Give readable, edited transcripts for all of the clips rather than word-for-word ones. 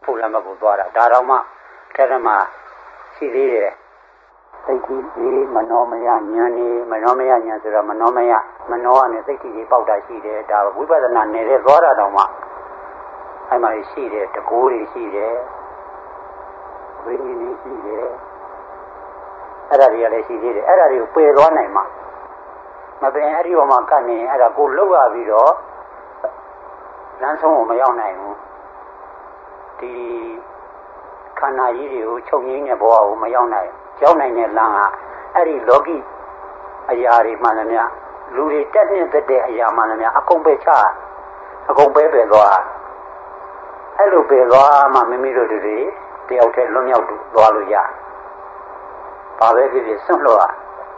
ဖူလမကူသွားတာဒါတော့မှထက်ထမှာရှိသေးတယ်သိတိဒီမနောမယဉာဏ်နေမနောမယဉာဏ်ဆိုတော့မနောကနေသိတိကြီးပေါက်တာရှိတယ်ဒါဝိပဿနာနေတဲ့သွားတာတော့မှအဲ့မှာရှိတယ်တကူတွေရှိတယ်ဝိနည်းရှိတယ်အဲ့ဒါတွေကလည်းရှိသေးတယ်အဲ့ဒါတွေကိုပယ်သွားနိုင်မှာမပင်အဲ့ဒီပေါ်မှာကတ်နေအဲ့ဒါကိုလောက်ရပြီးတော့လမ်းဆုံးကိုမရောက်နိုင်ဘူးဒီခန္ဓာကြီးတွေကိုချုပ်ငိမ့်တဲ့ဘဝကိုမရောက်နိုင်တဲ့လမ်းကအဲ့ဒီလောကီအရာတွေမှလည်းများလူတွေတက်နေတဲ့အရာမှလည်းများအကုန်ပဲချအကုန်ပဲပယ်သွားအဲ့လိုပယ်သွားမှမိမိတို့တွေတယောက်တည်းလွတ်မြောက်သွားလို့ရဘာပဲဖြစ်ဖြစ်စွန့်လို့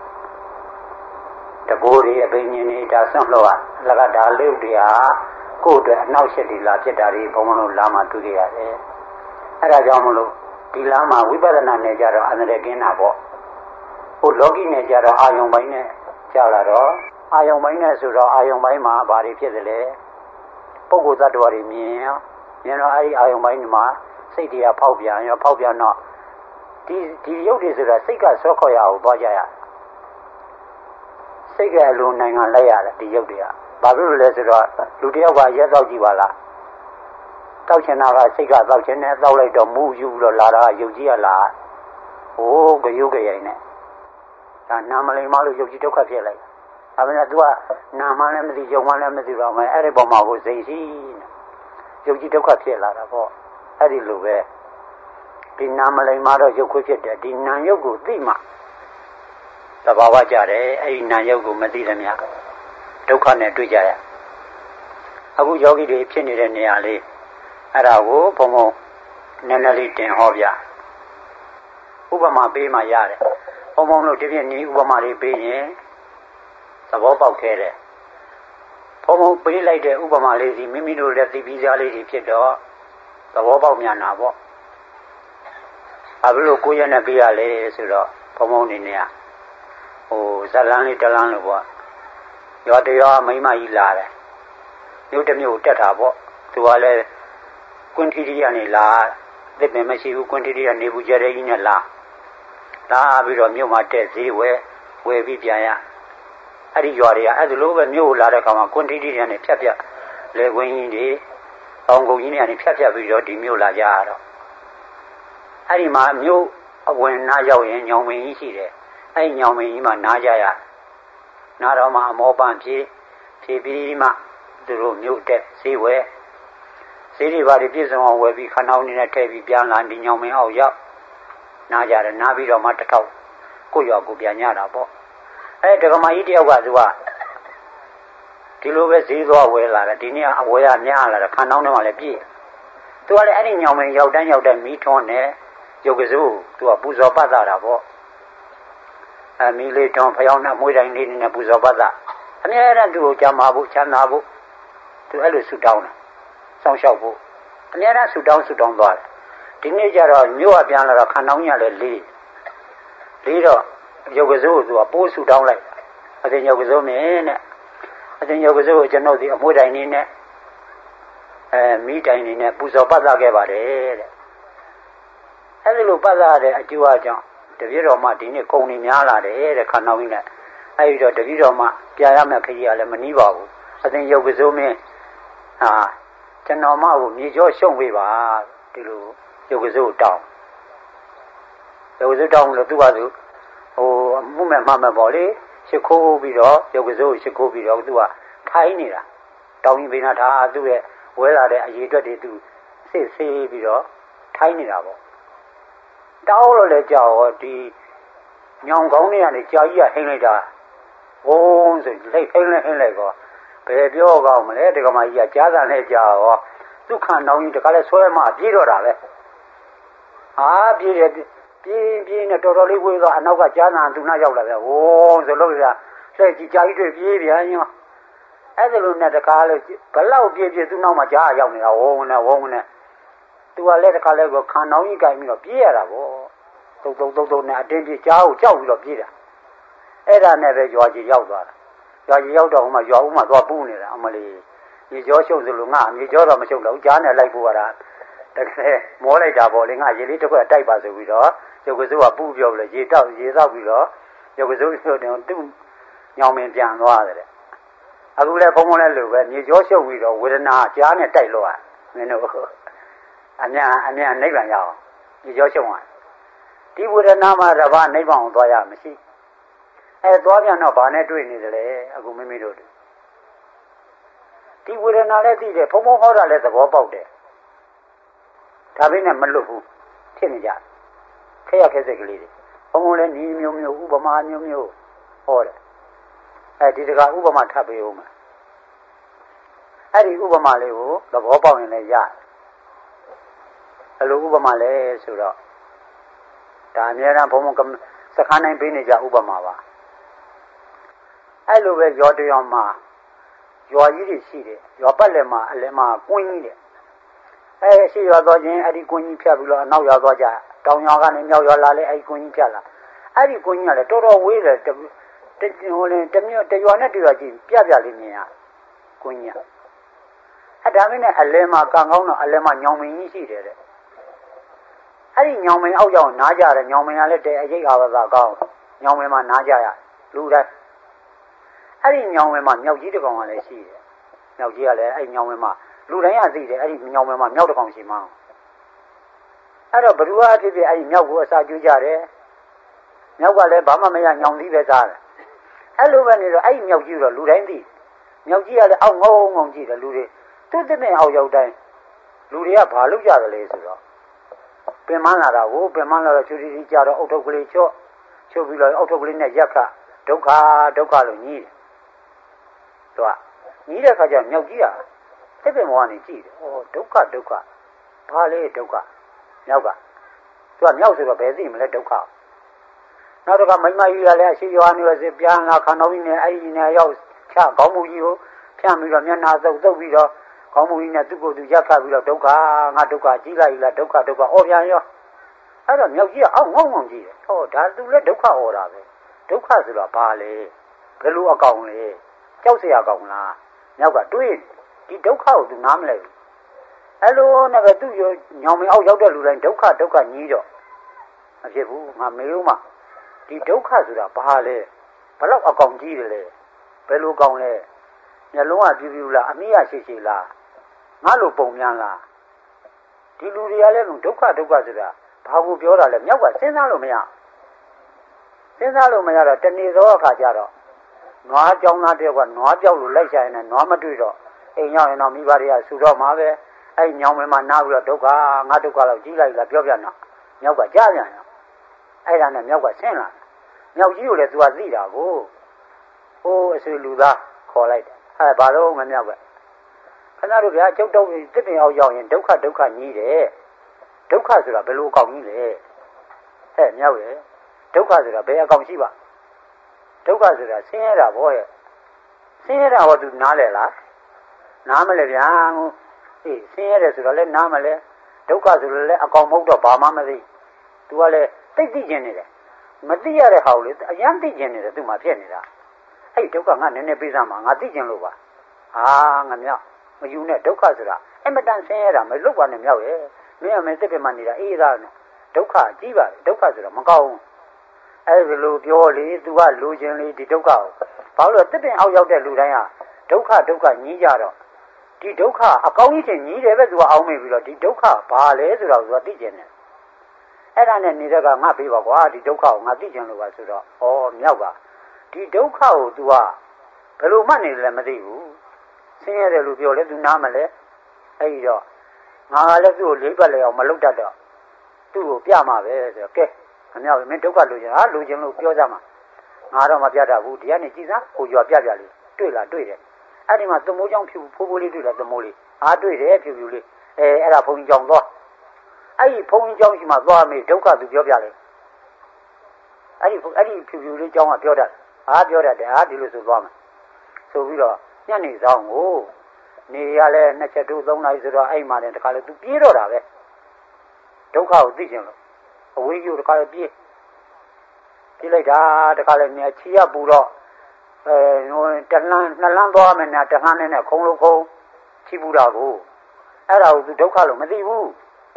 တကူတွေအပင်ရှင်တွေဒါစွန့်လို့လကဒါလေးတွေဟာကိုယ့်အတွက်အနောက်ရှက်ဒီလာဖြစ်တာတွေဘုံဘုံတို့လာမှတွေ့ကြရတယ်အဲ့ဒါကြောင့်မလို့ဒီလမ်းမှာဝိပဿနာနဲ့ကြတော့အန္တရာယ်ကင်းတာပေါ့ဟိုလောကီနဲ့ကြတော့အာယုံပိုင်းနဲ့ကြာလာတော့အာယုံပိုင်းနဲ့ဆိုတော့အာယုံပိုင်းမှာဘာတွေဖြစ်သလဲပုဂ္ဂိုလ်သတ္တဝါတွေမြင်တော့အဲ့ဒီအာယုံပိုင်းမှာစိတ်တွေကဖောက်ပြန်တော့ဒီရုပ်တွေဆိုတာစိတ်ကဆွဲခေါ်ရအောင်သွားကြရစိတ်ကအလိုနိုင်ငံလိုက်ရတယ်ဒီရုပ်တွေကဘာဖြစ်လို့လဲဆိုတော့လူတယောက်ကရဲတော့ကြည့်ပါလားတောက်ချင်တာကစိတ်ကတောက်ချင်တယ်တောက်လိုက်တော့မူးယူတော့လာတာကရုပ်ကြီးရလားဟိုးကြရုပ်ကြရိုင်နဲ့ဒါနာမလိမ္မာလို့ရုပ်ကြီးဒုက္ခဖြစ်လိုက်ဒါပေမဲ့ तू ကနာမလည်းမသိရုပ်မလည်းမသိတော့မှအဲ့ဒီပုံမှာကိုစိတ်ရှိရုပ်ကြီးဒုက္ခဖြစ်လာတာပေါ့အဲ့ဒီလိုပဲဒီနာမလိမ္မာတော့ရုပ်ခွေးဖြစ်တယ်ဒီနာရုပ်ကိုသိမှသဘာဝကြတယ်အဲ့ဒီနာရုပ်ကိုမသိတယ်များဒုက္ခနဲ့တွေ့ကြရအခုယောဂီတွေဖြစ်နေတဲ့နေရာလေးအဲ့ဒါကိုဘုံဘုံနည်းနည်းလေးတင်ဟောပြဥပမာပေးမှရတယ်ဘုံဘုံလို့ဒီပြည့်နည်းဥပမာလေးပေးရင်သဘောပေါက်ခဲ့တယ်ဘုံဘုံပေးလိုက်တဲ့ဥပမာလေးစီမိမိတို့လည်းသိပြီးသားလေးတွေဖြစ်တော့သဘောပေါက်မြန်တာပေါ့ဘာဖြစ်လို့ကိုယ်ရနဲ့ပေးရလဲဆိုတော့ဘုံဘုံနေနေဟိုဇလန်းလေးတလန်းလို့ပေါ့ရောတရားမိမကြီးလာတယ်မြို့တစ်မြို့တက်တာပေါ့သူကလည်းကွင်းထီတီကနေလာသစ်ပင်မရှိဘူးကွင်းထီတီကနေဘူးကြရဲကြီးနဲ့လာပြီးတော့မြို့မှာတက်ဈေးဝယ်ပြီးပြန်ရအဲ့ဒီရွာတွေကအဲ့လိုပဲမြို့လာတဲ့ခါမှာကွင်းထီတီတွေကနေဖြတ်လေကွင်းကြီးတွေအောင်ကုန်ကြီးတွေကနေဖြတ်ပြီးတော့ဒီမြို့လာကြရတော့အဲ့ဒီမှာမြို့အဝင်နားရောက်ရင်ညောင်မင်းကြီးရှိတယ်အဲ့ညောင်မင်းကြီးမှာနားကြရနားတော့မှအမောပန်းဖြည့်ပြီးမှသူတို့မြို့တက်ဈေးဝယ်ဈေးတွေဘာတွေပြည့်စုံအောင်ဝယ်ပြီးခဏောင်းနေနဲ့ထည့်ပြီးပြန်လာဒီညောင်မင်းအောင်ရောက်နားကြတယ်နားပြီးတော့မှတစ်ထောက်ကိုယ့်ရွာကိုပြန်ညတာပေါ့အဲ့ဒကမာကြီးတယောက်ကသူကဒီလိုပဲဈေးသွားဝယ်လာတယ်ဒီနေ့အဝယ်ရများလာတယ်ခဏောင်းထဲမှာလည်းပြည့်သူကလည်းအဲ့ဒီညောင်မင်းရောက်တန်းမီးထွန်းနဲ့ရုပ်ကစိုးသူကပူဇော်ပတ်တာပေါ့မီးလေးထွန်းဖျောင်းနဲ့မွေးတိုင်းလေးနဲ့ပူဇော်ပတ်တာအများအားသူ့ကိုကြမ်းပါဖို့ချမ်းသာဖို့သူအဲ့လိုဆူတောင်းတယ်စောင့်ရှောက်ဖို့အများအားဆူတောင်းသွားတယ်ဒီနေ့ကျတော့မြို့ကပြန်လာတော့ခဏောင်းရလဲလေးတော့ရုပ်ကစိုးကိုသူကပိုးဆူတောင်းလိုက်အတင်ရုပ်ကစိုးမင်းနဲ့အတင်ရုပ်ကစိုးကိုကျွန်တော်ဒီအမွေးတိုင်းလေးနဲ့မီးတိုင်းလေးနဲ့ပူဇော်ပတ်သားခဲ့ပါတယ်တဲ့အဲ့ဒီလိုပတ်သားတဲ့အကျိုးအကြောင်းတပြည့်တော်မှဒီနေ့ကုံနေများလာတယ်တဲ့ခဏောင်းကြီးနဲ့အဲ့ဒီတော့တပည့်တော်မှပြရမယ့်ခကြီးကလည်းမနှီးပါဘူးအသင်ရုပ်ကစိုးမင်းကျွန်တော်မှကိုမြေကျော်ရှုံပေးပါဒီလိုရုပ်ကစိုးတောင်းလို့သူကသူဟိုမှုမဲ့မှမဲ့ပေါ့လေရှ စ်ခိုးပြီးတော့ရုပ်ကစိုးရှစ်ခိုးပြီးတော့သူကထိုင်းနေတာတောင်းရင်ပိနာထားသူ့ရဲ့ဝဲလာတဲ့အရေးအတွက်တွေသူစစ်ဆေးပြီးတော့ထိုင်းနေတာပေါ့တောင်းလို့လည်းကြောက်ရောဒီညောင်ကောင်းတွေကနေကြာကြီးကဟိမ့်လိုက်တာဝုန်းဆိုလိတ်ဟိမ့်လိုက်ကောဘယ်ပြောကောင်းမလဲတက္ကမကြီးကကြားသာနဲ့ကြာရောဒုက္ခနောင်ကြီးတခါလဲဆွဲမှပြေးတော့တာပဲပြေးနဲ့တော်တော်လေးဝေးသွားအနောက်ကကြားသာသူနာရောက်လာပဲဝုန်းဆိုလို့ပြလက်ကြီးကြာကြီးတွေ့ပြေးပြန်ရောအဲ့ဒါလိုနဲ့တခါလဲဘလောက်ပြေးသူနောက်မှကြားရောက်နေတာဝုန်းနဲ့သူကလည်းတခါလဲကိုခံနောင်ကြီးကြိုင်ပြီးတော့ပြေးရတာပေါ့တုံနဲ့အတင်းပြေးကြားကိုကြောက်ပြီးတော့ပြေးတာအဲ့ဒါနဲ့ပဲရွာကြီးရောက်သွားတာရွာကြီးရောက်တော့မှရွာဦးမှာသွားပူးနေတာအမလေးမြေကျော်ရှုပ်စလို့ငါမြေကျော်တော့မရှုပ်တော့ကြားနဲ့လိုက်ပူရတာတကယ်မောလိုက်တာပေါ့လေငါရေလေးတစ်ခွက်တိုက်ပါဆိုပြီးတော့ရုပ်ကစိုးကပူပြောလို့ရေတောက်ပြီးတော့ရုပ်ကစိုးဆိုတော့သူ့ညောင်မင်းပြန်သွားတယ်အခုလည်းဘုံဘုံလည်းလို့ပဲမြေကျောရှုပ်ပြီးတော့ဝေဒနာကြားနဲ့တိုက်လို့မင်းတို့အမြန်နိဗ္ဗာန်ရအောင်မြေကျောရှုပ်သွားဒီဝေဒနာမှာတပါးနိဗ္ဗာန်ကိုသွားရမရှိသွားပြန်တော့ဘာနဲ့တွေ့နေတယ်လဲအခုမိမိတို့ဒီဝေဒနာလည်းသိတယ်ဘုံဘုံဟောတာလည်းသဘောပေါက်တယ်ဒါပေမဲ့မလွတ်ဘူးဖြစ်နေကြခက်ရခက်စိတ်ကလေးတွေဘုံဘုံလည်းညီမျိုးဥပမာမျိုးဟောတယ်ဒီတကဥပမာထပ်ပေးဦးမယ်အဲ့ဒီဥပမာလေးကိုသဘောပေါက်ရင်လည်းရတယ်ဘယ်လိုဥပမာလဲဆိုတော့ဒါအများအားဘုံဘုံစခန်းတိုင်းပေးနေကြဥပမာပါအဲ့လိုပဲရောတရောင်မှာရွာကြီးတွေရှိတယ်ရွာပတ်လည်မှာအလယ်မှာကွင်းကြီးတယ်ရှိရွာသွားခြင်းအဲ့ဒီကွင်းကြီးဖြတ်ပြီးတော့အနောက်ရွာသွားကြတောင်ရွာကနေမြောက်ရွာလာလဲအဲ့ဒီကွင်းကြီးဖြတ်လာအဲ့ဒီကွင်းကြီးကလည်းတော်တော်ဝေးတယ်ဟိုလေတရွာနဲ့တရွာကြီးပြလေးမြင်ရကွင်းကြီးဒါမင်းနဲ့အလယ်မှာကံကောင်းတော့အလယ်မှာညောင်မင်းကြီးရှိတယ်တဲ့အဲ့ဒီညောင်မင်းအောက်ရောက်နားကြတယ်ညောင်မင်းကလည်းတဲ့အရေးအာဝဇာကောင်းညောင်မင်းမှာနားကြရလူတိုင်းအဲ့ဒီညောင်မင်းမှာမြောက်ကြီးတစ်ကောင်ကလည်းရှိတယ်မြောက်ကြီးကလည်းအဲ့ဒီညောင်မင်းမှာလူတိုင်းကသိတယ်အဲ့ဒီညောင်မင်းမှာမြောက်တစ်ကောင်ရှိမှအဲ့တော့ဘ누구အဖြစ်ဖြစ်အဲ့ဒီမြောက်ကိုအစာကျွေးကြတယ်မြောက်ကလည်းဘာမှမရညောင်သီးပဲစားတယ်အဲ့လိုပဲနေတော့အဲ့ဒီမြောက်ကြီးတော့လူတိုင်းသိမြောက်ကြီးကလည်းအောက်ငုံကြည့်တယ်လူတွေသူ့တည်းအောက်ရောက်တိုင်းလူတွေကဘာလုပ်ကြတယ်လဲဆိုတော့ပင်မလာတာကိုပင်မလာတော့ချူတီကြတော့အုတ်ထုပ်ကလေးချုပ်ပြီးတော့အုတ်ထုပ်ကလေးနဲ့ရက်ခဒုက္ခလို့ညည်းတယ်သူကညည်းတဲ့ခါကျမြောက်ကြီးကတစ်ပင်မောကနေကြည့်တယ်ဩဒုက္ခဘာလဲဒုက္ခမြောက်ကသူကမြောက်ဆိုတော့ဘယ်သိမလဲဒုက္ခနောက်တော့မိမကြီးကလည်းအရှိရွာနေရစီပြန်လာခန္ဓာကြီးနဲ့အဲ့ဒီနဲ့ရောက်ချခေါင်းမူကြီးကိုဖြန့်ပြီးတော့မျက်နှာသုတ်ပြီးတော့ခေါင်းမူကြီးနဲ့သူ့ကိုယ်သူရက်ခတ်ပြီးတော့ဒုက္ခငါဒုက္ခကြီးလိုက်လားဒုက္ခအော်ပြန်ရောအဲ့တော့မြောက်ကြီးကအောက်ငုံကြည့်တယ်ဟောဒါသူလည်းဒုက္ခအော်တာပဲဒုက္ခဆိုတော့ဘာလဲဘယ်လိုအကောင်လဲကြောက်เสียအကောင်လားမြောက်ကတွေးဒီဒုက္ခကိုသူနားမလဲဘူးအဲ့လိုနဲ့ပဲသူ့ညောင်မင်းအောက်ရောက်တဲ့လူတိုင်းဒုက္ခညည်းတော့မဖြစ်ဘူးငါမေဦးမဒီဒုက္ခဆိုတာဘာလဲဘလောက်အကောင်ကြီးတယ်လဲဘယ်လိုကောင်လဲမျက်လုံးကပြူလားအမိရရှိလားငါလိုပုံများလားဒီလူတွေကလည်းဒုက္ခဆိုတာဘာကိုပြောတာလဲမြောက်ကစဉ်းစားလို့မရတော့တနေ့သောအခါကျတော့နွားကြောင်းသားတယောက်ကနွားပြောက်လို့လိုက်ချင်တယ်နွားမတွေ့တော့အိမ်ရောက်ရင်တော့မိဘတွေကဆူတော့မှာပဲအဲ့ညောင်မင်းမှာနားပြီးတော့ဒုက္ခငါဒုက္ခတော့ကြီးလိုက်လားပြောပြတော့မြောက်ကကြားပြန်ရောအဲ့ဒါနဲ့မြောက်ကဆင်းလာမြောက်ကြီးကိုလည်းသူကသိတာကိုဟိုးအဆွေလူသားခေါ်လိုက်တယ်ဘာလို့မမြောက်ကခဏတို့ဗျာကျုပ်တော့တစ်ပင်အောင်ရောက်ရင်ဒုက္ခညည်းတယ်ဒုက္ခဆိုတာဘယ်လိုအကောင်ကြီးလဲမြောက်ရဲ့ဒုက္ခဆိုတာဘယ်အကောင်ရှိပါဒုက္ခဆိုတာဆင်းရဲတာဘောရဲ့ဆင်းရဲတာဟောသူနားလဲလားနားမလဲဗျာဆင်းရဲတယ်ဆိုတော့လည်းနားမလဲဒုက္ခဆိုတော့လည်းအကောင်မဟုတ်တော့ဘာမှမသိသူကလည်းသိကျင်နေတယ်မသိရတဲ့ဟာကိုလေအရန်သိကျင်နေတယ်သူမှဖြစ်နေတာအဲ့ဒုက္ခငါနည်းနည်းပေးစမ်းပါငါသိကျင်လို့ပါငါမြောက်မယူနဲ့ဒုက္ခဆိုတာအမတန်ဆင်းရဲတာမလွတ်ပါနဲ့မြောက်ရဲ့မင်းအမေစစ်ပြမနေတာအေးသားနဲ့ဒုက္ခကြီးပါတယ်ဒုက္ခဆိုတာမကောင်းဘူးအဲ့ဒီလိုပြောလေသူကလူချင်းလေဒီဒုက္ခကိုဘာလို့လဲတစ်ပင်အောက်ရောက်တဲ့လူတိုင်းဟာဒုက္ခညည်းကြတော့ဒီဒုက္ခအကောင်းကြီးချင်းညည်းတယ်ပဲသူကအောင်းမိပြီးတော့ဒီဒုက္ခဘာလဲဆိုတော့သူကသိကျင်တယ်အဲ့ဒါနဲ့နေတဲ့ကငါပေးပါကွာဒီဒုက္ခကိုငါသိကျင်လို့ပါဆိုတော့မြောက်ကဒီဒုက္ခကို तू ကဘယ်လိုမှတ်နေလဲမသိဘူးဆင်းရဲတယ်လို့ပြောလဲ तू နားမလဲအဲ့ဒီတော့ငါလည်းသူ့ကိုလေးပတ်လဲအောင်မလုပ်တတ်တော့သူ့ကိုပြမှာပဲဆိုတော့ကဲခမရောက်မင်းဒုက္ခလိုချင်လိုချင်လို့ပြောကြမှာငါတော့မပြတတ်ဘူးဒီကနေကြည်စားကိုရွာပြလေးတွေ့လားတွေ့တယ်အဲ့ဒီမှာသမိုးချောင်းဖြူဖိုးလေးတွေ့လားသမိုးလေးတွေ့တယ်ဖြူလေးအဲ့ဒါဘုံကြီးကြောင်သွားအဲ့ဒီဘုံကြီးကြောင်ရှိမှသွားမေးဒုက္ခသူပြောပြလေအဲ့ဒီဖြူလေးကြောင်ကပြောတတ်ပြောတတ်တယ်ဒီလိုဆိုသွားမယ်ဆိုပြီးတော့ညနေဆောင်ကိုနေရလဲ2ချက်တို့3နာရီဆိုတော့အဲ့မှာတည်းတခါလေသူပြေးတော့တာပဲဒုက္ခကိုသိချင်လို့အဝေးကြီးတခါလေပြေးလိုက်တာတခါလေမြချီရပူတော့တလန်း2လန်းသွားမယ်နဲ့တလန်းနဲ့ခုံလို့ခုံချီပူတာကိုအဲ့ဒါကိုသူဒုက္ခလို့မသိဘူး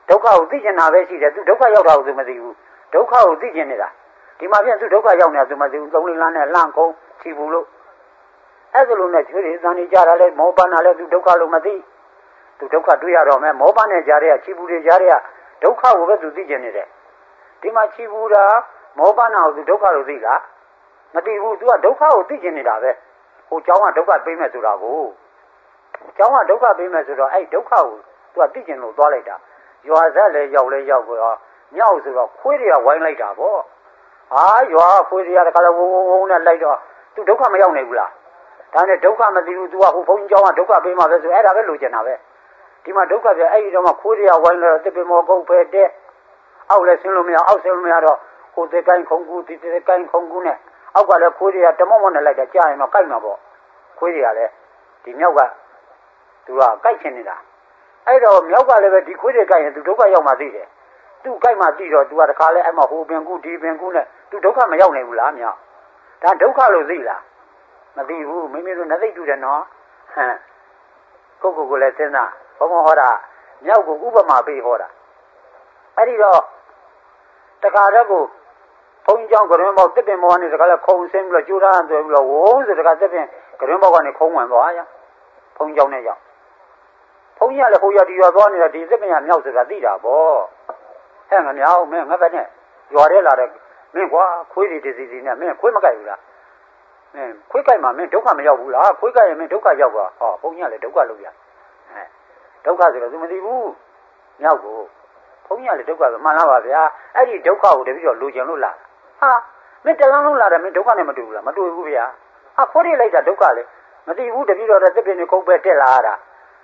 ဒုက္ခကိုသိကျင်တာပဲရှိတယ်သူဒုက္ခရောက်တာကိုသူမသိဘူးဒုက္ခကိုသိကျင်နေတာဒီမှာပြန်သူဒုက္ခရောက်နေတာသူမသိဘူးသုံးလေးလမ်းနဲ့လန့်ကုန်ချီဘူးလို့အဲ့ဒါလိုနဲ့ချွေးတွေတန်နေကြတာလဲမောပန်းတာလဲသူဒုက္ခလို့မသိသူဒုက္ခတွေ့ရတော့မယ်မောပန်းနဲ့ကြားတဲ့ချီဘူးတွေကြားတဲ့ဒုက္ခကိုပဲသူသိကျင်နေတယ်ဒီမှာချီဘူးတာမောပန်းတာကိုသူဒုက္ခလို့သိလားမသိဘူးသူကဒုက္ခကိုသိကျင်နေတာပဲဟိုเจ้าကဒုက္ခပေးမယ်ဆိုတာကိုเจ้าကဒုက္ခပေးမယ်ဆိုတော့အဲ့ဒုက္ခကိုသူကသိကျင်လို့သွားလိုက်တာရွာဆက်လဲရောက်ကိုမြောက်ဆိုတော့ခွေးတွေကဝိုင်းလိုက်တာပေါ့ဟာရွာခွေးတွေကတခါလဲဝုန်းနဲ့လိုက်တော့သူဒုက္ခမရောက်နိုင်ဘူးလားဒါနဲ့ဒုက္ခမသိဘူးသူကဟိုဘုန်းကြီးเจ้าကဒုက္ခပေးမှာပဲဆိုအဲ့ဒါပဲလိုချင်တာပဲဒီမှာဒုက္ခပြအဲ့ဒီတော့မှခွေးတွေကဝိုင်းလာတော့တစ်ပင်မောကုတ်ပဲတဲ့အောက်လဲဆင်းလို့မရအောက်ဆင်းလို့မရတော့ဟိုသက်ကိုင်းခုံကူဒီသက်ကိုင်းခုံကူနဲ့အောက်ကလည်းခွေးတွေကတမော့မော့နဲ့လိုက်တာကြားရင်တော့ကိုက်မှာပေါ့ခွေးတွေကလည်းဒီမြောက်ကသူကကိုက်ချင်နေတာအဲ့တော့မြောက်ကလည်းပဲဒီခွေးတွေကိုက်ရင်သူဒုက္ခရောက်မှသိတယ်သူကိုက်မှသိတော့သူကတခါလဲအဲ့မှာဟိုပင်ကူဒီပင်ကူနဲ့သူဒုက္ခမရောက်နိုင်ဘူးလားမြောက်ဒါဒုက္ခလို့သိလားမသိဘူးမိမိတို့နှသိတူတယ်နော်ဟမ်ကိုလည်းစဉ်းစားဘုံဟောတာမြောက်ကိုဥပမာပေးဟောတာအဲ့ဒီတော့တခါတည်းကိုဘုန်းကြီးเจ้าကရင်ဘောက်တစ်ပင်ဘောကနေတခါလဲခုံဆင်းပြီးတော့ကျိုးထားတယ်ပြီးတော့ဝုန်းဆိုတခါတစ်ပင်ကရင်ဘောက်ကနေခုံဝင်သွားရဘုန်းကြီးเจ้าနဲ့ရောက်ဘုန်းကြီးကလည်းဟိုရဒီရွာသွားနေတာဒီတစ်ပင်ကမြောက်ဆိုတာသိတာပေါ့ဟဲ့ငါမြောက်မင်းငါပဲနဲ့ရွာထဲလာတဲ့မင်းကွာခွေးတွေတစီနဲ့မင်းခွေးမကြိုက်ဘူးလားမင်းခွေးကြိုက်မှမင်းဒုက္ခမရောက်ဘူးလားခွေးကြိုက်ရင်မင်းဒုက္ခရောက်ပါဟောဘုန်းကြီးကလည်းဒုက္ခလုပ်ရဒုက္ခဆိုတော့သူမသိဘူးမြောက်ကိုဘုန်းကြီးကလည်းဒုက္ခပဲမှန်လားပါဗျာအဲ့ဒီဒုက္ခကိုတပည့်တော်လိုချင်လို့လာဟာမင်းတလန်းလုံးလာတယ်မင်းဒုက္ခနဲ့မတူဘူးလားမတူဘူးဗျာဟာခိုးရိလိုက်တာဒုက္ခလေမသိဘူးတပည့်တော်တဲ့သစ်ပင်တွေကုတ်ပဲတက်လာတာ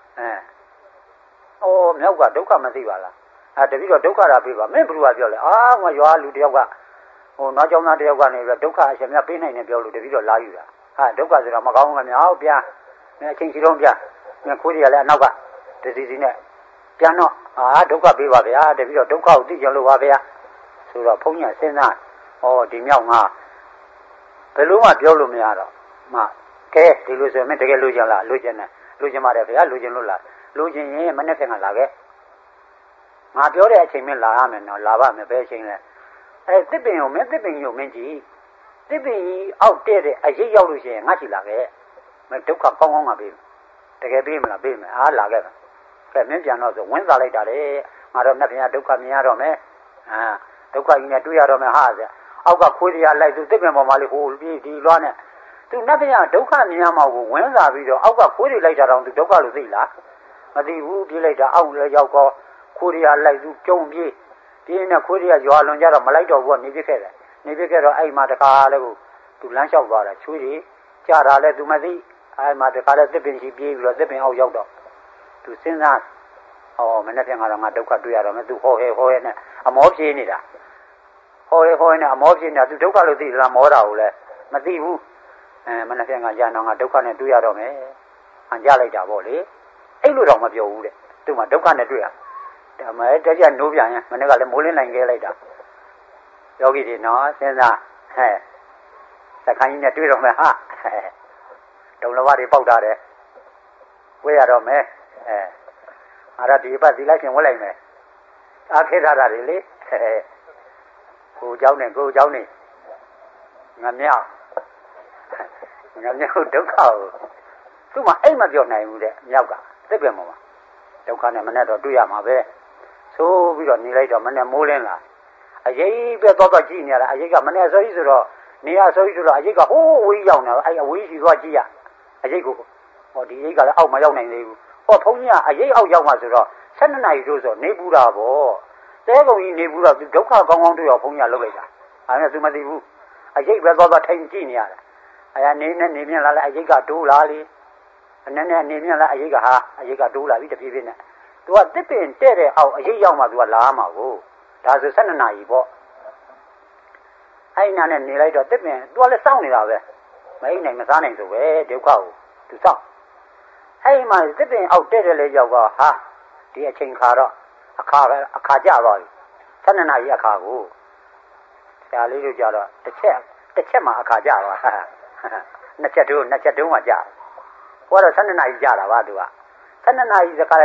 မြောက်ကဒုက္ခမသိပါလားတပည့်တော်ဒုက္ခတာပြေးပါမင်းဘယ်လိုပြောလဲငါရွာလူတယောက်ကဟိုနောက်ကျောင်းသားတယောက်ကနေပြီးဒုက္ခအရှင်မြတ်ပေးနိုင်တယ်ပြောလို့တပည့်တော်လာယူတာဟာဒုက္ခဆိုတာမကောင်းဘူးခင်ဗျာဟုတ်ဗျာမင်းအချင်းစီလုံးဗျာမင်းခိုးရိရလဲအနောက်ကတစီနဲ့ပြန်တော့ဒုက္ခပေးပါဗျာတပည့်တော်ဒုက္ခကိုသိကြလို့ပါဗျာဆိုတော့ဘုန်းကြီးစဉ်းစားဒီမြောက်ငါဘယ်လိုမှပြောလို့မရတော့ကဲဒီလိုဆိုရင်မင်းတကယ်လိုချင်လားလိုချင်တယ်လိုချင်ပါတယ်ဗျာလိုချင်လို့လားလိုချင်ရင်မနေ့ကလာခဲ့ငါပြောတဲ့အချိန်မင်းလာရမယ်နော်လာပါမယ်ဘယ်အချိန်လဲတစ်ပင်ကိုမင်းတစ်ပင်ကိုမင်းကြည့်တစ်ပင်ကြီးအောက်တဲ့အရေးရောက်လို့ရှိရင်ငါချီလာခဲ့မင်းဒုက္ခကောင်းကောင်းငါပေးတကယ်ပေးမလားပေးမယ်လာခဲ့ပါကဲမင်းပြန်တော့ဆိုဝင်းစားလိုက်တာလေငါတော့နှစ်ပြန်ဒုက္ခမြင်ရတော့မယ်ဒုက္ခကြီးနဲ့တွေ့ရတော့မယ်ဟာဗျအောက်ကခွေးတရားလိုက်သူတစ်ပင်ပေါ်မှာလေဟိုပြေးဒီလွားနဲ့သူနှစ်ပြန်ဒုက္ခမြင်ရမှာကိုဝင်းစားပြီးတော့အောက်ကခွေးတွေလိုက်တာတော့သူဒုက္ခလို့သိလားမသိဘူးပြေးလိုက်တာအောက်လည်းရောက်တော့ခွေးတရားလိုက်သူကျုံပြေးနဲ့ခွေးတွေကရွာလွန်ကြတော့မလိုက်တော့ဘူးကနေပြစ်ခဲ့တယ်နေပြစ်ခဲ့တော့အဲ့မှာတခါလဲကိုသူလမ်းလျှောက်သွားတာချွေးတွေကြာတာလဲသူမသိအဲ့မှာတခါလဲတစ်ပင်ကြီးပြေးပြီးတော့တစ်ပင်အောက်ရောက်တော့သူစဉ်းစားမနေ့ပြန်ကတော့ငါဒုက္ခတွေ့ရတော့မယ်သူဟောဟဲနဲ့အမောပြေးနေတာဟောနဲ့အမောပြေးနေတာသူဒုက္ခလို့သိလားမောတာကိုလည်းမသိဘူးမနေ့ပြန်ကကြာတော့ငါဒုက္ခနဲ့တွေ့ရတော့မယ်အန်ကြလိုက်တာပေါ့လေအဲ့လိုတော့မပြောဘူးတဲ့သူမှဒုက္ခနဲ့တွေ့ရဒါမှတကြနိုးပြန်ရင်မနေ့ကလည်းမိုးလင်းနိုင်ခဲ့လိုက်တာယောဂီတွေနော်စဉ်းစားသခိုင်းကြီးနဲ့တွေ့တော့မယ်ဟာဒုံလဘတွေပေါက်တာတယ်ဝေးရတော့မယ်အဲ့ဒါဒီပတ်ဒီလိုက်ရှင်ဝက်လိုက်မယ်အားခေထားတာတွေလေကိုเจ้าနဲ့ကိုเจ้าနဲ့ငါမြောက်ဒုက္ခကိုသူ့မှာအိတ်မပြောနိုင်ဘူးတဲ့မြောက်ကသိပြန်မှာဒုက္ခနဲ့မနဲ့တော့တွေ့ရမှာပဲဆိုပြီးတော့နေလိုက်တော့မနဲ့မိုးလင်းလာအရေးပဲတော့ကြည့်နေရတာအရေးကမနဲ့ဆိုကြီးဆိုတော့နေရဆိုကြီးဆိုတော့အရေးကဟိုးဝေးရောက်နေတော့အဲ့အဝေးရှိသွားကြည့်ရအရေးကိုဒီရိတ်ကလည်းအောက်မရောက်နိုင်သေးဘူးဘုန်းကြီးကအရေးအောက်ရောက်မှဆိုတော့12နာရီတို့ဆိုနေပူတာပေါ့တဲကုံကြီးနေပူတော့ဒုက္ခကောင်းကောင်းတွေ့ရောဘုန်းကြီးကလုပ်လိုက်တာအဲ့ဒါသူမသိဘူးအရေးပဲတော့ထိုင်ကြည့်နေရတာနေမြင်လာလဲအရေးကတိုးလာလေအနေနဲ့နေမြင်လာအရေးကတိုးလာပြီတဖြည်းဖြည်းနဲ့သူကတစ်ပင်တဲ့အောက်အရေးရောက်မှသူကလာမှာကိုဒါဆို12နာရီပေါ့အဲ့နာနဲ့နေလိုက်တော့တစ်ပင်သူကလည်းစောင့်နေတာပဲမအိမ်နိုင်မစားနိုင်ဆိုပဲဒုက္ခကိုသူစောင့်အဲ့မှာတစ်ပင်အောက်တဲ့လေရောက်တော့ဟာဒီအချိန်ခါတော့အခါကြသွားပြီ12နာရီအခါကိုဆရာလေးတို့ကြတော့တစ်ချက်မှအခါကြသွားနှစ်ချက်တုံးမှကြာဟိုကတော့12နာရီကြာတာပါသူက12နာရီစကားလည်း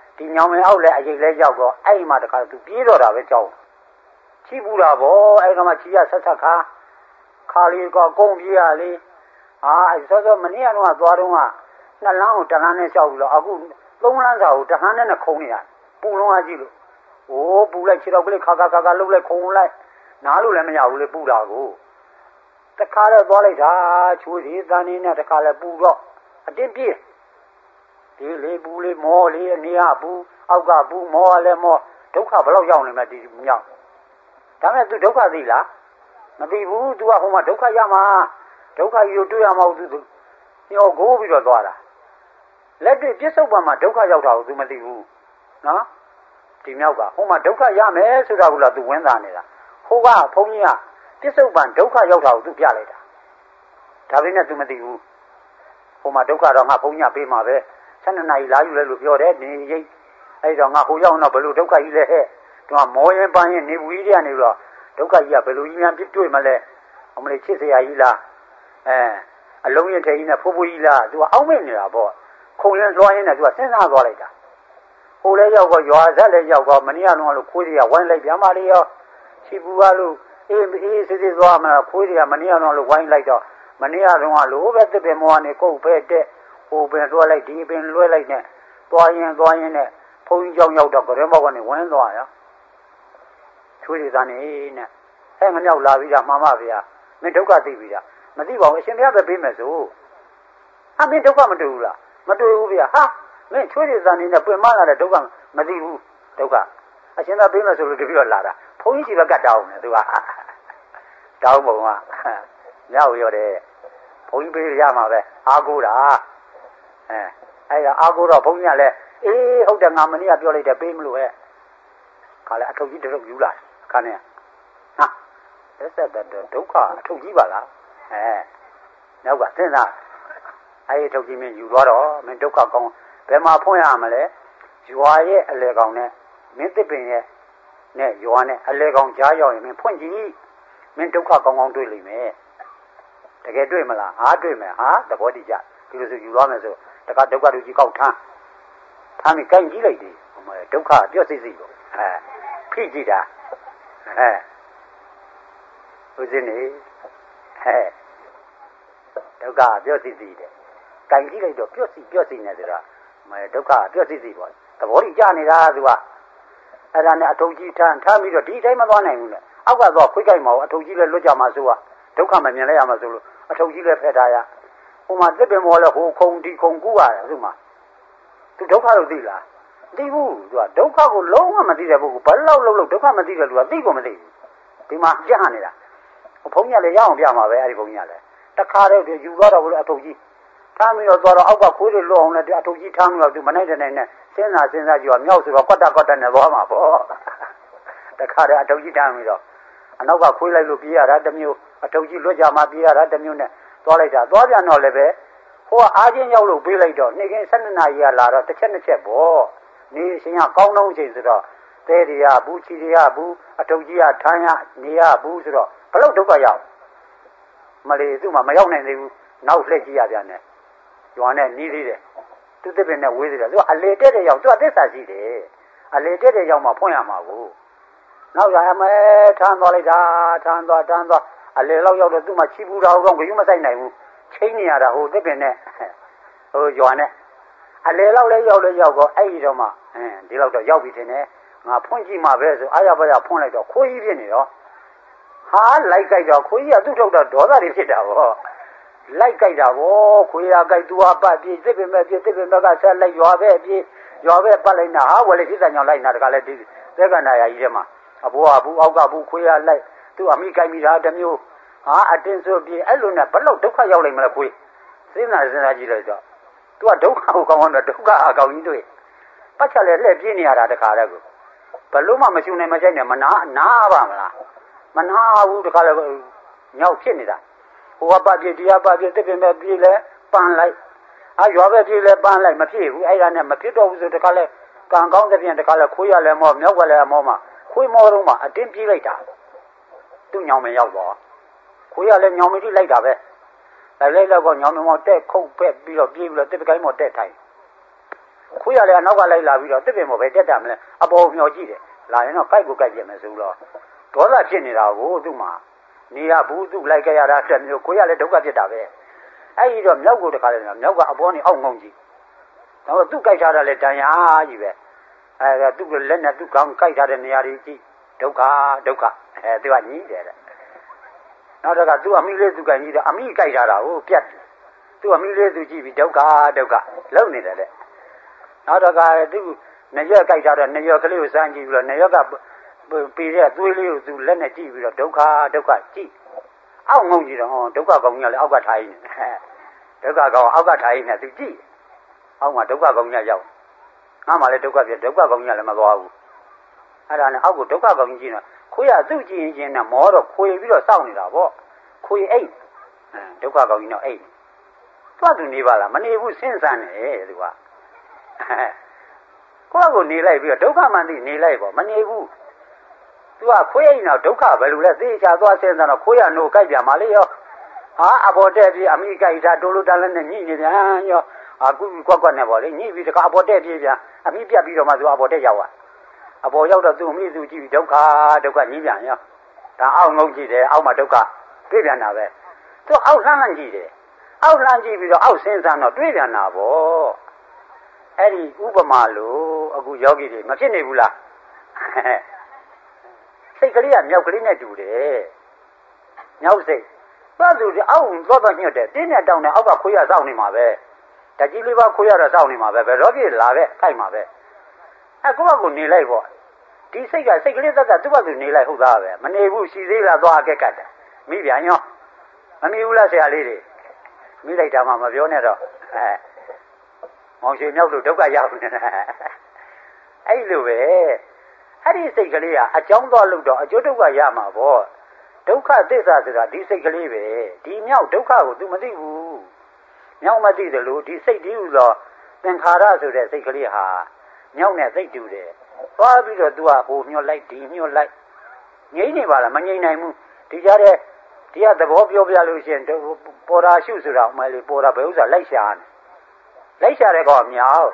ဒီညောင်မင်းအောက်လဲအရေးလဲရောက်တော့အဲ့ဒီမှာတခါသူပြေးတော့တာပဲကြောက်ချီးပူတာဗောအဲ့ကမှချီရဆက်ဆက်ခါလေးကကုန်းပြေးရလေစောမနေ့ကတော့သွားတော့နှစ်လမ်းကိုတလမ်းနဲ့လျှောက်ပြီးတော့အခုသုံးလမ်းစာကိုတဟန်းနဲ့ခုံနေရပူလုံးအားကြည့်လို့ပူလိုက်ခြေတော့ကလေးခါလှုပ်လိုက်ခုံလိုက်နားလို့လည်းမရဘူးလေပူတာကိုတခါတော့သွားလိုက်တာချိုးစီတန်းနေနဲ့တခါလဲပူတော့အတင်းပြေးဒီလေပူလေမောလေအနေကပူအောက်ကပူမောလည်းမောဒုက္ခဘယ်လောက်ရောက်နေမှဒီမြောက်ဒါမဲ့ तू ဒုက္ခသိလားမသိဘူး तू ကဟိုမှာဒုက္ခရမှာဒုက္ခကြီးကိုတွေ့ရမှာသူညောကိုပြီးတော့သွားတာလက်တွေ့ပြစ္ဆုတ်ပံမှာဒုက္ခရောက်တာကို तू မသိဘူးနော်ဒီမြောက်ကဟိုမှာဒုက္ခရမယ်ဆိုတာကလည်း तू ဝင်သားနေတာဟိုကဘုန်းကြီးကပြစ္ဆုတ်ပံဒုက္ခရောက်တာကို तू ပြလိုက်တာဒါပေမဲ့ तू မသိဘူးဟိုမှာဒုက္ခတော့ငါဘုန်းကြီးပေးမှာပဲ12နာရီလာယူလဲလို့ပြောတယ်နေရိတ်အဲ့တော့ငါဟိုရောက်တော့ဘယ်လိုဒုက္ခကြီးလဲဟဲ့သူကမောရင်ပန်းရင်နေဘူးကြီးကနေတော့ဒုက္ခကြီးကဘယ်လိုကြီးများပြစ်တွေ့မလဲအမလေးချစ်စရာကြီးလားအလုံးရင်ထဲကြီးနဲ့ဖိုးဖိုးကြီးလားသူကအောက်မေ့နေတာပေါ့ခုံရင်လွှမ်းရင်နဲ့သူကစဉ်းစားသွားလိုက်တာဟိုလဲရောက်တော့ရွာဇက်လဲရောက်တော့မနေ့ကလုံးလို့ခိုးတွေကဝိုင်းလိုက်ပြန်ပါလေရောချီပူကလို့အေးစစ်သွားမှခိုးတွေကမနေ့ကလုံးလို့ဝိုင်းလိုက်တော့မနေ့ကတော့လို့ပဲတစ်ပင်မောကနေကုတ်ပဲတက်ဟိုပင်လွှဲလိုက်ဒီပင်လွှဲလိုက်နဲ့သွားရင်နဲ့ဘုန်းကြီးကြောင့်ရောက်တော့ကရဲမောက်ကနေဝန်းသွားရောချိုးရည်သားနေနဲ့ဟဲ့ငမြောက်လာပြီးတာမှန်ပါဗျာမင်းဒုက္ခသိပြီလားမသိပါဘူးအရှင်ဘုရားပဲပေးမယ်ဆိုမင်းဒုက္ခမတွေ့ဘူးလားမတွေ့ဘူးဗျာမင်းချိုးရည်သားနေနဲ့ပြင်မလာတဲ့ဒုက္ခမသိဘူးဒုက္ခအရှင်သာပေးမယ်ဆိုလို့တပည့်တော့လာတာဘုန်းကြီးကြီးပဲကတ်တောင်းတယ်သူကတောင်းပုံကမြောက်ရောတယ်ဘုန်းကြီးပေးရမှာပဲအားကိုးတာအဲ့ဒါအားကိုးတော့ဘုန်းကြီးကလည်းဟုတ်တယ်ငါမနေ့ကပြောလိုက်တယ်ပေးမလို့ခါလဲအထုပ်ကြီးတထုပ်ယူလာခါနဲ့သက်သက်ဒုက္ခအထုပ်ကြီးပါလားနောက်ကစဉ်းစားအဲ့ဒီအထုပ်ကြီးမင်းယူသွားတော့မင်းဒုက္ခကောင်းဘယ်မှာဖွင့်ရမလဲရွာရဲ့အလဲကောင်နဲ့မင်းသစ်ပင်ရဲ့နဲ့ရွာနဲ့အလဲကောင်ကြားရောက်ရင်မင်းဖွင့်ကြည့်မင်းဒုက္ခကောင်းတွေ့လိမ့်မယ်တကယ်တွေ့မလားတွေ့မယ်သဘောတည်ကြဒီလိုဆိုယူသွားမယ်ဆိုတခါဒုက္ခတို့ကြီးကောက်ထမ်းပြီးကြိုက်ကြည့်လိုက်တယ်ဒုက္ခပြော့စိတ်ကိုဖိကြည့်တာဦးဇင်းနေဒုက္ခပြော့စိတ်တယ်ကြိုက်ကြည့်လိုက်တော့ပြော့စိတ်နေတယ်တော့ဒုက္ခပြော့စိတ်ပေါ့သဘောတည်ကြနေတာသူကအဲ့ဒါနဲ့အထုပ်ကြီးထမ်းပြီးတော့ဒီတိုင်းမသွားနိုင်ဘူးလေအောက်ကတော့ခွေးကြိုက်မှာအထုပ်ကြီးလည်းလွတ်ကြမှာဆိုကဒုက္ခမမြင်လိုက်ရမှာဆိုလို့အထုပ်ကြီးလည်းဖက်ထားရဟိုမှာတစ်ပင်မောလဲဟိုခုံဒီခုံကူရတယ်သူမှာသူဒုက္ခလို့သိလားသိဘူးသူကဒုက္ခကိုလုံးဝမသိတဲ့ပုဂ္ဂိုလ်ဘယ်လောက်လုံးဒုက္ခမသိတဲ့လူကသိကိုမသိဘူးဒီမှာကြားနေတာဘုန်းကြီးကလည်းရအောင်ပြမှာပဲအဲ့ဒီဘုန်းကြီးကလည်းတခါတည်းယူသွားတော့ဘလို့အထုပ်ကြီးထားပြီးတော့သွားတော့အောက်ကခွေးတွေလွတ်အောင်လည်းအထုပ်ကြီးထားပြီးတော့သူမနိုင်တဲ့နိုင်နဲ့စဉ်းစားကြည့်တော့မြောက်ဆိုတော့ကွက်တက်နဲ့သွားမှာပေါ့တခါတည်းအထုပ်ကြီးထားပြီးတော့အနောက်ကခွေးလိုက်လို့ပြေးရတာတစ်မျိုးအထုပ်ကြီးလွတ်ကြမှာပြေးရတာတစ်မျိုးနဲ့သွားလိုက်တာသွားပြန်တော့လည်းပဲဟိုကအားချင်းရောက်လို့ပေးလိုက်တော့နေ့ကင်း12နာရီကလာတော့တစ်ချက်နှစ်ချက်ပေါ့နေရှင်ကကောင်းတော့ချိန်ဆိုတော့တဲတွေကဘူးချီတွေကဘူးအထုပ်ကြီးကထမ်းရနေရဘူးဆိုတော့ဘလို့ဒုက္ခရောက်မလေးသူ့မှာမရောက်နိုင်သေးဘူးနောက်လှည့်ကြည့်ရပြန်တယ်ကျွမ်းနဲ့နီးသေးတယ်သူသစ်ပင်နဲ့ဝေးသေးတယ်သူကအလေတက်တဲ့ရောက်သူကသစ္စာရှိတယ်အလေတက်တဲ့ရောက်မှဖွင့်ရမှာကိုနောက်ရမဲထမ်းသွားလိုက်တာထမ်းသွားအလေလောက်ရောက်တော့သူ့မှာချီပူတာတော့ဂရုမစိုက်နိုင်ဘူးချိန်နေရတာဟိုသစ်ပင်နဲ့ဟိုကျွမ်းနဲ့အလေလောက်လဲရောက်တော့အဲ့ဒီတော့မှဒီလောက်တော့ရောက်ပြီထင်တယ်ငါဖွင့်ကြည့်မှပဲဆိုအားရပါရဖွင့်လိုက်တော့ခွေးကြီးဖြစ်နေတော့လိုက်ကြိုက်တော့ခွေးကြီးကသူ့ထုတ်တော့ဒေါသတွေဖြစ်တာပေါ့လိုက်ကြိုက်တာဗောခွေးရကြိုက်သူကပတ်ပြေးသစ်ပင်မဲ့ကဆက်လိုက်ရွာပဲပြေးရွာပဲပတ်လိုက်တာဝယ်လေဖြစ်တဲ့ညောင်လိုက်တာတကလည်းဒီသက်ကန္တာယာကြီးထဲမှာအဘိုးကဘူးအောက်ကဘူးခွေးရလိုက်သူအမိကြိုက်မိတာတစ်မျိုးအတင်းဆိုပြေးအဲ့လိုနဲ့ဘလို့ဒုက္ခရောက်လိုက်မလားခွေးစဉ်းစားကြည့်လိုက်တော့သူကဒုက္ခကိုကောင်းတော့ဒုက္ခအကောင်ကြီးတွေ့ပတ်ချက်လဲလှည့်ပြေးနေရတာတခါတည်းကိုဘလို့မှမရှိနိုင်မကြိုက်နဲ့မနာပါမလားမနာဘူးတခါလဲညောက်ဖြစ်နေတာဟိုကပတ်ပြေးတရားပတ်ပြေးတစ်ပင်ပဲပြေးလဲပန်းလိုက်ရွာပဲပြေးလဲပန်းလိုက်မဖြစ်ဘူးအဲ့ဒါနဲ့မဖြစ်တော့ဘူးဆိုတခါလဲကံကောင်းတဲ့ပြင်တခါလဲခွေးရလဲမောမြောက်ကလည်းမောမှာခွေးမောတော့မှအတင်းပြေးလိုက်တာသူ့ညောင်မရောက်တော့ခွေးရလဲညောင်မကြည့်လိုက်တာပဲလိုက်တော့ညောင်မောတက်ခုတ်ဖက်ပြီးတော့ပြေးပြီးတော့တစ်ပကိုင်းမောတက်ထိုင်ခွေးရလေနောက်ကလိုက်လာပြီးတော့တစ်ပင်ပေါ်ပဲတက်တာမလဲအပေါ်မျောကြည့်တယ်လာရင်တော့ကြိုက်ကိုကြိုက်ပြမယ်ဆိုတော့ဒေါသဖြစ်နေတာကိုသူ့မှာနေရဘူးသူ့လိုက်ကြရတာတက်မျိုးခွေးရလေဒုက္ခဖြစ်တာပဲအဲ့ဒီတော့မြောက်ကိုတခါလဲမြောက်ကအပေါ်နေအောက်ငုံကြည့်တော့သူ့ကြိုက်ထားတာလေတန်ရာကြီးပဲအဲသူ့လက်နဲ့သူ့ကောင်းကြိုက်ထားတဲ့နေရာတွေကြည့်ဒုက္ခသူကညီးတယ်တဲ့နောက်တော့ကသူ့အမိလေးသူကညီးတယ်အမိကြိုက်ထားတာကိုပြတ်သူ့အမိလေးသူကြည့်ပြီးဒုက္ခလုံနေတယ်တဲ့နောက်တော့ကသူနေရွက်ကြိုက်ထားတဲ့နေရွက်ကလေးကိုစမ်းကြည့်ပြီးတော့နေရွက်ကပေးတဲ့သွေးလေးကိုသူလက်နဲ့ကြည့်ပြီးတော့ဒုက္ခကြည့်အောက်ငုံကြည့်တော့ဒုက္ခကောင်းကြီးကလည်းအောက်ကထိုင်နေဒုက္ခကောင်းအောက်ကထိုင်နေသူကြည့်အောက်မှာဒုက္ခကောင်းကြီးရောက်ငါမှလည်းဒုက္ခပြဒုက္ခကောင်းကြီးလည်းမသွားဘူးအဲ့ဒါနဲ့အောက်ကိုဒုက္ခကောင်းကြီးကြည့်တော့ခွေးကသူ့ကြည့်ရင်ချင်းနဲ့မောတော့ခွေပြီးတော့စောင့်နေတာပေါ့ခွေအိတ်ဒုက္ခကောင်းကြီးတော့အိတ်သွားသူနေပါလားမနေဘူးစဉ်းစားနေသူကကိုယ့်ကိုနေလိုက်ပြီးတော့ဒုက္ခမှန်သိနေလိုက်ပေါ့မနေဘူးသူကခွေးအိမ်တော့ဒုက္ခဘယ်လိုလဲသိချာသွားစဉ်းစားတော့ခွေးရနိုးကြိုက်ပြန်ပါလေရောဟာအပေါ်တက်ပြီးအမိကြိုက်တာတိုးလို့တန်းလည်းနဲ့ညှိနေပြန်ရောအခုကွက်နဲ့ပေါ့လေညှိပြီးတခါအပေါ်တက်ပြေးပြန်အမိပြတ်ပြီးတော့မှသူအပေါ်တက်ရောက်သွားအပေါ်ရောက်တော့သူ့မိသူကြည့်ပြီးဒုက္ခညှိပြန်ရောဒါအောက်ငုံကြည့်တယ်အောက်မှာဒုက္ခတွေ့ပြန်တာပဲသူအောက်လှမ်းကြည့်တယ်အောက်လှမ်းကြည့်ပြီးတော့အောက်စဉ်းစားတော့တွေ့ပြန်တာပေါ့အဲ့ဒီဥပမာလို့အခုယောဂီတွေမဖြစ်နေဘူးလားစိတ်ကလေးကမြောက်ကလေးနဲ့တူတယ်မြောက်စိတ်သွားသူအောက်သွားညွတ်တယ်တင်းနဲ့တောင်းနဲ့အောက်ကခွေးရစောင့်နေမှာပဲတကြီးလေးပါခွေးရတော့စောင့်နေမှာပဲဘယ်တော့ပြည့်လာပဲခိုက်မှာပဲကိုယ့်ဘက်ကိုနေလိုက်ပေါ့ဒီစိတ်ကစိတ်ကလေးသက်ကသူ့ဘက်ကိုနေလိုက်ဟုတ်သားပဲမနေဘူးရှိသေးလားသွားအကက်ကတ်တယ်မိပြန်ရောမမိဘူးလားဆရာလေးတွေမိလိုက်တာမှမပြောနဲ့တော့မောင်ရွှေမြောက်လို့ဒုက္ခရောက်နေတာအဲ့လိုပဲအဲ့ဒီစိတ်ကလေးကအကြောင်းသွားလို့တော့အကျိုးဒုက္ခရမှာပေါ့ဒုက္ခသစ္စာဆိုတာဒီစိတ်ကလေးပဲဒီမြောက်ဒုက္ခကို तू မသိဘူးမြောက်မသိတယ်လို့ဒီစိတ်တည်းဟူသောသင်္ခါရဆိုတဲ့စိတ်ကလေးဟာမြောက်နဲ့သိတူတယ်သွားပြီးတော့ तू ကဟိုညှို့လိုက်ဒီညှို့လိုက်ငြိမ့်နေပါလားမငြိမ့်နိုင်ဘူးဒီကြတဲ့ဒီကသဘောပြောပြလို့ရှိရင်ပေါ်တာရှုဆိုတာအမှန်လေပေါ်တာဘယ်ဥစ္စာလိုက်ရှာနေလိုက်ရှာတဲ့ကောင်မြောက်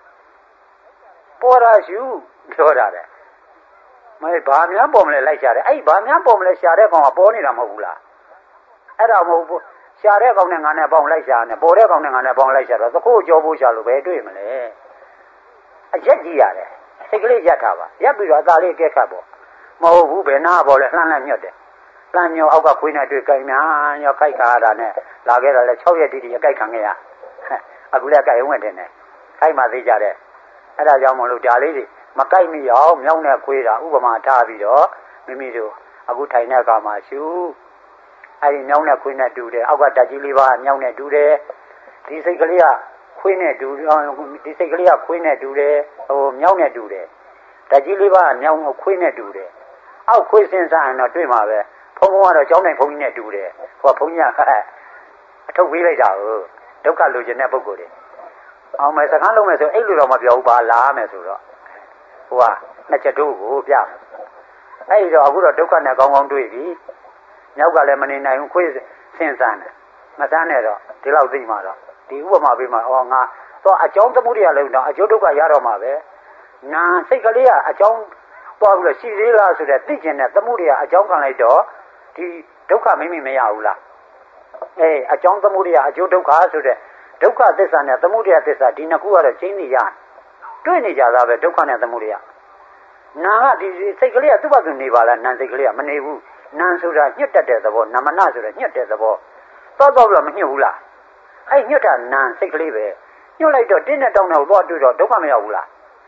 ပေါ်တာရှုပြောတာတဲ့မဘာများပေါ်မလဲလိုက်ရှာတယ်အဲ့ဘာများပေါ်မလဲရှာတဲ့ကောင်ကပေါ်နေတာမဟုတ်ဘူးလားအဲ့ဒါမဟုတ်ဘူးရှာတဲ့ကောင်နဲ့ငါနဲ့ပေါင်းလိုက်ရှာနေပေါ်တဲ့ကောင်နဲ့ငါနဲ့ပေါင်းလိုက်ရှာတော့သခိုးကြောဖို့ရှာလို့ပဲတွေ့မလဲအရက်ကြီးရတယ်စိတ်ကလေးရက်ထားပါရက်ပြီးတော့အသာလေးကဲခတ်ပေါ့မဟုတ်ဘူးဘယ်နာပေါ်လဲလှမ်းညွတ်တယ်လှမ်းညောအောက်ကခွေးနဲ့တွေ့ကြိုင်များရောခိုက်ခါရတာနဲ့လာခဲ့တော့လဲ6ရက်တိတိအကြိုက်ခံခဲ့ရအခုလည်းကြိုင်ဝင်တယ်နဲ့ခိုက်မှသိကြတယ်အဲ့ဒါကြောင့်မလို့ဒါလေးတွေမကြိုက်မိအောင်မြောင်းနဲ့ခွေးတာဥပမာထားပြီးတော့မိမိတို့အခုထိုင်တဲ့အခါမှာရှုအဲ့ဒီမြောင်းနဲ့ခွေးနဲ့တူတယ်အောက်ကတက်ကြီးလေးပါမြောင်းနဲ့တူတယ်ဒီစိတ်ကလေးကခွေးနဲ့တူဒီစိတ်ကလေးကခွေးနဲ့တူတယ်ဟိုမြောင်းနဲ့တူတယ်တက်ကြီးလေးပါမြောင်းခွေးနဲ့တူတယ်အောက်ခွေးစင်းစားရင်တော့တွေ့မှာပဲဘုံကတော့ကျောင်းနိုင်ဘုံကြီးနဲ့တူတယ်ဟိုဘုံကြီးကအထုတ်ပေးလိုက်တာဟုတ်ဒုက္ခလိုချင်တဲ့ပုဂ္ဂိုလ်တွေအောင်မယ်စကားလုံးမယ်ဆိုအဲ့လိုတော့မပြောဘူးပါလာမယ်ဆိုတော့ဟိုကနှစ်ချက်တို့ကိုပြအဲ့ဒီတော့အခုတော့ဒုက္ခနဲ့ကောင်းကောင်းတွေ့ပြီမြောက်ကလည်းမနေနိုင်ဘူးခွေးဆင်းဆန်းတယ်မဆန်းနဲ့တော့ဒီလောက်သိမှတော့ဒီဥပမာပေးမှာငါတော့အကြောင်းသမှုတွေကလည်းတော့အကျိုးဒုက္ခရတော့မှာပဲနာစိတ်ကလေးကအကြောင်းသွားပြီးတော့ရှိသေးလားဆိုတဲ့သိကျင်တဲ့သမှုတွေကအကြောင်းခံလိုက်တော့ဒီဒုက္ခမိမိမရဘူးလားအကြောင်းသမှုတွေကအကျိုးဒုက္ခဆိုတဲ့ဒုက္ခသစ္စာနဲ့သမှုရိယသစ္စာဒီနှစ်ခုကတော့ချင်းနေရတွေ့နေကြတာပဲဒုက္ခနဲ့သမှုရိယနာကဒီစိတ်ကလေးကသူ့ဘာသူနေပါလားနာစိတ်ကလေးကမနေဘူးနာဆိုတာညှစ်တတ်တဲ့သဘောနာမနဆိုတာညှစ်တဲ့သဘောတော့ပြီးတော့မညှစ်ဘူးလားအဲ့ညှစ်တာနာစိတ်ကလေးပဲညှစ်လိုက်တော့တင်းနဲ့တောင်းတဲ့ဟိုတော့တွေ့တော့ဒုက္ခမရောက်ဘူးလား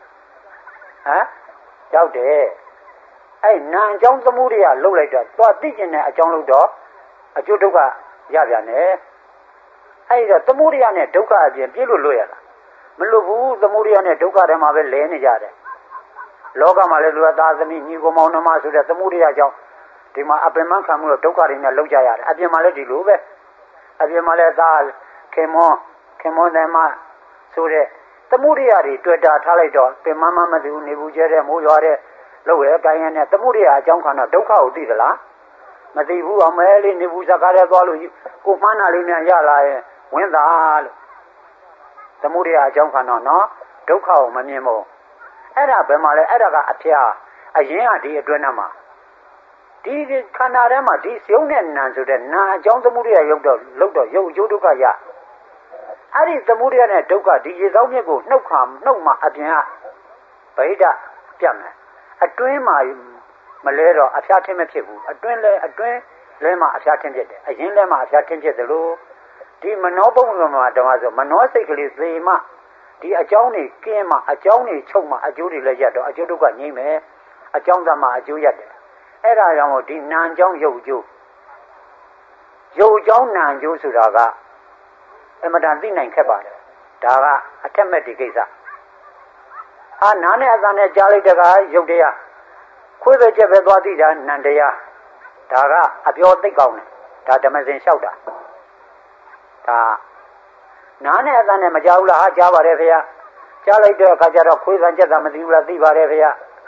ရောက်တယ်အဲ့နာအကြောင်းသမှုရိယလှုပ်လိုက်တော့သွားသိကျင်တဲ့အကြောင်းလို့တော့အကျိုးဒုက္ခရပြန်တယ်အဲ့တော့သမှုရိယနဲ့ဒုက္ခအပြင်ပြည့်လို့လွတ်ရလားမလွတ်ဘူးသမှုရိယနဲ့ဒုက္ခထဲမှာပဲလဲနေကြတယ်လောကမှာလည်းလူသားသမီးညီကိုမောင်နှမဆိုတဲ့သမှုရိယကြောင့်ဒီမှာအပင်မခံမှုတော့ဒုက္ခတွေနဲ့လောက်ကြရတယ်အပြင်မှာလည်းဒီလိုပဲအပြင်မှာလည်းသားခင်မွန်းတယ်မဆိုတဲ့သမှုရိယတွေတွေ့တာထားလိုက်တော့ပင်မမသိဘူးနေဘူးကျဲတဲ့မိုးရွာတဲ့လောက်ရဲကိုင်းရတဲ့သမှုရိယအကြောင်းခန္ဓာဒုက္ခကိုသိသလားမသိဘူးအမဲလေးနေဘူးစကားရဲသွားလို့ကိုမှန်းတာလေးများရလာရင်ဝင်သာလို့သမှုရိယအကြောင်းခန္ဓာနော်ဒုက္ခကိုမမြင်ဘူးအဲ့ဒါဘယ်မှာလဲအဲ့ဒါကအဖျားအရင်ကဒီအတွင်းထဲမှာဒီခန္ဓာထဲမှာဒီရုပ်နဲ့နာဆိုတဲ့နာအကြောင်းသမှုတွေရုပ်တော့လောက်တော့ရုပ်အကျိုးဒုက္ခရအဲ့ဒီသမှုတွေနဲ့ဒုက္ခဒီရေသောမြစ်ကိုနှုတ်မှအပြင်ကဗိဓပြတ်မယ်အတွင်းမှာမလဲတော့အဖျားထင်းမဖြစ်ဘူးအတွင်းလဲမှာအဖျားထင်းဖြစ်တယ်အရင်လဲမှာအဖျားထင်းဖြစ်တယ်လို့ဒီမနောပုံမှာဓမ္မဆိုမနောစိတ်ကလေးသေမှဒီအကြောင်းတွေကင်းမှအကြောင်းတွေချုပ်မှအကျိုးတွေလည်းရတော့အကျိုးဒုက္ခငြိမ့်မယ်အကြောင်းသမှာအကျိုးရတယ်အဲ့ဒါကြောင့်ဒီနာမ်ကြောင့်ရုပ်အကျိုးရုပ်အကြောင်းနာမ်အကျိုးဆိုတာကအမတန်သိနိုင်ခက်ပါတယ်ဒါကအထက်မဲ့ဒီကိစ္စနားနဲ့အသံနဲ့ကြားလိုက်တဲ့ကရုပ်တရားခွေးပဲချက်ပဲသွားသိတာနံတရားဒါကအပြောသိကောင်းတယ်ဒါဓမ္မစင်လျှောက်တာဒါနားနဲ့အသံနဲ့မကြားဘူးလားဟာကြားပါတယ်ဖေ။ကြားလိုက်တဲ့အခါကျတော့ခွေးသံချက်တာမသိဘူးလားသိပါတယ်ဖေ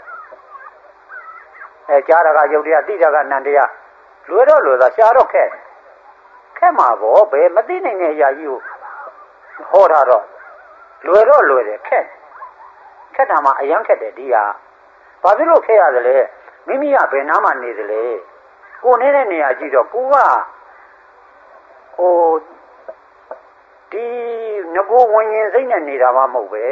။ကြားတာကယုတ်တရားသိတာကနံတရားလွယ်တော့လွယ်တာရှားတော့ခက်မှာပေါ့ဘယ်မသိနိုင်တဲ့အရာကြီးကိုဟောတာတော့လွယ်တော့လွယ်တယ်ခက်တာမှအယမ်းခက်တယ်ဒီဟာဘာဖြစ်လို့ခက်ရတယ်လဲမိမိကဘယ်နားမှနေသလဲကိုနေတဲ့နေရာကြည့်တော့ကိုကဒီငကိုဝင်ရင်စိတ်နဲ့နေတာမှမဟုတ်ပဲ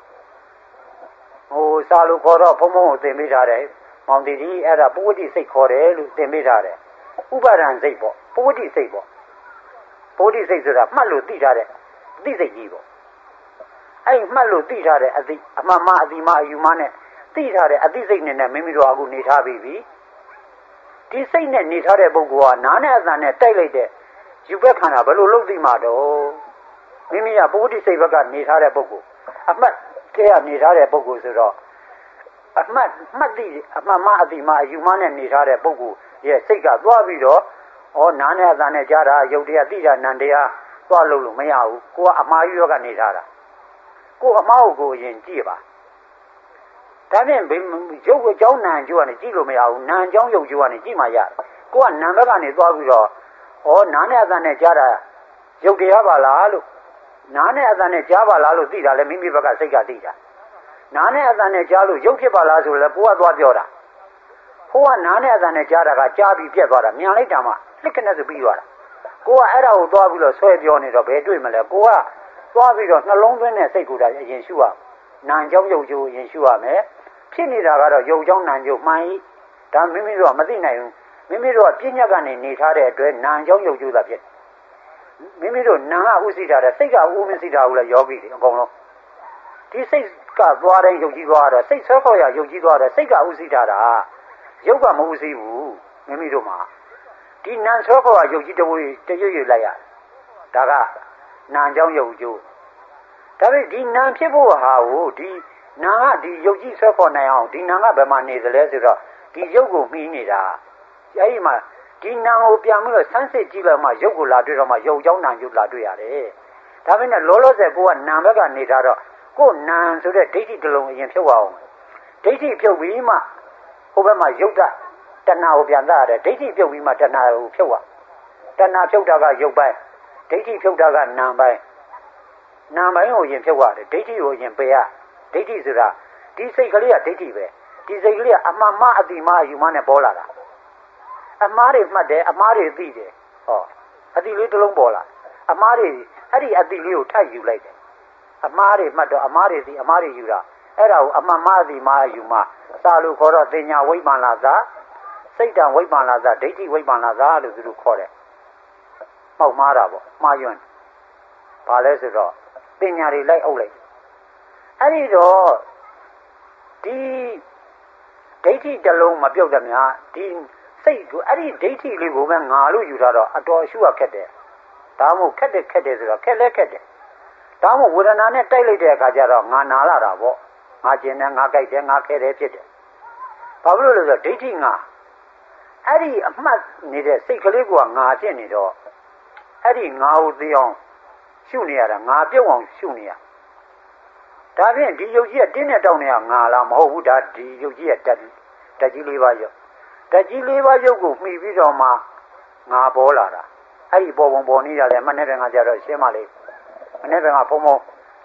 စာလို့ခေါ်တော့ဘုံကိုသင်ပေးထားတယ်မောင်တီဒီအဲ့ဒါပုဝတ္တိစိတ်ခေါ်တယ်လို့သင်ပေးထားတယ်ဥပါဒံစိတ်ပေါ့ပုဝတ္တိစိတ်ပေါ့ပုဝတ္တိစိတ်ဆိုတာမှတ်လို့သိထားတဲ့အသိစိတ်ကြီးပေါ့အဲ့မှတ်လို့သိထားတဲ့အသိအမှန်မှအသိမှအယူမှနဲ့သိထားတဲ့အသိစိတ်နဲ့မိမိတို့အခုနေထားပြီဒီစိတ်နဲ့နေထားတဲ့ပုဂ္ဂိုလ်ကနားနဲ့အသံနဲ့တိုက်လိုက်တဲ့ယူဘက်ခန္ဓာဘယ်လိုလုပ်သိမှာတော့မိမိကပုဝတ္တိစိတ်ဘက်ကနေထားတဲ့ပုဂ္ဂိုလ်အမှတ်ကဲကနေထားတဲ့ပုဂ္ဂိုလ်ဆိုတော့အမှတ်သိအမှန်မှအသိမှအယူမှနဲ့နေထားတဲ့ပုဂ္ဂိုလ်ရဲ့စိတ်ကသွားပြီးတော့နားနဲ့အသံနဲ့ကြားတာယုတ်တရားသိတာနံတရားသွားလို့မရဘူးကိုကအမှားယူကနေထားတာကိုအမှားကိုအရင်ကြည့်ပါဒါဖြင့်ရုပ်အကြောင်းနာအကျိုးကနေကြည့်လို့မရဘူးနာအကြောင်းရုပ်ကျိုးကနေကြည့်မှရတယ်ကိုကနာဘက်ကနေသွားပြီးတော့နားနဲ့အသံနဲ့ကြားတာရုပ်တရားပါလားလို့နားနဲ့အသံနဲ့ကြားပါလားလို့သိတာလဲမိမိဘက်ကစိတ်ကသိတာနားနဲ့အသံနဲ့ကြားလို့ရုပ်ဖြစ်ပါလားဆိုလဲကိုကသွားပြောတာကိုကနားနဲ့အသံနဲ့ကြားတာကကြားပြီးပြက်သွားတာမြန်လိုက်တာမှလစ်ခနဲ့ဆိုပြီးသွားတာကိုကအဲ့ဒါကိုသွားပြီးတော့ဆွဲပြောနေတော့ဘယ်တွေ့မလဲကိုကသွားပြီးတော့နှလုံးသွင်းတဲ့စိတ်ကိုဒါအရင်ရှုရနာမ်ကြောင်းရုပ်ကျိုးအရင်ရှုရမယ်ဖြစ်နေတာကတော့ရုပ်ကြောင်းနာမ်ကျိုးမှန်ဤဒါမိမိတို့ကမသိနိုင်ဘူးမိမိတို့ကပြဉ္ညာကနေနေထားတဲ့အတွက်နာမ်ကြောင်းရုပ်ကျိုးသာဖြစ်မိမိတို့နာမ်ကဥသိတာတဲ့စိတ်ကဥမသိတာဘူးလေယောဂီတွေအကုန်လုံးဒီစိတ်ကသွားတဲ့ရုပ်ကြီးသွားတော့စိတ်ဆွဲခေါ်ရရုပ်ကြီးသွားတော့စိတ်ကဥသိတာရုပ်ကမဥသိဘူးမိမိတို့မှာဒီနာမ်ဆွဲခေါ်ရရုပ်ကြီးတရွေ့လိုက်ရဒါကနာမ်ကြောင်းရုပ်ကျိုးဒါပေမဲ့ဒီနာမ်ဖြစ်ဖို့ဟာကိုဒီနာမ်ကဒီရုပ်ကြီးဆွဲခေါ်နိုင်အောင်ဒီနာမ်ကဘယ်မှာနေသလဲဆိုတော့ဒီရုပ်ကိုမှီနေတာအဲဒီမှာဒီနာမ်ကိုပြန်ပြီးတော့ဆန်းစစ်ကြည့်လိုက်မှရုပ်ကိုလာတွေ့တော့မှရုပ်ကြောင်းနာမ်ရုပ်လာတွေ့ရတယ်ဒါပေမဲ့လောလောဆယ်ကိုကနာမ်ဘက်ကနေထားတော့ကိုယ်နာမ်ဆိုတဲ့ဒိဋ္ဌိတစ်လုံးအရင်ဖြုတ်အောင်ဒိဋ္ဌိဖြုတ်ပြီးမှဟိုဘက်မှာယုတ်တဏှာကိုပြန်သားရတယ်ဒိဋ္ဌိဖြုတ်ပြီးမှတဏှာကိုဖြုတ်ရတဏှာဖြုတ်တာကယုတ်ပိုင်းဒိဋ္ဌိဖြုတ်တာကနာမ်ပိုင်းနာမ်ပိုင်းကိုအရင်ဖြုတ်ရတယ်ဒိဋ္ဌိကိုအရင်ပယ်ရဒိဋ္ဌိဆိုတာဒီစိတ်ကလေးကဒိဋ္ဌိပဲဒီစိတ်ကလေးကအမှန်မှအတိမှအယူမှနဲ့ပေါ်လာတာအမှားတွေမှတ်တယ်အမှားတွေသိတယ်အတိလေးတစ်လုံးပေါ်လာအမှားတွေအဲ့ဒီအတိလေးကိုထပ်ယူလိုက်တယ်အမှားတွေမှတ်တော့အမှားတွေသိအမှားတွေယူတာအဲ့ဒါကိုအမှန်မှအတိမှအယူမှစာလို့ခေါ်တော့တင်ညာဝိမာန်လာသာစိတ်တံဝိမာန်လာသာဒိဋ္ဌိဝိမာန်လာသာလို့သူတို့ခေါ်တယ်ပေါက်မှားတာပေါ့မှားယွန်းဘာလဲဆိုတော့တင်ညာတွေလိုက်အုပ်လိုက်အဲ့ဒီတော့ဒီဒိဋ္ဌိတစ်လုံးမပြုတ်တယ်များဒီစိတ်ကိုအဲ့ဒီဒိဋ္ဌိလေးကိုပဲငါလို့ယူထားတော့အတော်အရှုခက်တယ်ဒါမှမဟုတ်ခက်တယ်ဆိုတော့ခက်လဲခက်တယ်ဒါမှမဟုတ်ဝေဒနာနဲ့တိုက်လိုက်တဲ့အခါကျတော့ငါနာလာတာပေါ့ငါကျင်တယ်ငါကြိုက်တယ်ငါခဲတယ်ဖြစ်တယ်ဘာဖြစ်လို့လဲဆိုတော့ဒိဋ္ဌိငါအဲ့ဒီအမှတ်နေတဲ့စိတ်ကလေးကငါဖြစ်နေတော့အဲ့ဒီငါကိုသိအောင်ရှုနေရတာငါပြုတ်အောင်ရှုနေရဒါဖြင့်ဒီယုတ်ကြီးကတင်းနဲ့တောင်းနေတာငါလားမဟုတ်ဘူးဒါဒီယုတ်ကြီးကတက်ကြီးလေးပါးယုတ်တက်ကြီးလေးပါးယုတ်ကိုမှီပြီးတော့မှငါပေါ်လာတာအဲ့ဒီပေါ်ပုံပေါ်နေရတယ်မနေ့ကကြတော့ရှင်းပါလေမနေ့ကဖုံဖုံရှ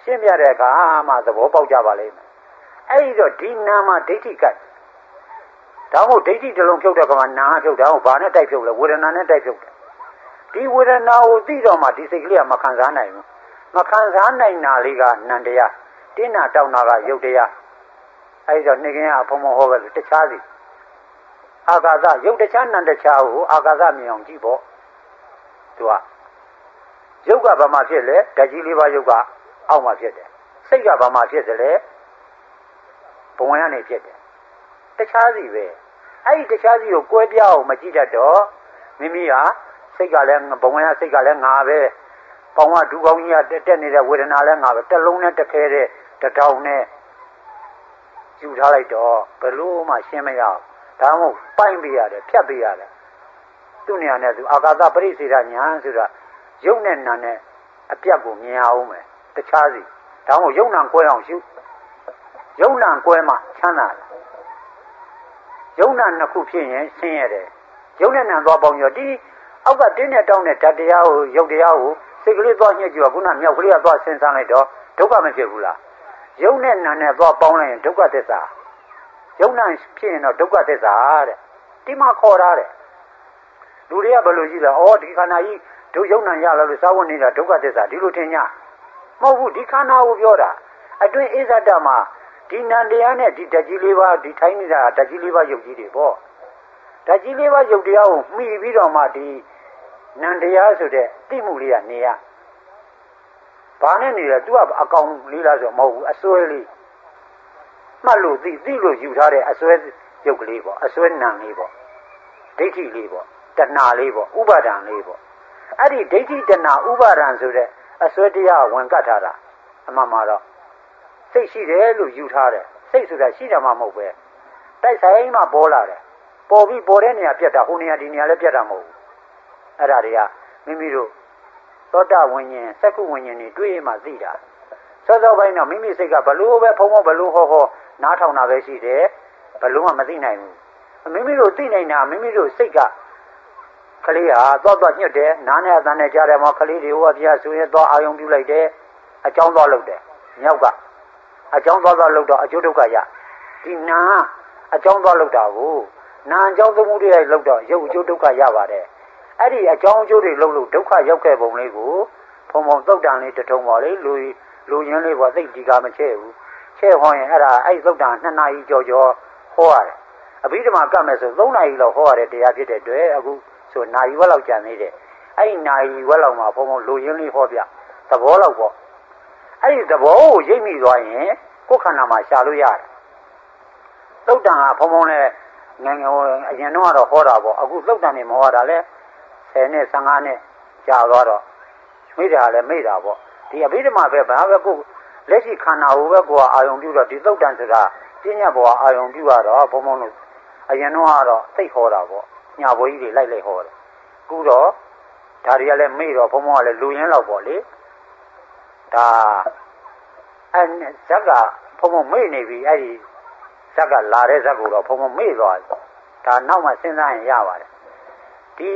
ရှင်းပြတဲ့အခါမှသဘောပေါက်ကြပါလိမ့်မယ်အဲ့ဒီတော့ဒီနာမှာဒိဋ္ဌိကတ်ဒါမို့ဒိဋ္ဌိတစ်လုံးဖြုတ်တဲ့ကမှနာဖြုတ်တယ်ဟောဘာနဲ့တိုက်ဖြုတ်လဲဝေဒနာနဲ့တိုက်ဖြုတ်တယ်ဒီဝေဒနာကိုသိတော့မှဒီစိတ်ကလေးကမခံစားနိုင်ဘူးမခံစားနိုင်တာလေးကနန္တရားတင်းနာတောင်းတာကယုတ်တရားအဲဒီတော့နေကင်းကဘုံဘုံဟောပဲလို့တခြားစီအာကာသယုတ်တခြားနန္တခြားကိုအာကာသမြင်အောင်ကြည့်ပေါ့သူကယုတ်ကဘာမှဖြစ်လဲဓာတ်ကြီးလေးပါးယုတ်ကအောက်မှာဖြစ်တယ်စိတ်ကဘာမှဖြစ်တယ်လဲဘဝင်ကနေဖြစ်တယ်တခြားစီပဲအဲ့ဒီတခြားစီကိုကွဲပြားအောင်မကြည့်တတ်တော့မိမိဟာစိတ်ကလည်းဘဝင်ကစိတ်ကလည်းငါပဲပေါင်ကဒူကောင်းကြီးကတက်နေတဲ့ဝေဒနာလည်းငါပဲတစ်လုံးနဲ့တစ်ခဲတဲ့တထောင်နဲ့ယူထားလိုက်တော့ဘလို့မှရှင်းမရအောင်ဒါမှမဟုတ်ပိုင်ပေးရတယ်ဖြတ်ပေးရတယ်သူ့နေရာနဲ့သူအာကာသပရိစေဒညာဆိုတာယုံနဲ့နာနဲ့အပြတ်ကိုမြင်အောင်မယ်တခြားစီဒါမှမဟုတ်ယုံနာကွဲအောင်ရှုယုံနာကွဲမှချမ်းသာတယ်ယုံနာနှစ်ခုဖြစ်ရင်ဆင်းရဲတယ်ယုံနဲ့နာသွားပေါင်းရောဒီအောက်ကတင်းနဲ့တောင်းတဲ့ဓာတ်တရားကိုယုတ်တရားကိုစိတ်ကလေးသွားညှစ်ကြည့်ပါခုနမြောက်ကလေးကသွားဆင်းဆန်းလိုက်တော့ဒုက္ခမဖြစ်ဘူးလားယုံနဲ့နာနဲ့သွားပေါင်းလိုက်ရင်ဒုက္ခသစ္စာယုံနာဖြစ်ရင်တော့ဒုက္ခသစ္စာတဲ့ဒီမှာခေါ်ထားတယ်လူတွေကဘယ်လိုရှိလဲဩဒီခန္ဓာကြီးဒုယုံနာရလာလို့စာဝတ်နေတာဒုက္ခသစ္စာဒီလိုထင်ကြမဟုတ်ဘူးဒီခန္ဓာကိုပြောတာအတွင်းအိဇဒမှာဒီနန္တရားနဲ့ဒီဓာတ်ကြီးလေးပါးဒီထိုင်းနေတာဓာတ်ကြီးလေးပါးယုတ်ကြီးတွေပေါ့ဓာတ်ကြီးလေးပါးယုတ်တရားကိုမှီပြီးတော့မှဒီနန္တရားဆိုတဲ့သိမှုလေးကနေရဘာနဲ့နေလဲ तू ကအကောင်လေးလားဆိုမဟုတ်ဘူးအစွဲလေးမှတ်လို့သိလို့ယူထားတဲ့အစွဲယုတ်ကလေးပေါ့အစွဲနံလေးပေါ့ဒိဋ္ဌိလေးပေါ့တဏှာလေးပေါ့ဥပါဒံလေးပေါ့အဲ့ဒီဒိဋ္ဌိတဏှာဥပါဒံဆိုတဲ့အစွဲတရားဝင်ကတ်ထားတာအမှန်မှာတော့စိတ်ရှိတယ်လို့ယူထားတယ်စိတ်ဆိုတာရှိတာမှမဟုတ်ပဲတိုက်ဆိုင်မှပေါ်လာတယ်ပေါ်ပြီးပေါ်တဲ့နေရာပြတ်တာဟိုနေရာဒီနေရာလည်းပြတ်တာမဟုတ်ဘူးအဲ့ဒါတွေကမိမိတို့သောတာဝิญဉ်စက္ခုဝิญဉ်တွေတွေ့မှသိတာစောစောပိုင်းတော့မိမိစိတ်ကဘလို့ပဲဖုံဖုံဘလို့ဟောနားထောင်တာပဲရှိတယ်ဘလို့မှမသိနိုင်ဘူးမိမိတို့သိနိုင်တာမိမိတို့စိတ်ကကလေးဟာသွားညှက်တယ်နားနဲ့အသံနဲ့ကြားတယ်မှာကလေးတွေဟိုအပြားဆိုရင်သွားအာယုံပြုလိုက်တယ်အကြောင်းသွားလုပ်တယ်မြောက်ကအကြောင်းသွားလုပ်တော့အကျိုးဒုက္ခရဒီနာအကြောင်းသွားလုပ်တာကိုနာအကြောင်းသမှုတွေလုပ်တော့ရုပ်အကျိုးဒုက္ခရပါတယ်အဲ့ဒီအကြောင်းအကျိုးတွေလုပ်လို့ဒုက္ခရောက်ခဲ့ပုံလေးကိုဖုံဖုံသုတ်တန်လေးတထုံပါလေလူရင်းလေးပေါ့သိဒီကမချဲ့ဘူးချဲ့ဟောရင်အဲ့ဒါအဲ့သုတ်တန်2နာရီကြော်ဟောရတယ်အဘိဓမ္မာကတ်မယ်ဆို3နာရီလောက်ဟောရတဲ့တရားဖြစ်တဲ့အတွက်အခုဆိုနာရီဝက်လောက်ကြာနေတယ်အဲ့ဒီနာရီဝက်လောက်မှာဖုံဖုံလူရင်းလေးဟောပြသဘောလောက်ပေါ့အဲ့ဒီသဘောကိုရိပ်မိသွားရင်ကိုယ်ခန္ဓာမှာရှာလို့ရတယ်သုတ်တန်ကဖုံဖုံနဲ့ငယ်ငယ်အရင်တော့ဟောတာပေါ့အခုသုတ်တန်နေမဟောတာလဲ10နဲ့15နဲ့ကြာသွားတော့မိတာလည်းမိတာပေါ့ဒီအဘိဓမ္မာပဲဘာပဲကိုလက်ရှိခန္ဓာကိုပဲကိုယ်အာယုံပြုတော့ဒီသုတ်တန်ဆိုတာပြဉ္ညာဘောအာယုံပြုရတော့ဘုံဘုံလို့အရင်တော့ကတော့သိဟောတာပေါ့ညာဘွေးကြီးတွေလိုက်ဟောတယ်အခုတော့ဒါတွေကလည်းမိတော့ဘုံဘုံကလည်းလူရင်းလောက်ပေါ့လေဒါအဲဇက်ကဘုံဘုံမိနေပြီအဲ့ဒီဇက်ကလာတဲ့ဇက်ကိုတော့ဘုံဘုံမိသွားတယ်ဒါနောက်မှစဉ်းစားရင်ရပါတယ်ဒီ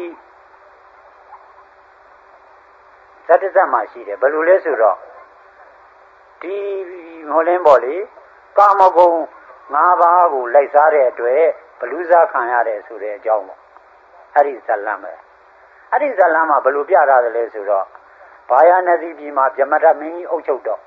ဇတ်တဇတ်မှာရှိတယ်ဘယ်လိုလဲဆိုတော့ဒီဟောလင်းပေါ့လေကာမဂုဏ်5ပါးကိုလိုက်စားတဲ့အတွက်ဘလူစားခံရတယ်ဆိုတဲ့အကြောင်းပေါ့အဲ့ဒီဇလံပဲအဲ့ဒီဇလံမှာဘယ်လိုပြထားတယ်လဲဆိုတော့ဘာယာနစီပြည်မှာဗြဟ္မတမင်းကြီးအုပ်ချုပ်တော့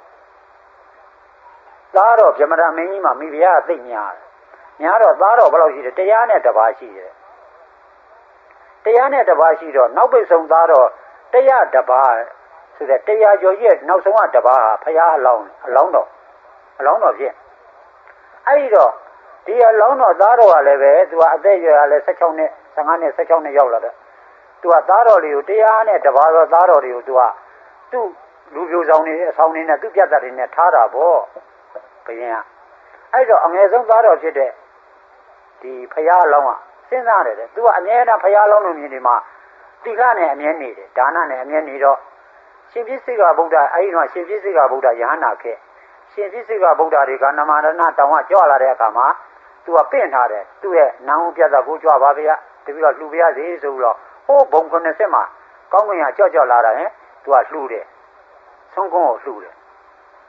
သားတော်ဗြဟ္မတမင်းကြီးမှာမိဖုရားအသိညာတော့သားတော်ဘယ်လောက်ရှိတယ်တရားနဲ့တစ်ပါးရှိတယ်တရားနဲ့တစ်ပါးရှိတော့နောက်ပိတ်ဆုံးသားတော့တရားတစ်ပါးဆိုတဲ့တရားကျော်ရဲ့နောက်ဆုံးကတစ်ပါးဟာဖရာအလောင်းတော်ဖြစ်အဲ့ဒီတော့ဒီအလောင်းတော်သားတော်ကလည်းပဲသူကအသက်ရွယ်ကလည်း16နှစ်15နှစ်16နှစ်ရောက်လာတယ်သူကသားတော်လေးကိုတရားနဲ့တစ်ပါးတော့သားတော်တွေကိုသူကသူ့လူပြိုဆောင်နေအဆောင်နေနဲ့သူ့ပြတ်တတ်တွေနဲ့ထားတာပေါ့ဘုရင်ကအဲ့တော့အငယ်ဆုံးသားတော်ဖြစ်တဲ့ဒီဖရာအလောင်းကစဉ်းစားတယ်သူကအမြဲတမ်းဖရာအလောင်းလိုမြင်ဒီမှာသီလနဲ့အမြဲနေတယ်ဒါနနဲ့အမြဲနေတော့ရှင်ပြည့်စိကဗုဒ္ဓအဲ့ဒီတော့ရှင်ပြည့်စိကဗုဒ္ဓယဟနာခဲ့ရှင်ပြည့်စိကဗုဒ္ဓတွေကနမရဏတောင်ကကြွလာတဲ့အခါမှာသူကပင့်ထားတယ်သူ့ရဲ့နောင်ပြတ်တာကိုကြွပါဗျာတပြီးတော့လှူပြရစီဆိုပြီးတော့ဟိုးဘုံ90မှာကောင်းကင်ကကြောက်လာတာဟင်သူကလှူတယ်ဆုံးကုန်းကိုလှူတယ်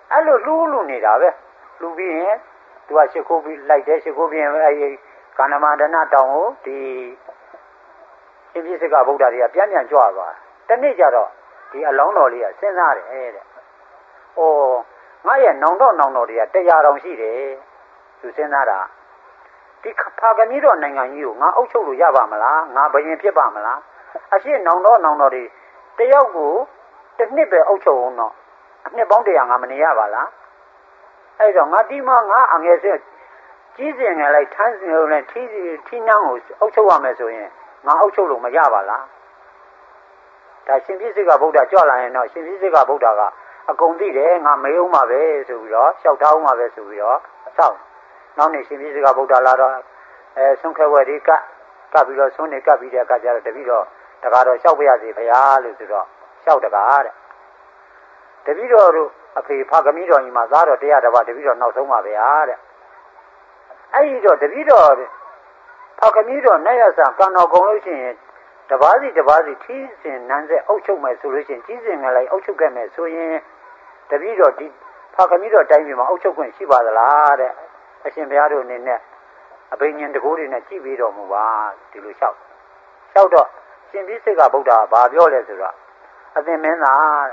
အဲ့လိုလူနေတာပဲလူပြီးရင်သူကရှ िख ိုးပြီးလိုက်တယ်ရှ िख ိုးပြီးရင်အဲ့ကာဏမန္ဒနာတောင်ကိုဒီရှင်ပြည့်စကဗုဒ္ဓတွေကပြန်ကြွသွားတနေ့ကျတော့ဒီအလောင်းတော်လေးကစဉ်းစားတယ်တဲ့။အော်ငါရဲ့နောင်တော်တွေက100တောင်ရှိတယ်သူစဉ်းစားတာဒီဖာကမီးတော်နိုင်ငံကြီးကိုငါအုပ်ချုပ်လို့ရပါမလားငါဘယင်ဖြစ်ပါမလားအရှိနောင်တော်တွေတယောက်ကိုတစ်နှစ်ပဲအုပ်ချုပ်အောင်တော့အနှစ်ပေါင်း100ငါမနေရပါလားအဲ့တော့ငါဒီမှာငါအငယ်စကြီးစင်ငယ်လိုက်ထမ်းစင်နဲ့ထီးနှောင်းကိုအုပ်ချုပ်ရမယ်ဆိုရင်ငါအုပ်ချုပ်လို့မရပါလားဒါရှင်ပြည့်စိတ်ကဗုဒ္ဓကြွလာရင်တော့ရှင်ပြည့်စိတ်ကဗုဒ္ဓကအကုန်သိတယ်ငါမေးအောင်ပါပဲဆိုပြီးတော့လျှောက်ထားအောင်ပါပဲဆိုပြီးတော့စောင့်နောက်နေ့ရှင်ပြည့်စိတ်ကဗုဒ္ဓလာတော့ဆုံးခဲဝဲဒီကပ်ပြီးတော့ဆုံးနေကပ်ပြီးတဲ့အခါကျတော့တပည့်တော့တကားတော့လျှောက်ပြရစီဘုရားလို့ဆိုတော့လျှောက်တကားတဲ့တပည့်တော်တို့အဖေဖာကမီးတော်ကြီးမှာသားတော်100တပါးတပည့်တော်နောက်ဆုံးပါဗျာတဲ့အဲ့ဒီတော့တပည့်တော်ဖာကမီးတော်နဲ့ရဆံကံတော်ကုန်လို့ရှိရင်တပါးစီထီးစင်နန်းဆက်အုပ်ချုပ်မယ်ဆိုလို့ရှိရင်ကြီးစင်ငယ်လိုက်အုပ်ချုပ်ခဲ့မယ်ဆိုရင်တပည့်တော်ဒီဖာကမီးတော်တိုင်းပြည်မှာအုပ်ချုပ်ခွင့်ရှိပါသလားတဲ့အရှင်ဘုရားတို့အနေနဲ့အဘိညာဉ်တကူတွေနဲ့ကြည့်ပြီးတော်မူပါဒီလိုလျှောက်တော့ရှင်ပြည့်စိတ်ကဗုဒ္ဓကဘာပြောလဲဆိုတော့အသင်မင်းသား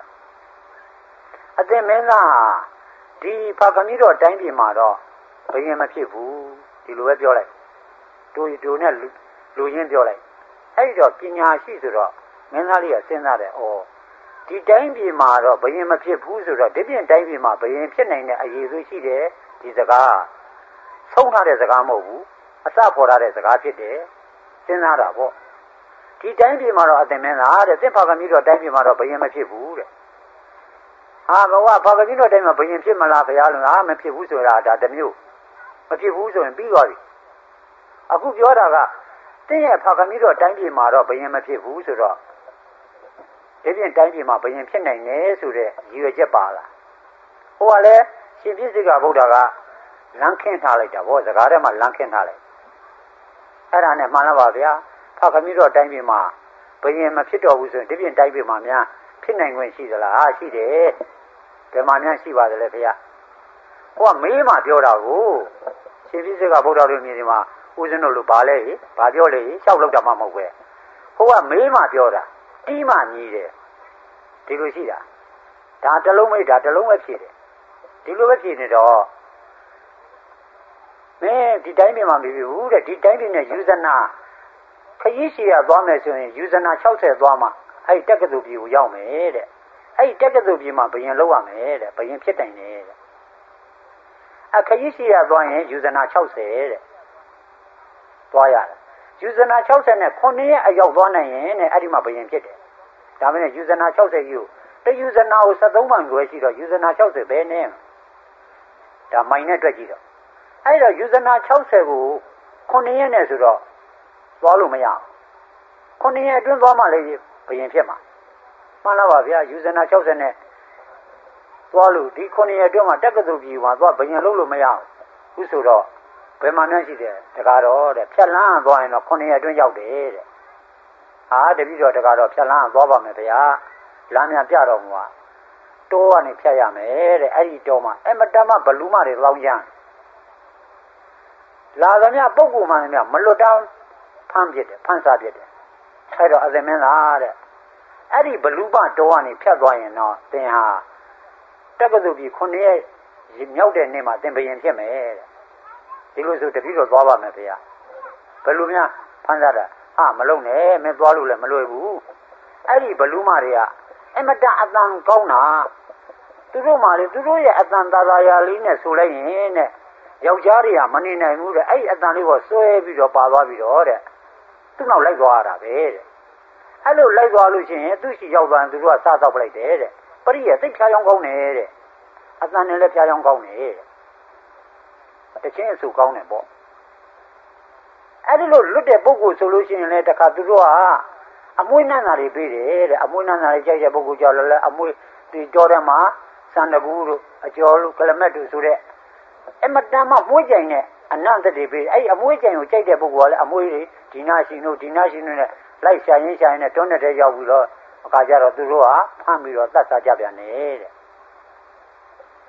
ဒီဖာကမီးတော်တိုင်းပြည်မှာတော့ဘယင်မဖြစ်ဘူးဒီလိုပဲပြောလိုက်တို့နဲ့လူရင်းပြောလိုက်အဲ့ဒီတော့ပညာရှိဆိုတော့မင်းသားလေးကစဉ်းစားတယ်ဒီတိုင်းပြည်မှာတော့ဘယင်မဖြစ်ဘူးဆိုတော့ဒီပြင်တိုင်းပြည်မှာဘယင်ဖြစ်နိုင်တဲ့အရေးဆိုရှိတယ်ဒီစကားဆုံးထားတဲ့စကားမဟုတ်ဘူးအစဖော်ထားတဲ့စကားဖြစ်တယ်စဉ်းစားတာပေါ့ဒီတိုင်းပြည်မှာတော့အသင်မင်းသားတဲ့သင်ဖာကမီးတော်တိုင်းပြည်မှာတော့ဘယင်မဖြစ်ဘူးတဲ့ဘဝဖာကမီးတော်တိုင်းမှာဘယင်ဖြစ်မလားဘုရားလုံးမဖြစ်ဘူးဆိုတာဒါတစ်မျိုးမဖြစ်ဘူးဆိုရင်ပြီးသွားပြီအခုပြောတာကသင်ရဲ့ဖာကမီးတော်တိုင်းပြည်မှာတော့ဘယင်မဖြစ်ဘူးဆိုတော့ဒီပြင်တိုင်းပြည်မှာဘယင်ဖြစ်နိုင်တယ်ဆိုတဲ့ရည်ရွယ်ချက်ပါလားဟိုကလည်းရှင်ပြည့်စိတ်ကဗုဒ္ဓကလမ်းခင်းထားလိုက်တာဗောစကားထဲမှာလမ်းခင်းထားလိုက်အဲ့ဒါနဲ့မှန်လားပါဗျာဖာကမီးတော်တိုင်းပြည်မှာဘယင်မဖြစ်တော့ဘူးဆိုရင်ဒီပြင်တိုင်းပြည်မှာများဖြစ်နိုင်ခွင့်ရှိသလားရှိတယ်ဘယ်မှာများရှိပါသလဲဗျာဟိုကမေးမှပြောတာကိုရှင်ပြည့်စိတ်ကဗုဒ္ဓတို့မြင်ဒီမှာဦးဇင်းတို့လိုဘာလဲဘာပြောလဲလျှောက်လောက်တာမှမဟုတ်ပဲဟိုကမေးမှပြောတာတီးမှညီးတယ်ဒီလိုရှိတာဒါတစ်လုံးပဲဖြေတယ်ဒီလိုပဲဖြေနေတော့မင်းဒီတိုင်းပြည်မှာမပြီးဘူးတဲ့ဒီတိုင်းပြည်နဲ့ယူဇနာခရီးရှည်ရသွားမယ်ဆိုရင်ယူဇနာ60သွားမှအဲ့တက္ကသိုလ်ပြည်ကိုရောက်မယ်တဲ့အဲ့တက္ကသိုလ်ပြည်မှာဘယင်လောက်ရမယ်တဲ့ဘယင်ဖြစ်နိုင်တယ်တဲ့ခရီးရှည်ရသွားရင်ယူဇနာ60တဲ့သွားရတယ်ယူဇနာ60နဲ့9ရက်အရောက်သွားနိုင်ရင်တဲ့အဲ့ဒီမှာဘယင်ဖြစ်တယ်ဒါပေမဲ့ယူဇနာ60ကြီးကိုတယူဇနာကို73မှန်ကျွဲရှိတော့ယူဇနာ60ပဲနဲ့ဒါမိုင်နဲ့တွက်ကြည့်တော့အဲ့တော့ယူဇနာ60ကို9ရက်နဲ့ဆိုတော့သွားလို့မရဘူး9ရက်အတွင်းသွားမှလည်းဘယင်ဖြစ်မှာမှန်လားပါဗျာယူဇနာ60နဲ့သွားလို့ဒီ9ရက်အတွင်းမှာတက္ကသိုလ်ပြည်မှာသွားဘယင်လုပ်လို့မရဘူးဆိုတော့ဘယ်မှာများရှိတယ်တကားတော့တဲ့ဖြတ်လန်းသွားရင်တော့9ရက်အတွင်းရောက်တယ်တဲ့တပည့်တော်တကားတော့ဖြတ်လန်းသွားပါမယ်ဗျာလမ်းများပြတော်မူပါတိုးကနေဖြတ်ရမယ်တဲ့အဲ့ဒီတိုးမှာအမတမဘလူးမတွေလောင်းကြလာသမျှပုဂ္ဂိုလ်မှန်သမျှမလွတ်တောင်းဖမ်းစားပြစ်တယ်အဲ့တော့အသင်မင်းသားတဲ့အဲ့ဒီဘလူးမတိုးကနေဖြတ်သွားရင်တော့သင်ဟာတက္ကသိုလ်ပြည်9ရက်မြောက်တဲ့နေ့မှာသင်ဘယင်ဖြစ်မယ်တဲ့ဒီလိုဆိုတပည့်တော်သွားပါမယ်ဗျာဘယ်လိုများဖမ်းစားတာမလုံနဲ့မင်းသွားလို့လည်းမလွယ်ဘူးအဲ့ဒီဘလူးမတွေကအမတအတန်ကောင်းတာသူတို့မှလေသူတို့ရဲ့အတန်သာသာရာလေးနဲ့ဆိုလိုက်ရင်တဲ့ယောက်ျားတွေကမနေနိုင်ဘူးတဲ့အဲ့ဒီအတန်လေးကိုဆွဲပြီးတော့ပါသွားပြီးတော့တဲ့သူ့နောက်လိုက်သွားရတာပဲတဲ့အဲ့လိုလိုက်သွားလို့ရှိရင်သူ့ရှိရောက်သွားရင်သူတို့ကစားတော့ပလိုက်တယ်တဲ့ပရိရဲ့သိဖြားချောင်းကောင်းတယ်တဲ့အတန်နဲ့လည်းဖြားချောင်းကောင်းတယ်တဲ့တချင်းအဆူကောင်းတယ်ပေါ့အဲ့ဒီလိုလွတ်တဲ့ပုဂ္ဂိုလ်ဆိုလို့ရှိရင်လည်းတခါသူတို့ကအမွှေးနှံ့တာတွေပေးတယ်တဲ့အမွှေးနှံ့တာတွေကြိုက်တဲ့ပုဂ္ဂိုလ်ကြောင့်လည်းအမွှေးဒီကြောထဲမှာစံတကူတို့အကျော်တို့ကလမက်တို့ဆိုတဲ့အမတန်မှမွှေးကြိုင်တဲ့အနန္တတွေပေးအဲ့အမွှေးကြိုင်ကိုကြိုက်တဲ့ပုဂ္ဂိုလ်ကလည်းအမွှေးတွေဒီနာရှင်တို့နဲ့လိုက်ရှာရင်းနဲ့တွန်းတဲ့ရောက်ပြီးတော့အခါကျတော့သူတို့ကဖမ်းပြီးတော့တတ်စားကြပြန်တယ်တဲ့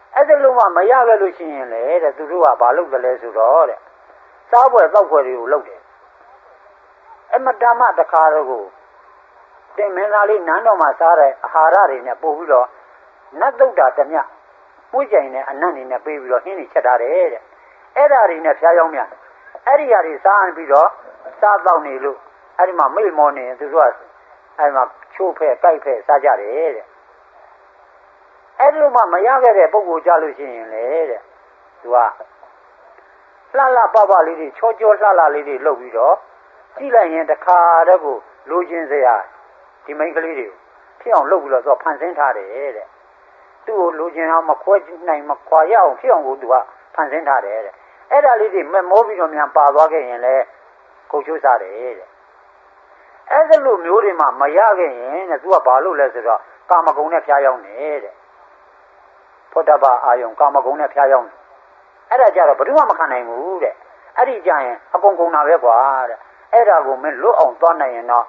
အဲ့ဒါလုံးဝမရခဲ့လို့ရှိရင်လေတဲ့သူတို့ကဘာလုပ်တယ်လဲဆိုတော့တဲ့စားပွဲတောက်ပွဲတွေကိုလုပ်တယ်အမတမတခါတော့ကိုတင်မင်းသားလေးနန်းတော်မှာစားတဲ့အာဟာရတွေနဲ့ပို့ပြီးတော့နတ်သုတ်တာတမျှမှုကြိုင်နဲ့အနတ်နေနဲ့ပေးပြီးတော့ဟင်းတွေချက်ထားတယ်တဲ့အဲ့ဓာတွေနဲ့ဖျားယောင်းမြအဲ့ဒီဟာတွေစားပြီးတော့စားတော့နေလို့အဲ့ဒီမှာမိတ်မောနေသူတို့ကအဲ့မှာချိုးဖဲ့ကြိုက်ဖဲ့စားကြတယ်တဲ့အဲ့လိုမှမရခဲ့တဲ့ပုံကိုကြလို့ရှိရင်လေတဲ့သူကလှလှပပလေးတွေချောချောလှလှလေးတွေလုပ်ပြီးတော့ကြည့်လိုက်ရင်တခါတည်းကိုလိုချင်စရာဒီမိန်းကလေးတွေကိုဖြစ်အောင်လုပ်ပြီးတော့သူဖန်ဆင်းထားတယ်တဲ့သူ့ကိုလိုချင်အောင်မခွဲနိုင်မခွာရအောင်ဖြစ်အောင်ကိုသူကဖန်ဆင်းထားတယ်တဲ့အဲ့ဒါလေးတွေမမောပြီးတော့မြန်ပါသွားခဲ့ရင်လေကိုချိုးစားတယ်တဲ့အဲ့ဒါလိုမျိုးတွေမှမရခဲ့ရင်တဲ့သူကဘာလို့လဲဆိုတော့ကာမဂုဏ်နဲ့ဖျားယောင်းနေတဲ့ဖောတ္တပအာယုံကာမဂုဏ်နဲ့ဖျားယောင်းအဲ့ဒါကြတော့ဘယ်သူမှမခံနိုင်ဘူးတဲ့အဲ့ဒီကြရင်အကုန်ကုန်တာပဲကွာတဲ့အဲ့ဒါကိုမင်းလွတ်အောင်သွားနိုင်ရင်တော့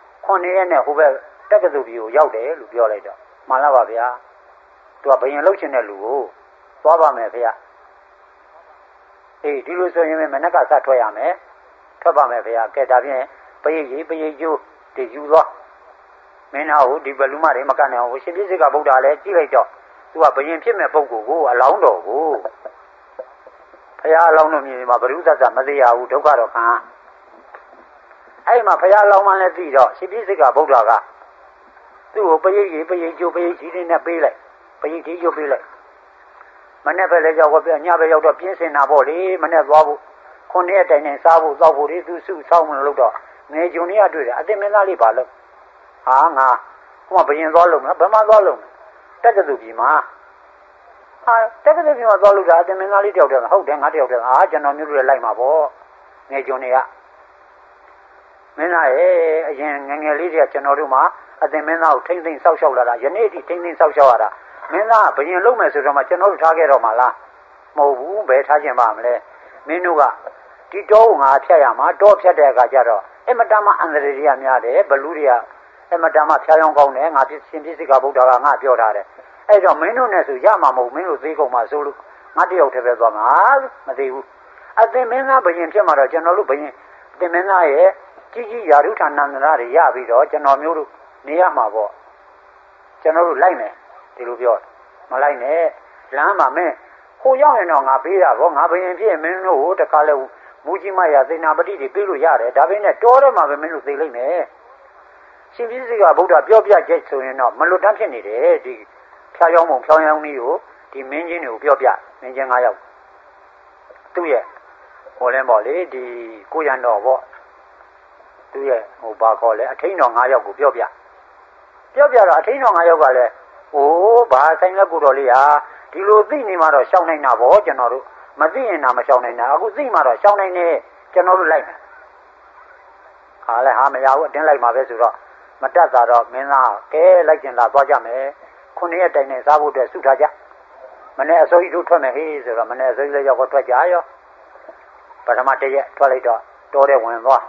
9ရက်နဲ့ဟိုဘက်တက္ကသိုလ်ကြီးကိုရောက်တယ်လို့ပြောလိုက်တော့မှန်လားပါဗျာသူကဘယင်လှုပ်ချင်တဲ့လူကိုသွားပါမယ်ဗျာအေးဒီလိုဆိုရင်မနက်ကစထွက်ရမယ်ထွက်ပါမယ်ဗျာကဲဒါဖြင့်ပရိရေးပရိကျိုးတည်ယူသွားမင်းသားကိုဒီဘလူမတွေမကနိုင်အောင်ရှင်ပြည့်စိတ်ကဗုဒ္ဓလည်းကြည့်လိုက်တော့သူကဘယင်ဖြစ်မဲ့ပုံကိုအလောင်းတော်ကိုဖရာအလောင်းတော်မြင်မှာဘရုသတ်မသေးရဘူးဒုက္ခတော့ခံအဲ့မှာဖရာအလောင်းမှလည်းသိတော့ရှင်ပြည့်စိတ်ကဗုဒ္ဓကသူ့ကိုပရိရေးပရိကျိုးပရိကြီးတွေနဲ့ပေးလိုက်ပရိကြီးကျိုးပေးလိုက်မနေ့ပဲလည်းရောက်တော့ညပဲရောက်တော့ပြင်းစင်တာပေါ့လေမနေ့သွားဖို့9ရက်တိုင်တိုင်စားဖို့တောက်ဖို့တွေသူစုဆောင်းမလို့တော့ငယ်ဂျုံတွေကတွေ့တယ်အတင်မင်းသားလေးပါလို့ဟာငါဟိုမှာဘယင်သွားလို့မလားဘယ်မှာသွားလို့တက္ကသိုလ်ပြည်မှာဟာတက္ကသိုလ်ပြည်မှာသွားလို့ဒါအတင်မင်းသားလေးတယောက်တည်းဟုတ်တယ်ငါတယောက်တည်းဟာကျွန်တော်မျိုးတွေလိုက်မှာပေါ့ငယ်ဂျုံတွေကမင်းသားရဲ့အရင်ငယ်ငယ်လေးတွေကကျွန်တော်တို့မှာအတင်မင်းသားကိုထိမ့်သိမ့်ဆောက်ရှောက်လာတာယနေ့အထိထိမ့်သိမ့်ဆောက်ရှောက်ရတာမင်းသားဘယင်လုံးမယ်ဆိုတော့မှကျွန်တော်တို့ထားခဲ့တော့မှလားမဟုတ်ဘူးဘယ်ထားခြင်းပါမလဲမင်းတို့ကဒီတောကိုငါဖြတ်ရမှာတောဖြတ်တဲ့အခါကျတော့အမတမအန္တရာယ်တွေကများတယ်ဘလူတွေကအမတမဖြားယောင်းကောင်းတယ်ငါဖြစ်ရှင်ပြည့်စိကဗုဒ္ဓကငါပြောထားတယ်အဲ့တော့မင်းတို့နဲ့ဆိုရမှာမဟုတ်မင်းတို့သေးကုန်မှာဆိုလို့ငါတယောက်တည်းပဲသွားမှာမသိဘူးအသင်မင်းသားဘယင်ဖြစ်မှာတော့ကျွန်တော်တို့ဘယင်အသင်မင်းသားရဲ့ကြီးကြီးယာရုဌာနန္ဒရာတွေရပြီးတော့ကျွန်တော်မျိုးတို့နေရမှာပေါ့ကျွန်တော်တို့လိုက်မယ်ဒီလိုပြောမလိုက်နဲ့လမ်းမှာမင်းဟိုရောက်ရင်တော့ငါပေးတာပေါ့ငါဘယင်ဖြစ်မင်းတို့ဟိုတခါလဲမူကြီးမရသေနာပတိတွေပြေးလို့ရတယ်ဒါပေမဲ့တောထဲမှာပဲမင်းတို့သိလိမ့်မယ်ရှင်ပြည့်စိကဗုဒ္ဓပြောပြချက်ဆိုရင်တော့မလွတ်တမ်းဖြစ်နေတယ်ဒီဖြားယောင်းပုံဖြောင်းယောင်းနည်းကိုဒီမင်းချင်းတွေကိုပြောပြမင်းချင်း9ယောက်သူ့ရဲ့ဟိုလဲပေါ့လေဒီကိုရန်တော်ပေါ့သူ့ရဲ့ဟိုဘာခေါ်လဲအထိန်တော်9ယောက်ကိုပြောပြတော့အထိန်တော်9ယောက်ကလည်းဟိုဘာဆိုင်လက်ကိုတော်လေးဟာဒီလိုသိနေမှတော့ရှောင်းနိုင်တာပေါ့ကျွန်တော်တို့မသိရင်တော့မရှောင်နိုင်တာအခုသိမှတော့ရှောင်နိုင်နေကျွန်တော်တို့လိုက်မယ်ဟာလဲဟာမရဘူးအတင်းလိုက်မှာပဲဆိုတော့မတက်တာတော့မင်းသားကဲလိုက်ကျင်လာသွားကြမယ်9ရက်တိုင်နဲ့စားဖို့အတွက်စုထားကြမနေ့အစိုးရတို့ထွက်မယ်ဟေးဆိုတော့မနေ့အစိုးရလည်းရောက်တော့ထွက်ကြရောပထမတရက်ထွက်လိုက်တော့တောထဲဝင်သွား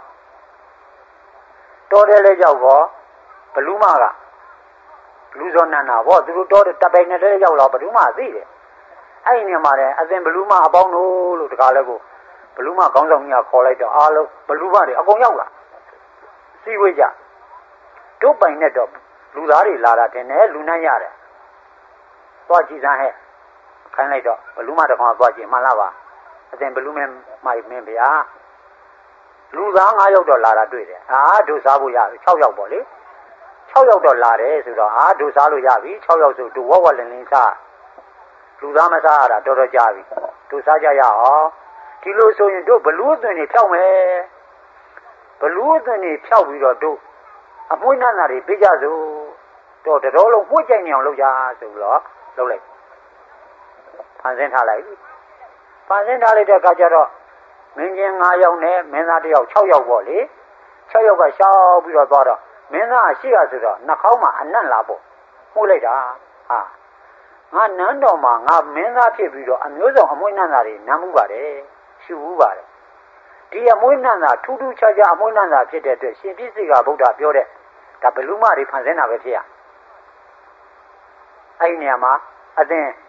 တောထဲလည်းရောက်တော့ဘလူးမကလူစောနန္နာဘောသူတို့တောတပိုင်နဲ့လည်းရောက်တော့ဘလူးမသိတယ်အဲ့ဒီနေမှာတဲ့အသင်ဘလူးမအပေါင်းတို့လို့တကားလဲကိုဘလူးမခေါင်းဆောင်ကြီးကခေါ်လိုက်တော့အားလုံးဘလူးမတွေအကုန်ရောက်လာစီဝေးကြတို့ပိုင်နဲ့တော့လူသားတွေလာတာတင်တယ်လူနိုင်ရတယ်သွားကြည့်စမ်းဟဲ့ခိုင်းလိုက်တော့ဘလူးမတကောင်သွားကြည့်မှန်လားပါအသင်ဘလူးမင်းမင်းဗျာလူသား9ယောက်တော့လာတာတွေ့တယ်တို့စားဖို့ရပြီ6ယောက်ပေါ့လေ6ယောက်တော့လာတယ်ဆိုတော့တို့စားလို့ရပြီ6ယောက်ဆိုတို့ဝဝလင်းလင်းစားလူသားမစားရတာတော်တော်ကြာပြီတို့စားကြရအောင်ဒီလိုဆိုရင်တို့ဘလူးအသွင်တွေဖြောက်မယ်ဘလူးအသွင်တွေဖြောက်ပြီးတော့တို့အမွှေးနှံ့တာတွေပေးကြစို့တော့တတော်လုံးမှု့ကြိုင်နေအောင်လုပ်ကြဆိုပြီးတော့လုပ်လိုက်ဖန်ဆင်းထားလိုက်ဖန်ဆင်းထားလိုက်တဲ့အခါကျတော့မင်းချင်း9ယောက်နဲ့မင်းသား1ယောက်6ယောက်ပေါ့လေ6ယောက်ကရှောက်ပြီးတော့သွားတော့မင်းသားရှိရဆိုတော့နှာခေါင်းမှာအနံ့လာပေါ့မှုလိုက်တာဟာငါနန်းတော်မှာငါမင်းသားဖြစ်ပြီးတော့အမျိုးစုံအမွှေးနှံ့တာတွေနမ်းမှုပါတယ်ရှူဘူးပါတယ်ဒီအမွှေးနှံ့တာထူးထူးခြားခြားအမွှေးနှံ့တာဖြစ်တဲ့အတွက်ရှင်ပြည့်စိကဗုဒ္ဓပြောတဲ့ဒါဘလူးမတွေဖန်ဆင်းတာပဲဖြစ်ရအဲ့ဒီနေရာမှာအသင်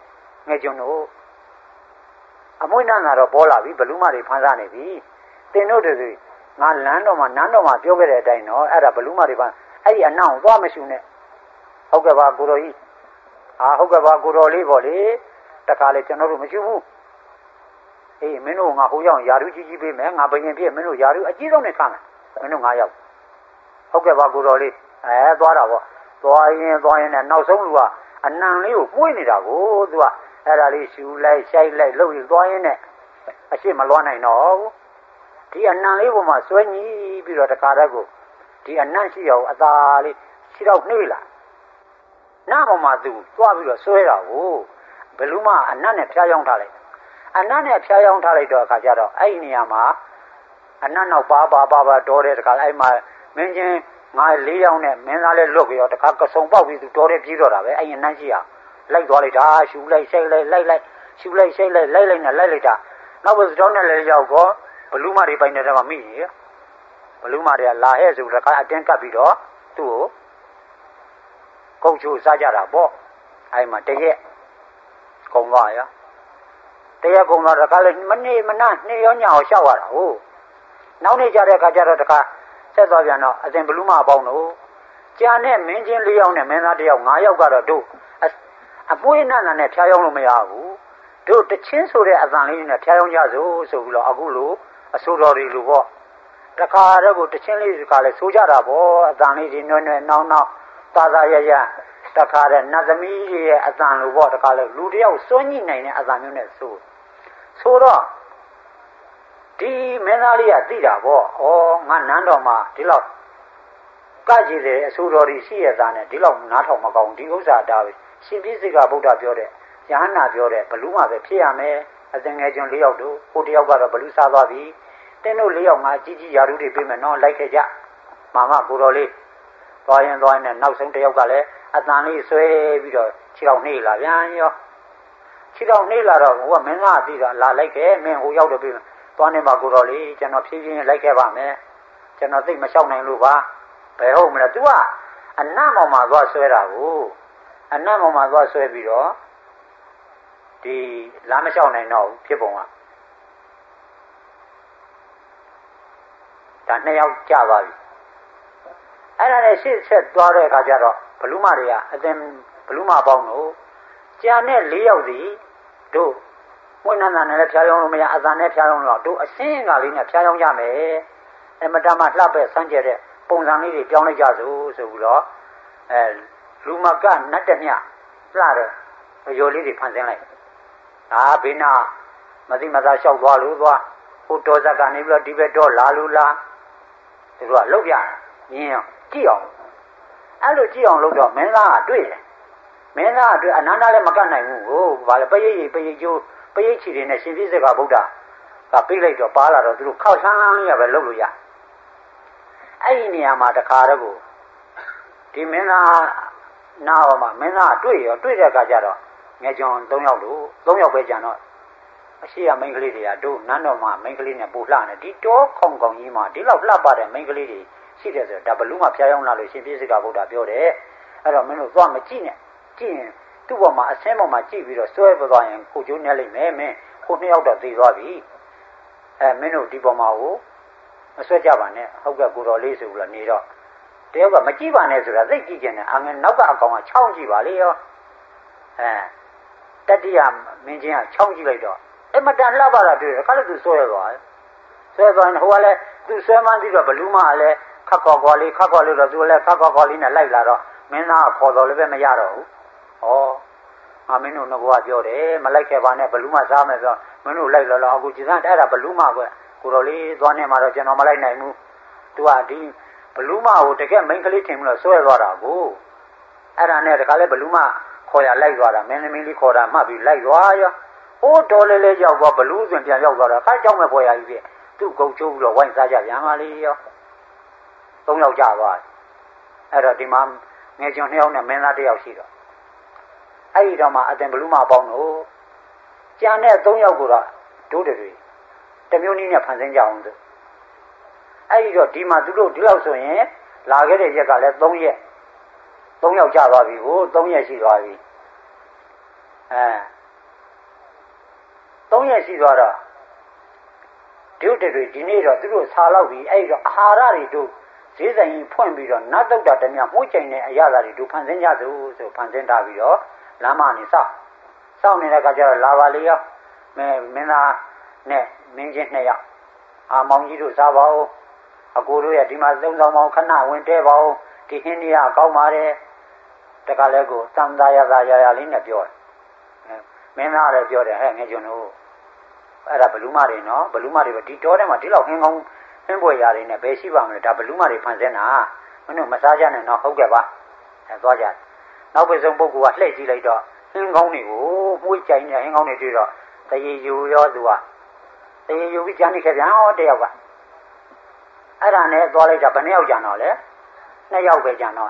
ငယ်ကျွန်တို့အမွှေးနန်းကတော့ပေါ်လာပြီဘလူးမတွေဖန်စားနေပြီတင်တို့တွေငါလမ်းတော်မှာနန်းတော်မှာပြောခဲ့တဲ့အတိုင်းတော့အဲ့ဒါဘလူးမတွေဖန်အဲ့ဒီအနှောင်သွားမရှူနဲ့ဟုတ်ကဲ့ပါကိုတော်ကြီးဟုတ်ကဲ့ပါကိုတော်လေးပေါ့လေတခါလေကျွန်တော်တို့မရှူဘူးအေးမင်းတို့ငါဟိုရောက်ယာရုကြီးပေးမယ်ငါဘယင်ပြည့်မင်းတို့ယာရုအကြီးဆုံးနဲ့ခမ်းမယ်မင်းတို့9 ယောက်ဟုတ်ကဲ့ပါကိုတော်လေးသွားတာပေါ့သွားရင်နဲ့နောက်ဆုံးလူကအနံလေးကိုမှုေးနေတာကိုသူကအဲ့ဒါလေးရှူလိုက်ရှိုက်လိုက်လှုပ်ရင်သွားရင်နဲ့အရှိမလွှမ်းနိုင်တော့ဘူးဒီအနံလေးပေါ်မှာဆွဲညီးပြီးတော့တခါတည်းကိုဒီအနံ့ရှိအောင်အသာလေးခြေတော့နှေးလာနားပေါ်မှာသူသွားပြီးတော့ဆွဲတာကိုဘလူးမအနံ့နဲ့ဖျားယောင်းထားလိုက်အနံ့နဲ့ဖျားယောင်းထားလိုက်တော့အခါကျတော့အဲ့ဒီနေရာမှာအနံ့နောက်ပါတော်တဲ့တခါအဲ့မှာမင်းချင်းငါ4 ယောက်နဲ့မင်းသားလည်းလွတ်ပြီးတော့တခါကစုံပေါက်ပြီးသူတော်တဲ့ပြေးတော့တာပဲအဲ့ဒီအနံ့ရှိအောင်လိုက်သွားလိုက်တာရှူလိုက်ရှိုက်လိုက်လိုက်ရှူလိုက်ရှိုက်လိုက်လိုက်နဲ့လိုက်လိုက်တာနောက်ဘယ်စတောင်းနဲ့လည်းရောက်တော့ဘလူးမတွေပိုင်တဲ့ထဲမှာမိရဘလူးမတွေကလာဟဲ့ဆိုတခါအတင်းကပ်ပြီးတော့သူ့ကိုကုတ်ချိုးစားကြတာပေါ့အဲ့မှာတရက်ကုံသွားရောတရက်ကုံသွားတခါလည်းမနေ့မနာနေ့ရောညအောင်ရှောက်ရတာဟုတ်နောက်နေ့ကြတဲ့အခါကျတော့တခါဆက်သွားပြန်တော့အစဉ်ဘလူးမအပေါင်းတို့ကြာနဲ့မင်းချင်း4 ယောက်နဲ့မင်းသား1 ယောက်5 ယောက်ကတော့တို့အပွေးနန်းနဲ့ဖျားယောင်းလို့မရဘူးတို့တချင်းဆိုတဲ့အသံလေးနဲ့ဖျားယောင်းကြဆိုပြီးတော့အခုလိုအဆိုတော်တွေလိုပေါ့တခါတော့ကိုတချင်းလေးကလည်းဆိုကြတာပေါ့အသံလေးတွေနွဲ့နောက်သာရတခါတဲ့နတ်သမီးရဲ့အသံလိုပေါ့တခါလဲလူတယောက်စွန့်ညှိနိုင်တဲ့အသံမျိုးနဲ့ဆိုတော့ဒီမင်းသားလေးကသိတာပေါ့ငါနန်းတော်မှာဒီလောက်ကကြည်တဲ့အဆိုတော်တွေရှိရတာနဲ့ဒီလောက်နားထောင်မကောင်းဒီဥစ္စာတာပဲရှင်ပြည့်စိတ်ကဗုဒ္ဓပြောတဲ့ယဟန္တာပြောတဲ့ဘလူးမှာပဲဖြစ်ရမယ်အသင်ငယ်ကျွန်4 ယောက်တို့ဟို1 ယောက်ကတော့ဘလူးစားသွားပြီတင်းတို့4 ယောက်ငါကြီးယာရုတွေပြေးမယ်နော်လိုက်ခဲ့ကြမာမကိုတော်လေးသွားရင်နဲ့နောက်ဆုံး1 ယောက်ကလည်းအတန်လေးဆွဲပြီးတော့ခြေထောက်နှေးလာပြန်ရောခြေထောက်နှေးလာတော့ဟိုကမင်းသားသိတာလာလိုက်ခဲ့မင်းဟိုရောက်တော့ပြေးမယ်သွားနေမှာကိုတော်လေးကျွန်တော်ဖြည်းဖြည်းလိုက်ခဲ့ပါမယ်ကျွန်တော်သိမလျှောက်နိုင်လို့ပါဘယ်ဟုတ်မလဲ तू ကအနံ့ပေါ်မှာသွားဆွဲတာကိုအနံ့ပေါ်မှာသွားဆွဲပြီးတော့ဒီလမ်းမလျှောက်နိုင်တော့ဘူးဖြစ်ပုံကဒါ2 ယောက်ကြာသွားပြီအဲ့ဒါနဲ့ရှေ့ဆက်သွားတဲ့အခါကျတော့ဘလူးမတွေကအသင်ဘလူးမပေါင်းတို့ကြာနဲ့4 ယောက်စီတို့ဝိနန္ဒနဲ့လည်းဖျားယောင်းလို့မရအသံနဲ့ဖျားယောင်းလို့တို့အစင်းကလေးနဲ့ဖျားယောင်းကြမယ်အမတမလှပဲစမ်းကြတဲ့ပုံစံလေးတွေပြောင်းလိုက်ကြဆိုပြီးတော့လူမကနတ်တမြလှတဲ့အယောလေးတွေဖန်ဆင်းလိုက်ဘေးနာမသိမသာလျှောက်သွားလို့သွားဟိုတော်ဇက်ကနေပြီးတော့ဒီဘက်တော့လာလို့လားသူတို့ကလှုပ်ပြမြင်အောင်ကြည့်အောင်အဲ့လိုကြည့်အောင်လုပ်တော့မင်းသားကတွေ့တယ်မင်းသားကတွေ့အနန္တလည်းမကတ်နိုင်ဘူးဟိုဘာလဲပရိကျိုးပရိချီတွေနဲ့ရှင်ပြည့်စက်ကဗုဒ္ဓကပြေးလိုက်တော့ပါလာတော့သူတို့ခောက်ဆန်းလေးရပဲလုပ်လို့ရအဲ့ဒီနေရာမှာတခါတည်းကိုဒီမင်းသားနားပေါ်မှာမင်းသားတွေ့တဲ့အခါကျတော့ငယ်ကျွန်3 ယောက်လို့3 ယောက်ပဲကြံတော့အရှိရမိန်းကလေးတွေကတို့နန်းတော်မှာမိန်းကလေးနဲ့ပူလှနေဒီတောခေါင်ကောင်ကြီးမှာဒီလောက်လှပတဲ့မိန်းကလေးတွေရှိတယ်ဆိုတော့ဒါဘလူးမှာဖျားယောင်းလာလို့ရှင်ပြည့်စကဗုဒ္ဓပြောတယ်အဲ့တော့မင်းတို့သွားမကြည့်နဲ့ကြည့်ရင်သူ့ပေါ်မှာအဆင်းပေါ်မှာကြည့်ပြီးတော့စွဲသွားရင်ကိုကျိုးနေလိမ့်မယ်မင်းကို2 ယောက်တော့သေသွားပြီမင်းတို့ဒီပေါ်မှာကိုမဆွဲကြပါနဲ့ဟုတ်ကဲ့ကိုတော်လေးဆိုပြီးတော့နေတော့တယောက်ကမကြည့်ပါနဲ့ဆိုတာသိကြည့်ကျင်တယ်ငယ်နောက်ကအကောင်ကချောင်းကြည့်ပါလေရောတတိယမင်းချင်းကချောင်းကြည့်လိုက်တော့အမတန်လှပတာတွေ့တယ်ခါလည်းသူဆွဲသွားရင်ဟိုကလည်းသူဆွဲမှန်းပြီးတော့ဘလူးမကလည်းခက်ခေါ်ခေါ်လေးတော့သူလည်းခက်ခေါ်ခေါ်လေးနဲ့လိုက်လာတော့မင်းသားကခေါ်တော်လည်းပဲမရတော့ဘူးမင်းတို့ငါကပြောတယ်မလိုက်ခဲ့ပါနဲ့ဘလူးမစားမယ်ဆိုမင်းတို့လိုက်လာတော့အခုကျန်တဲ့အဲ့ဒါဘလူးမကွကိုတော်လေးသွားနေမှာတော့ကျွန်တော်မလိုက်နိုင်ဘူးသူကဒီဘလူးမကိုတကယ်မိန်းကလေးထင်ပြီးတော့ဆွဲသွားတာကိုအဲ့ဒါနဲ့တခါလဲဘလူးမခေါ်ရလိုက်သွားတာမင်းသမီးလေးခေါ်တာမှတ်ပြီးလိုက်သွားရောဟိုတော်လေးရောက်သွားဘလူးဆိုပြန်ရောက်သွားတာခါကြောက်မဲ့ပေါ်ရကြီးပြသူ့ကုတ်ချိုးပြီးတော့ဝိုင်းစားကြပြန်ပါလေရော3 ယောက်ကြာသွားအဲ့တော့ဒီမှာငယ်ကျွန်2 ယောက်နဲ့မင်းသား1 ယောက်ရှိတော့အဲ့ဒီတော့မှအတင်ဘလူးမပေါင်းတို့ကြံတဲ့3 ယောက်ကိုတော့တို့တွေတမျိုးနည်းနဲ့ဖန်ဆင်းကြအောင်ဆိုအဲ့ဒီတော့ဒီမှာသူတို့ဒီလောက်ဆိုရင်လာခဲ့တဲ့ရက်ကလည်း3 ရက်3 ယောက်ကြာသွားပြီကို3 ရက်ရှိသွားပြီရက်ရှိသွားတော့ဒုတွေဒီနေ့တော့သူတို့ဆာလောက်ပြီးအဲ့တော့အာဟာရတွေတို့ဈေးဆိုင်ဖွင့်ပြီးတော့နတ်တုတ်တာတည်းများမှုချိန်တဲ့အရာတွေတို့ဖန်ဆင်းကြစို့ဆိုဖန်ဆင်းထားပြီးတော့လမ်းမနေစောင့်နေတဲ့အခါကျတော့လာပါလေရောမင်းသားနဲ့မင်းချင်း2ယောက်မောင်ကြီးတို့စားပါဦးအကိုတို့ရဲ့ဒီမှာသုံးဆောင်ပေါင်းခဏဝင်တဲပါဦးဒီဟင်းကြီးကကောင်းပါတယ်တခါလဲကိုတန်သားရလေးနဲ့ပြောတယ်မင်းသားလည်းပြောတယ်ဟဲ့ငယ်ကျွန်တို့အဲ့ဒါဘလူးမတွေနော်ဘလူးမတွေပဲဒီတောထဲမှာဒီလောက်ဟင်းကောင်းဟင်းပွဲရာတွေနဲ့ဘယ်ရှိပါမလဲဒါဘလူးမတွေဖန်ဆင်းတာမင်းတို့မစားကြနဲ့နော်ဟုတ်ကဲ့ပါသွားကြနောက်ပိဆုံးပုဂ္ဂိုလ်ကလှည့်ကြည့်လိုက်တော့ဟင်းကောင်းတွေကိုမှုကြိုင်နေဟင်းကောင်းတွေတွေ့တော့တရေယူရောသူကတရေယူပြီးကြမ်းနေခဲ့ပြန်ဟောတယောက်ကအဲ့ဒါနဲ့သွားလိုက်တာဘယ်နှစ်ယောက်ကြံတော့လဲ2ယောက်ပဲကြံတော့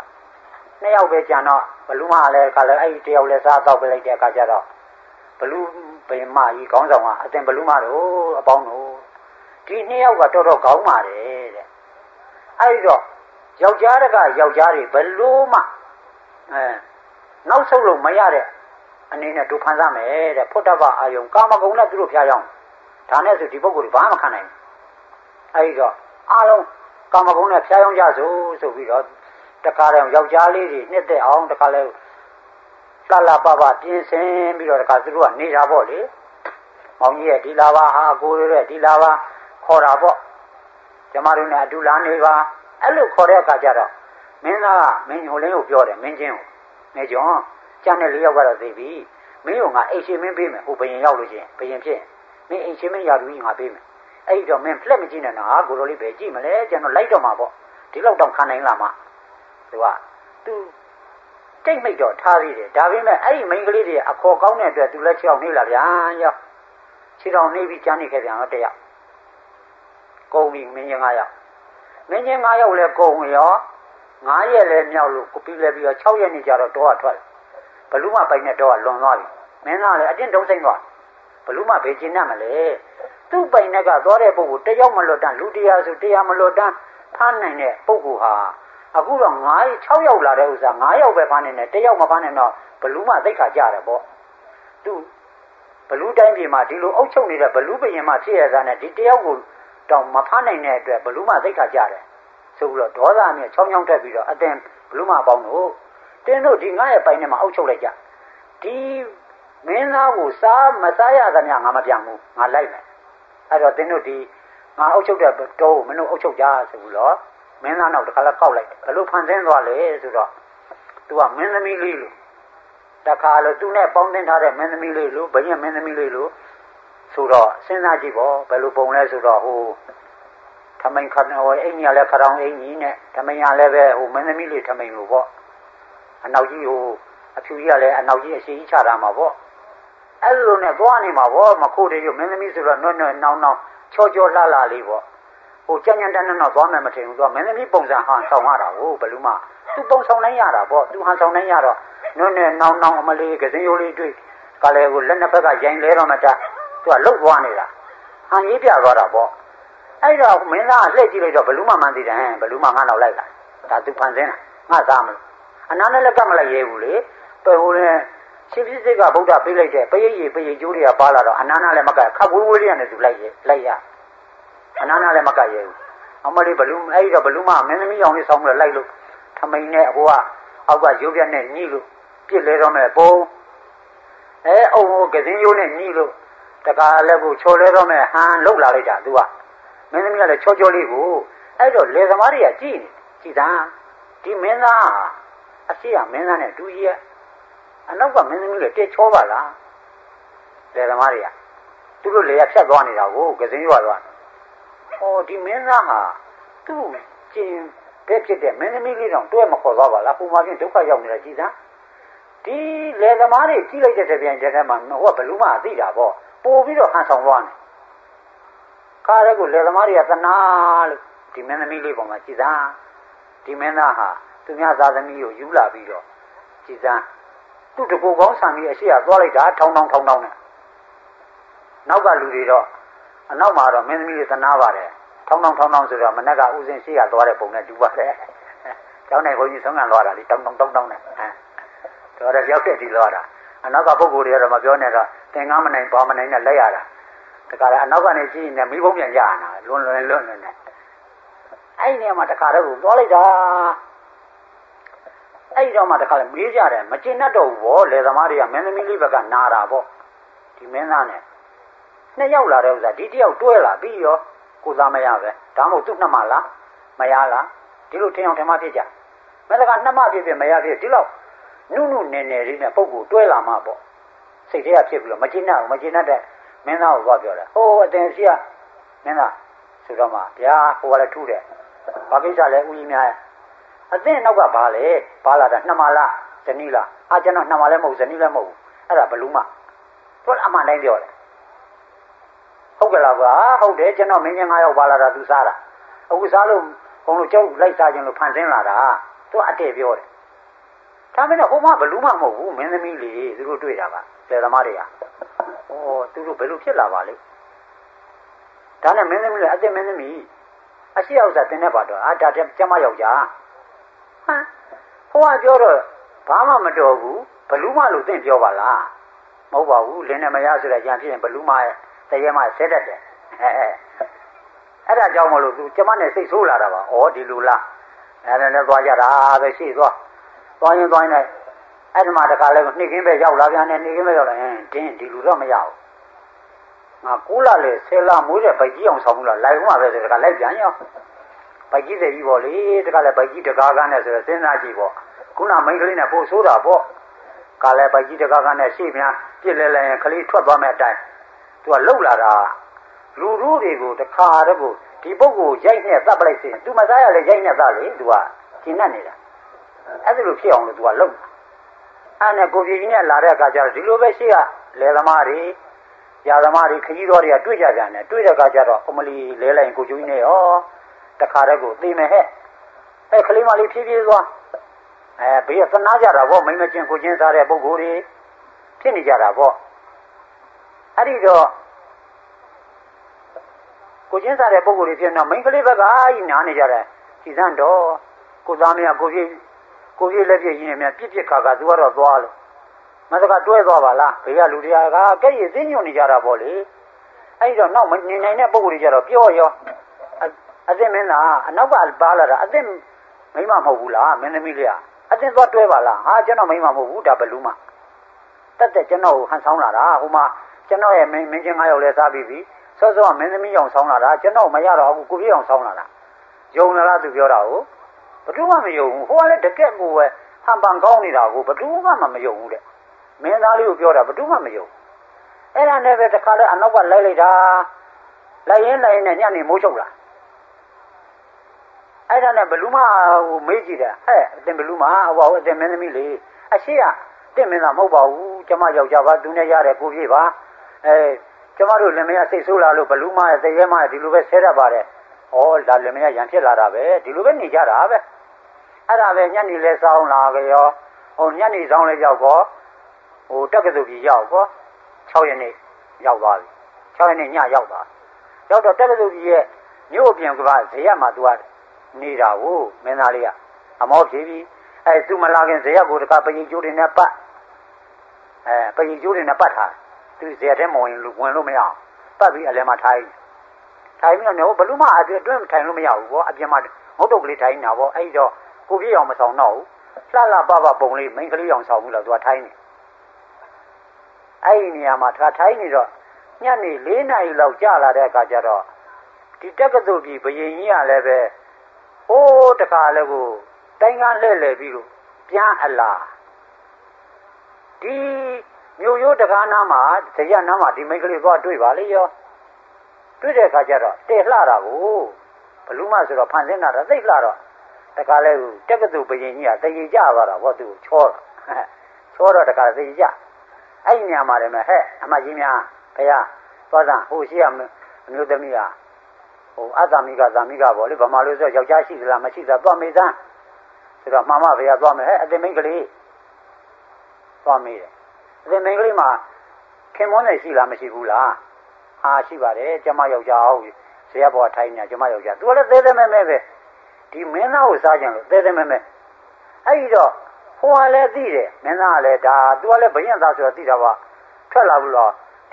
2ယောက်ပဲကြံတော့ဘလူးမလည်းခါလဲအဲ့ဒီတယောက်လည်းစားတော့ပြလိုက်တဲ့အခါကျတော့ဘလူးဘယ်မကြီးခေါင်းဆောင်ကအတင်ဘလူးမတို့အပေါင်းတို့ဒီ2ယောက်ကတော်တော်ကောင်းပါတယ်တဲ့အဲ့တော့ယောက်ျားတကယောက်ျားတွေဘလို့မှနောက်ဆုတ်လို့မရတဲ့အနေနဲ့တို့ဖန်ဆမယ်တဲ့ဖုတ္တဗအာယုံကာမဂုဏ်နဲ့သူတို့ဖျားရောက်ဒါနဲ့ဆိုဒီပုဂ္ဂိုလ်တွေဘာမှမခံနိုင်ဘူးအဲ့တော့အားလုံးကာမဂုဏ်နဲ့ဖျားရောက်ကြစို့ဆိုပြီးတော့တခါတည်းယောက်ျားလေးတွေနှစ်သက်အောင်တခါလဲလှလှပပပြင်ဆင်ပြီးတော့တခါသူတို့ကနေတာပေါ့လေမောင်ကြီးရဲ့ဒီလာပါဟာကိုရရဲ့ဒီလာပါခေါ်တာပေါ့ကျမတို့နဲ့အတူလာနေပါအဲ့လိုခေါ်တဲ့အခါကျတော့မင်းသားကမင်းဟိုလင်းကိုပြောတယ်မင်းချင်းကိုနေကျော်ကျန်တဲ့4ယောက်ကတော့သိပြီမင်းကငါအိမ်ရှင်မင်းပေးမယ်ဟိုဘယင်ရောက်လို့ချင်းဘယင်ဖြစ်မင်းအိမ်ရှင်မင်းရာသူကြီးငါပေးမယ်အဲ့ဒီတော့မင်းဖလက်မကြည့်နဲ့နော်ဟာကိုလိုလေးပဲကြည့်မလဲကျွန်တော်လိုက်တော့မှာပေါ့ဒီလောက်တောင်ခံနိုင်လားမသူကသူတိတ်မိတ်တော့ထားသေးတယ်ဒါပေမဲ့အဲ့ဒီမိန်းကလေးတွေအခေါ်ကောင်းတဲ့အတွက်သူလည်း6ယောက်နေလာဗျာရောက်6ယောက်နေပြီးကျန်နေခဲ့ပြန်တော့1ယောက်ကုန်ပြီမင်းချင်း9ယောက်မင်းချင်း9ယောက်လဲကုန်ရော9ရက်လဲမြောက်လို့ကိုပြီးလဲပြီးတော့6ရက်နေကြတော့တော့ထွက်ဘလူးမပိုင်နဲ့တော့လွန်သွားပြီမင်းသားလည်းအတင်းတုံးစိမ့်သွားဘလူးမဘေးကျင်တတ်မလဲသူ့ပိုင်နဲ့ကသွားတဲ့ပုဂ္ဂိုလ်1ယောက်မလွတ်တန်းလူ100ဆို100မလွတ်တန်းဖမ်းနိုင်တဲ့ပုဂ္ဂိုလ်ဟာအခုတော့6ယောက်လာတဲ့ဥစ္စာ9ယောက်ပဲဖမ်းနေတယ်1ယောက်မဖမ်းနိုင်တော့ဘလူးမသိခါကြတယ်ပေါ့သူဘလူးတိုင်းပြည်မှာဒီလိုအုပ်ချုပ်နေတဲ့ဘလူးဘယင်မှဖြစ်ရတာနဲ့ဒီ1ယောက်ကိုတောင်မဖမ်းနိုင်တဲ့အတွက်ဘလူးမသိခါကြတယ်ဆိုပြီးတော့ဒေါသနဲ့ချောင်းချောင်းတက်ပြီးတော့အတင်းဘလူးမပေါင်းတို့တင်းတို့ဒီ9ရဲ့ပိုင်ထဲမှာအုပ်ချုပ်လိုက်ကြဒီမင်းသားကိုစားမစားရသမျှငါမပြန်ဘူးငါလိုက်မယ်အဲ့တော့တင်းတို့ဒီငါအုပ်ချုပ်တဲ့တောကိုမင်းတို့အုပ်ချုပ်ကြဆိုပြီးတော့မင်းသားနောက်တစ်ခါလည်းကောက်လိုက်တယ်ဘလို့ဖန်ဆင်းသွားလဲဆိုတော့သူကမင်းသမီးလေးလို့တခါလို့သူနဲ့ပေါင်းတင်ထားတဲ့မင်းသမီးလေးလို့ဘယင်မင်းသမီးလေးလို့ဆိုတော့စဉ်းစားကြည့်ပေါ့ဘယ်လိုပုံလဲဆိုတော့ဟိုထမိန်ခဏဟိုအိမ်ကြီးလည်းခရောင်အိမ်ကြီးနဲ့ထမိန်ရလည်းပဲဟိုမင်းသမီးလေးထမိန်လို့ပေါ့အနောက်ကြီးဟိုအဖြူကြီးကလည်းအနောက်ကြီးအရှိကြီးချတာမှာပေါ့အဲ့လိုနဲ့သွားနေမှာပေါ့မခိုးတယ်ရမင်းသမီးဆိုတော့နှွဲ့နှွဲ့နောင်းနောင်းချောချောလှလှလေးပေါ့ဟိုကြမ်းကြမ်းတန်းတန်းတော့သွားမယ်မထင်ဘူးသူကမင်းသမီးပုံစံဟန်ဆောင်ရတာဟိုဘယ်လိုမှသူပုံဆောင်နိုင်ရတာပေါ့သူဟန်ဆောင်နိုင်ရတော့နှွဲ့နှွဲ့နောင်းနောင်းအမလေးကစင်းရိုးလေးတွေ့ကလည်းဟိုလက်နှစ်ဖက်ကရိုင်လဲတော့မှတသူကလှုပ်သွားနေတာဟန်ကြီးပြသွားတာပေါ့အဲ့တော့မင်းသားကလှည့်ကြည့်လိုက်တော့ဘလူးမမှန်းသိတယ်ဘလူးမငါနောက်လိုက်လာဒါသူဖန်ဆင်းတာငါစားမလို့အနာနဲ့လက်ကမလိုက်ရဲဘူးလေပဟိုနဲ့ရှင်ဖြစ်စိတ်ကဗုဒ္ဓပေးလိုက်တဲ့ပရိယေပရိကျိုးတွေကပါလာတော့အနာနဲ့လည်းမကခပ်ဝေးဝေးလေးနဲ့သူလိုက်ရအနာနဲ့လည်းမကရဲဘူးအမလေးဘလူးအဲ့တော့ဘလူးမမင်းသမီးအောင်လေးဆောင်းပြီးလိုက်လို့ထမိန်နဲ့ဟိုကအောက်ကရုပ်ပြက်နဲ့ညှိလို့ပြစ်လဲတော့မဲ့ပုံအုံဟိုကစင်းရိုးနဲ့ညှိလို့တကားလည်းကိုချော်လဲတော့မဲ့ဟန်လှုပ်လာလိုက်တာသူကမင်းသမီးကလည်းချောချောလေးကိုအဲ့တော့လေသမားတွေကကြည်နေကြည်သားဒီမင်းသားအရှိရမင်းသားနဲ့တူကြီးရဲ့အနောက်ကမင်းသမီးတွေတက်ချောပါလားလေသမားတွေကသူတို့လေရဖြတ်သွားနေတာကိုကစင်းရွာသွားဟောဒီမင်းသားဟာသူ့ကျင်တဲ့ဖြစ်တဲ့မင်းသမီးလေးတော့တွဲမခေါ်သွားပါလားပုံမှန်ချင်းဒုက္ခရောက်နေတာကြည်သားဒီလေသမားတွေကြီးလိုက်တဲ့ပြန်တဲ့မှာဟိုကဘလူးမသိတာပေါ့ပို့ပြီးတော့ဟန်ဆောင်သွားနေခါရဲကိုလေသမားတွေကသနာလို့ဒီမင်းသမီးလေးပေါ်မှာကြည်သားဒီမင်းသားဟာသူများသားသမီးကိုယူလာပြီးတော့ကြည်သားသူ့တကူကောင်းဆံပြီးအရှိရသွားလိုက်တာထောင်းနဲ့နောက်ကလူတွေတော့အနောက်မှာတော့မင်းသမီးတွေသနာပါတယ်ထောင်းဆိုတော့မနက်ကဥစဉ်ရှိရသွားတဲ့ပုံနဲ့တူပါတယ်ကျောင်းနိုင်ဘုန်းကြီးဆုံးခံသွားတာလေတောင်းနဲ့တော်တော့ရောက်တဲ့ဒီသွားတာအနောက်ကပုဂ္ဂိုလ်တွေကတော့မပြောနဲ့တော့သင်္ကန်းမနိုင်ပါမနိုင်နဲ့လက်ရတာတခါလေအနောက်ကနေကြည့်နေမိဘုံပြန်ကြရတာလွန်နေအဲ့ဒီနေရာမှာတခါတော့သွားလိုက်တာအဲ့ဒီတော့မှတခါလေမေးကြတယ်မကျင်တတ်တော့ဘူးဗောလေသမားတွေကမင်းသမီးလေးဘက်ကနာတာဗောဒီမင်းသားနဲ့နှစ်ယောက်လာတဲ့ဥစ္စာဒီတယောက်တွဲလာပြီးရောကိုသားမရပဲဒါမှမဟုတ်သူ့နှစ်မလားမရလားဒီလိုထင်အောင်ထင်မှဖြစ်ကြမင်းကနှစ်မဖြစ်မရဖြစ်ဒီလောက်နုနုနယ်နယ်လေးနဲ့ပုဂ္ဂိုလ်တွဲလာမှပေါ့စိတ်ထဲကဖြစ်ပြီးတော့မကျင်တတ်တဲ့မင်းသားကိုသွားပြောတယ်ဟိုအတင်ရှိကမင်းသားဆိုတော့မှဗျာဟိုကလည်းထူးတယ်ဘာကိစ္စလဲဦးကြီးများအသင့်နောက်ကဘာလဲဘာလာတာနှစ်မလားဇနီးလားကျွန်တော်နှစ်မလည်းမဟုတ်ဇနီးလည်းမဟုတ်ဘူးအဲ့ဒါဘလူးမသူကအမှန်တိုင်းပြောတယ်ဟုတ်ကဲ့လားဗျာဟုတ်တယ်ကျွန်တော်မင်းချင်း9ယောက်ပါလာတာသူစားတာအခုစားလို့ဘုံလို့ကြောက်လိုက်စားခြင်းလို့ဖန်ဆင်းလာတာသူကအတဲ့ပြောတယ်ဒါမင်းကဟိုမှဘလူးမမဟုတ်ဘူးမင်းသမီးလေးသူတို့တွေ့တာပါဆယ်သမားတွေကသူတို့ဘယ်လိုဖြစ်လာပါလဲဒါနဲ့မင်းသမီးလည်းအသက်မင်းသမီးအရှိဥစ္စာတင်နေပါတော့ဒါကျမယောက်ျားဟိုကပြောတော့ဘာမှမတော်ဘူးဘလူးမလို့သင်ပြောပါလားမဟုတ်ပါဘူးလင်းနဲ့မရဆိုတဲ့ကြံဖြစ်ရင်ဘလူးမရဲ့တရေမဆဲတတ်တယ်အဲ့ဒါကြောင့်မလို့သူကျမနဲ့စိတ်ဆိုးလာတာပါဒီလူလားအဲ့ဒါနဲ့သွားကြတာပဲရှိသွားရင်နဲ့အဲ့ဒီမှာတခါလဲနှိမ့်ခင်းပဲရောက်လာပြန်တယ်နှိမ့်ခင်းပဲရောက်လာရင်တင်းဒီလူတော့မရဘူးငါ9လလေ10လမွေးတဲ့ဗိုက်ကြီးအောင်ဆောင်ဘူးလားလိုက်ဦးမှာပဲဆိုတခါလိုက်ပြန်ရောဗိုက်ကြီးတဲ့ကြီးပေါ့လေတခါလဲဗိုက်ကြီးတကားကန်းနဲ့ဆိုတော့စဉ်းစားကြည့်ပေါ့ခုနမိန်းကလေးနဲ့ပို့ဆိုးတာပေါ့ကာလဲဗိုက်ကြီးတကားကန်းနဲ့ရှေ့ပြန်ပြစ်လဲရင်ကလေးထွက်သွားမဲ့အတိုင်းသူကလှုပ်လာတာလူတို့တွေကိုတခါတော့ကိုဒီပုဂ္ဂိုလ်ရိုက်နဲ့သတ်ပလိုက်စေသူမစားရလေရိုက်နဲ့သတ်လေသူကကျင်တတ်နေတာအဲ့ဒါလိုဖြစ်အောင်လို့သူကလှုပ်အဲ့နဲ့ကိုပြည်ကြီးနဲ့လာတဲ့အခါကျတော့ဒီလိုပဲရှိကလေသမားတွေရာသမားတွေခကြီးတော်တွေကတွေ့ကြပြန်တယ်တွေ့တဲ့အခါကျတော့အမလီလဲလိုက်ကိုကျူးကြီးနဲ့ရောတခါတော့ကိုသိမယ်ဟဲ့အဲ့ကလေးမလေးဖြည်းဖြည်းသွားဘေးကသနာကြတာဗောမိမချင်းကိုချင်းစားတဲ့ပုဂ္ဂိုလ်တွေဖြစ်နေကြတာဗောအဲ့ဒီတော့ကိုချင်းစားတဲ့ပုဂ္ဂိုလ်တွေဖြစ်နေတော့မိန်းကလေးဘက်ကကြီးနားနေကြတယ်စီစံတော့ကိုသားမရကိုပြေးလက်ပြည့်ရင်းနဲ့ပြစ်ခါသူကတော့သွားလို့မစကတွဲသွားပါလားဘေးကလူတွေကကဲ့ရသိညွတ်နေကြတာပေါ့လေအဲ့ဒီတော့နောက်မနေနိုင်တဲ့ပုဂ္ဂိုလ်တွေကြတော့ပြောရောအသင်မင်းသားအနောက်ကပါလာတာအသင်မိမမဟုတ်ဘူးလားမင်းသမီးလေးကအသင်သွားတွဲပါလားကျွန်တော်မိမမဟုတ်ဘူးဒါဘလူးမတက်ကျွန်တော်ကိုဟန်ဆောင်လာတာဟိုမှာကျွန်တော်ရဲ့မင်းချင်း9ယောက်လဲစားပြီးပြီစောစောမင်းသမီးအောင်ဆောင်လာတာကျွန်တော်မရတော့ဘူးကိုပြေးအောင်ဆောင်လာတာယုံလားသူပြောတာကိုဘယ်သူမှမယုံဘူးဟိုကလည်းတကက်ကိုပဲဟန်ပန်ကောင်းနေတာကိုဘယ်သူမှမယုံဘူးတဲ့မင်းသားလေးကိုပြောတာဘယ်သူမှမယုံအဲ့ဒါနဲ့ပဲတခါလဲအနောက်ကလိုက်တာလိုက်ရင်နဲ့ညနေမိုးချုပ်လာအဲ့ဒါနဲ့ဘလူးမဟိုမေးကြည့်တယ်အတင်ဘလူးမဟိုအတင်မင်းသမီးလေးအရှိကတင့်မင်းသားမဟုတ်ပါဘူးကျမယောက်ျားပါသူနဲ့ရတယ်ကိုပြေးပါကျမတို့လင်မယားစိတ်ဆိုးလာလို့ဘလူးမရဲ့တရေမရဲ့ဒီလိုပဲဆဲတတ်ပါတယ်ဒါလင်မယားရန်ဖြစ်လာတာပဲဒီလိုပဲနေကြတာပဲအဲ့ဒါပဲညနေလဲစောင်းလာကြရောညနေဆောင်လဲရောက်ကောတက္ကသိုလ်ကြီးရောက်ကော6ရက်နေ့ရောက်သွားပြီ6ရက်နေ့ညရောက်သွားရောက်တော့တက္ကသိုလ်ကြီးရဲ့မြို့အပြင်ကဇေယျမှာသူကနေတာကိုမင်းသားလေးကအမောဖြေပြီးသူမလာခင်ဇေယျကိုတခါပရင်ကျိုးတွေနဲ့ပတ်ပရင်ကျိုးတွေနဲ့ပတ်ထားသူဇေယျထဲမဝင်လို့မရအောင်ပတ်ပြီးအလဲမှာထိုင်ပြီးတော့ဘလူးမအတွင်းထိုင်လို့မရဘူးပေါ့အပြင်မှာငုတ်တုတ်ကလေးထိုင်နေတာပေါ့အဲ့တော့ကိုပြေးအောင်မဆောင်တော့ဘူးလှပပုံလေးမိန်းကလေးအောင်ဆောင်ဘူးလို့သူကထိုင်နေအဲ့ဒီနေရာမှာထိုင်နေတော့ညနေ4 နာရီလောက်ကြာလာတဲ့အခါကျတော့ဒီတက္ကသိုလ်ကြီးဘယင်ကြီးကလည်းပဲတခါလည်းကိုတိုင်းကားလှဲ့ပြီးလို့ပြန်အလားဒီမြို့ရိုးတကားနားမှာဇေယျနားမှာဒီမိန်းကလေးသွားတွေ့ပါလေရောတွေ့တဲ့အခါကျတော့တဲ့လှတာကိုဘလူးမဆိုတော့ဖန်ဆင်းတာသိလှတော့တခါလဲတက္ကသိုလ်ဘယင်ကြီးကတရေကြသွားတာဗောသူချောတော့တခါတရေကြအဲ့ဒီညမှာလည်းအမကြီးများဘုရားသွားစမ်းဟိုရှိရအမျိုးသမီးကအတ္တမိကဇာမိကပေါ့လေဗမာလို့ဆိုယောက်ျားရှိသလားမရှိသလားသွားမေးစမ်းဆိုတော့မှာမဘုရားသွားမယ်အတင်မိန်းကလေးသွားမေးတယ်အတင်မိန်းကလေးမှာခင်မွန်းနေရှိလားမရှိဘူးလားရှိပါတယ်ကျမယောက်ျားဟုတ်ဇေယျဘောထိုင်းညာကျမယောက်ျားသူကလည်းသေးမဲပဲဒီမင်းသားကိုစားကြလို့သေးမဲအဲ့ဒီတော့ဟိုကလည်းသိတယ်မင်းသားကလည်းဒါသူကလည်းဘယင်သားဆိုတော့သိတာပါထွက်လာဘူးလားဒီ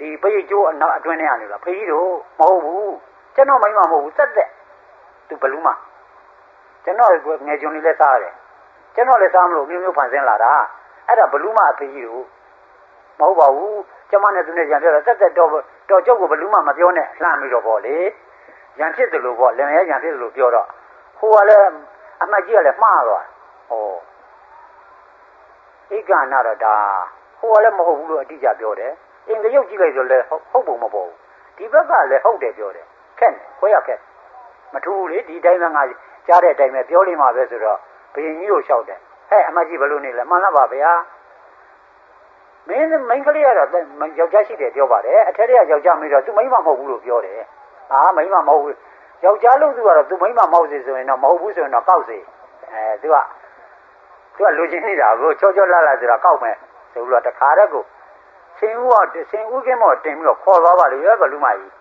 ဒီပိတ်ကျိုးအတွင်းထဲကနေလားဖေးတို့မဟုတ်ဘူးကျွန်တော်မိမမဟုတ်ဘူးသက်သူဘလူးမကျွန်တော်ငယ်ကျွန်လေးလည်းစားရတယ်ကျွန်တော်လည်းစားမလို့မျိုးမျိုးဖန်ဆင်းလာတာအဲ့ဒါဘလူးမအဖေကြီးတို့မဟုတ်ပါဘူးကျမနဲ့သူနဲ့ကြံပြောတာသက်တော်ကျုပ်ကိုဘလူးမမပြောနဲ့လှမ်းပြီးတော့ပေါ့လေရံဖြစ်တယ်လို့ပေါ့လင်မယားရံဖြစ်တယ်လို့ပြောတော့ဟိုကလည်းအမတ်ကြီးကလည်းမှားသွားဟောဧကနာတော့ဒါဟိုကလည်းမဟုတ်ဘူးလို့အတိအကျပြောတယ်အင်္ဂရုပ်ကြည့်လိုက်ဆိုလည်းဟုတ်ပုံမပေါ်ဘူးဒီဘက်ကလည်းဟုတ်တယ်ပြောတယ်ခက်နေခွဲရခက်မထူးလေဒီတိုင်းမှာငါကြားတဲ့အတိုင်းပဲပြောလိမ့်မှာပဲဆိုတော့ဘယင်ကြီးကိုလျှောက်တယ်ဟဲ့အမကြီးဘလို့နေလဲမှန်လားပါဗျာမင်းကလေးကတော့ယောက်ျားရှိတယ်ပြောပါတယ်အထက်ကယောက်ျားမေးတော့သူမိန်းမမဟုတ်ဘူးလို့ပြောတယ်မိန်းမမဟုတ်ဘူးယောက်ျားလို့သူကတော့သူမိန်းမမဟုတ်စေဆိုရင်တော့မဟုတ်ဘူးဆိုရင်တော့ကောက်စေသူကလူချင်းနေတာကိုချောချောလှလှဆိုတာကောက်မယ်ဆိုလို့တခါတည်းကိုဆင်ဦးကင်းမော်တင်ပြီးတော့ခေါ်သွားပါလေဘလူးမကြီး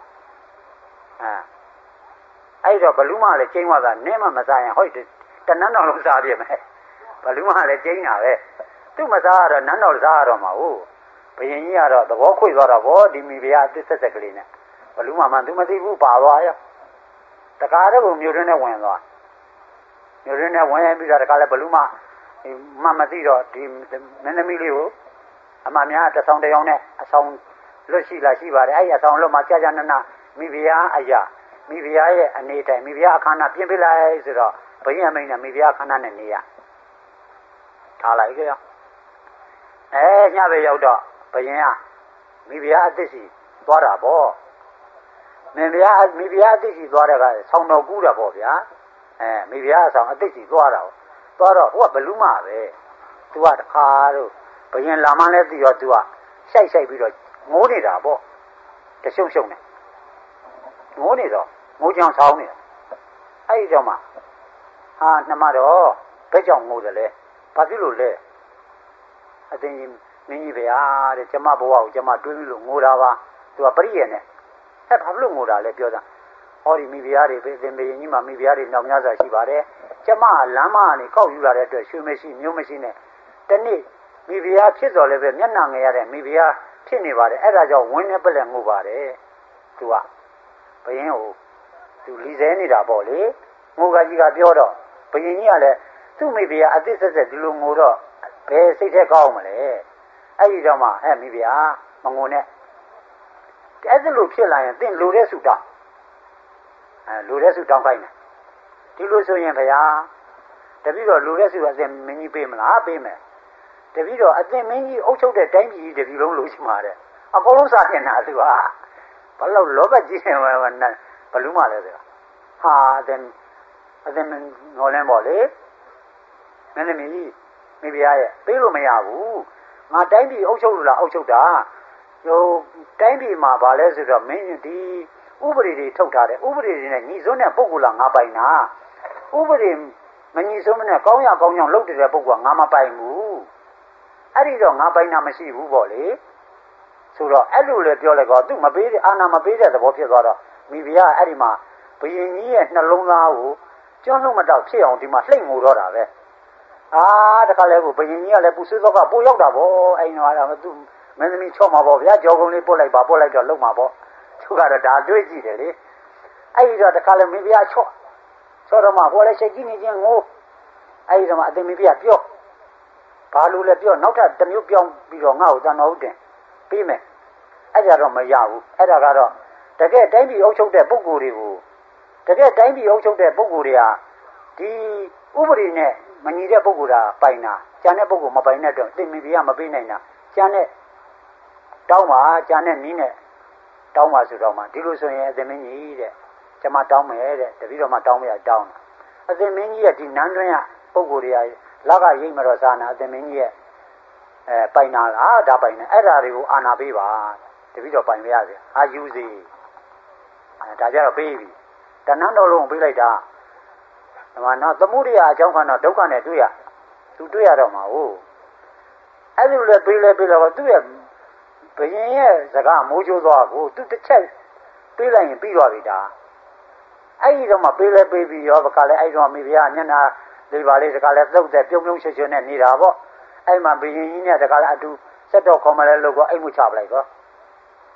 အဲ့တော့ဘလူးမလည်းကျင်းသွားတာနင်းမမစားရင်ဟိုတနန်းတော်လုံးစားပြမယ်ဘလူးမလည်းကျင်းတာပဲသူ့မစားရတော့နန်းတော်စားရတော့မှာဟုတ်ဘယင်ကြီးကတော့သဘောခွေသွားတော့ဗောဒီမိဖုရားအစ်ဆက်ဆက်ကလေးနဲ့ဘလူးမမှသူမသိဘူးပါသွားရောတခါတည်းကိုမြို့တွင်းနဲ့ဝင်သွားမြို့တွင်းနဲ့ဝင်ပြီးတော့တခါလည်းဘလူးမမသိတော့ဒီမင်းသမီးလေးကိုအမများတဆောင်တယောက်နဲ့အဆောင်လွတ်ရှိလားရှိပါတယ်အဲ့ဒီအဆောင်လွတ်မှာကြာကြာနာနာမိဖုရားအရာမိဖုရားရဲ့အနေတိုင်မိဖုရားအခမ်းအနားပြင်ပြလိုက်ဆိုတော့ဘယင်အမိန်နဲ့မိဖုရားအခမ်းအနားနဲ့နေရထားလိုက်ကြရောညပဲရောက်တော့ဘယင်ကမိဖုရားအသစ်စီသွားတာပေါ့မိဖုရားအသစ်စီသွားတဲ့ကဆောင်းတော်ကူးတာပေါ့ဗျာမိဖုရားအဆောင်အသစ်စီသွားတာသွားတော့ဟိုကဘလူးမပဲသူကတခါတော့ဘယင်လာမှလည်းသိရောသူကရှိုက်ပြီးတော့ငိုးနေတာပေါ့တရှုံနဲ့ငိုးနေတော့ငိုးချောင်းဆောင်းနေတာအဲ့ဒီကြောင့်မှနှမတော့ဘယ်ကြောင့်ငိုတယ်လဲဘာဖြစ်လို့လဲအသိကြီးမင်းကြီးဗျာတဲ့ကျမဘဝကိုကျမတွေးပြီးလို့ငိုတာပါသူကပရိယေနဲ့ဘာဖြစ်လို့ငိုတာလဲပြောတာဟောဒီမိဖုရားတွေပဲသင်္ဘေရင်ကြီးမှာမိဖုရားတွေနောက်များစွာရှိပါတယ်ကျမလမ်းမကနေကောက်ယူလာတဲ့အတွက်ရွှေမရှိမျိုးမရှိနဲ့တနေ့မိဖုရားဖြစ်တော်လည်းပဲမျက်နှာငယ်ရတဲ့မိဖုရားဖြစ်နေပါတယ်အဲ့ဒါကြောင့်ဝင်းနဲ့ပလက်ငိုပါတယ်သူကဘယင်းကိုသူလီဆဲနေတာပေါ့လေငိုကကြီးကပြောတော့ဘယင်းကြီးကလည်းသူ့မိဖုရားအသစ်ဆက်ဒီလိုငိုတော့ဘယ်စိတ်ထက်ကောင်းမလဲအဲ့ဒီတော့မှမိဖုရားမငိုနဲ့အဲ့ဒါလိုဖြစ်လာရင်သင်လိုတဲ့ဆုတောင်းလိုတဲ့ဆုတောင်းခိုင်းတယ်ဒီလိုဆိုရင်ဘုရားတပည့်တော်လိုတဲ့ဆုအစဉ်မင်းကြီးပေးမလားပေးမယ်တပည့်တော်အစဉ်မင်းကြီးအုပ်ချုပ်တဲ့တိုင်းပြည်တပည့်လုံးလိုချင်ပါတယ်အကုန်လုံးစားနေတာသူကဘလို့လောဘကြီးနေဘလူးမလဲဆိုတာအစဉ်ငေါ်လင်းပေါ့လေမင်းသမီးမိဖုရားရဲ့ပေးလို့မရဘူးငါတိုင်းပြည်အုပ်ချုပ်လို့လားအုပ်ချုပ်တာတိုင်းပြည်မှာဗာလဲဆိုတော့မင်းဒီဥပဒေတွေထုတ်ထားတယ်ဥပဒေတွေနဲ့ညီစွန်းတဲ့ပုဂ္ဂိုလ်လားငါပိုင်တာဥပဒေမညီစွန်းမနဲ့ကောင်းရကောင်းကြောင်လုပ်တဲ့ပုဂ္ဂိုလ်ကငါမပိုင်ဘူးအဲ့ဒီတော့ငါပိုင်တာမရှိဘူးပေါ့လေဆိုတော့အဲ့လိုလေပြောလိုက်တော့သူမပေးတဲ့အာနာမပေးတဲ့သဘောဖြစ်သွားတော့မိဖုရားအဲ့ဒီမှာဘယင်ကြီးရဲ့နှလုံးသားကိုကျွမ်းလုံးမတော့ဖြစ်အောင်ဒီမှာလှိမ့်ငိုတော့တာပဲတခါလဲကိုဘယင်ကြီးကလည်းပူဆွေးသောကပို့ရောက်တာပေါ့အဲ့တော့သူမင်းသမီးချော့မှာပေါ့ဗျာကြောကုံလေးပို့လိုက်တော့လုံမှာပေါ့သူကတော့ဒါတွေးကြည့်တယ်လေအဲ့ဒီတော့တခါလဲမိဖုရားချော့တော့မှဟိုလည်းရှိတ်ကြီးနေချင်းငိုအဲ့ဒီတော့မှအသိမိဖုရားပြောဘာလို့လဲပြောနောက်ထပ်တစ်မျိုးပြောင်းပြီးတော့ငါ့ကိုတန်တော်ဟုတ်တယ်ပြီးမယ်အဲ့ဒါတော့မရဘူးအဲ့ဒါကတော့တကယ်တိုင်းပြည်အုပ်ချုပ်တဲ့ပုဂ္ဂိုလ်တွေကိုတကယ်တိုင်းပြည်အုပ်ချုပ်တဲ့ပုဂ္ဂိုလ်တွေကဒီဥပဒေနဲ့မညီတဲ့ပုဂ္ဂိုလ်ကပိုင်တာကျန်တဲ့ပုဂ္ဂိုလ်မပိုင်တဲ့တော့သိမိဖုရားမပေးနိုင်တာကျန်တဲ့တောင်းပါကျန်တဲ့နည်းနဲ့တောင်းပါဆိုတော့မှဒီလိုဆိုရင်အသမင်းကြီးတဲ့ကျမတောင်းမယ်တဲ့တပည့်တော်မှတောင်းမရတောင်းအသမင်းကြီးရဲ့ဒီနန်းတွင်းကပုဂ္ဂိုလ်တွေကလက်ကရိတ်မတော်စားနာအသမင်းကြီးရဲ့ပိုင်နာလားဒါပိုင်နေအဲ့ဒါတွေကိုအာနာပေးပါတပည့်တော်ပိုင်မရစေယူစီဒါကြတော့ပေးပြီတဏ္ဍတော်လုံးပေးလိုက်တာဒီမှာတော့သမှုရိယအကြောင်းကတော့ဒုက္ခနဲ့တွေ့ရသူတွေ့ရတော့မှာဟုတ်အဲ့ဒီလိုပေးလဲတော့သူ့ရဲ့ဘယင်ရဲ့စကားမိုးချိုးသွားကိုသူတစ်ချက်ပေးလိုက်ရင်ပြီးသွားပြီဒါအဲ့ဒီတော့မှပေးလဲပေးပြီးရောဘကလည်းအဲ့တော့မိဖုရားမျက်နှာလေးပါလေးစကားလည်းသုတ်တဲ့ပြုံးပြုံးချွတ်ချွတ်နဲ့နေတာပေါ့အဲ့မှာဘယင်ကြီးနဲ့တကားလည်းအတူစက်တော့ခေါ်မလဲလို့ကအိမ်မှုချပလိုက်တော့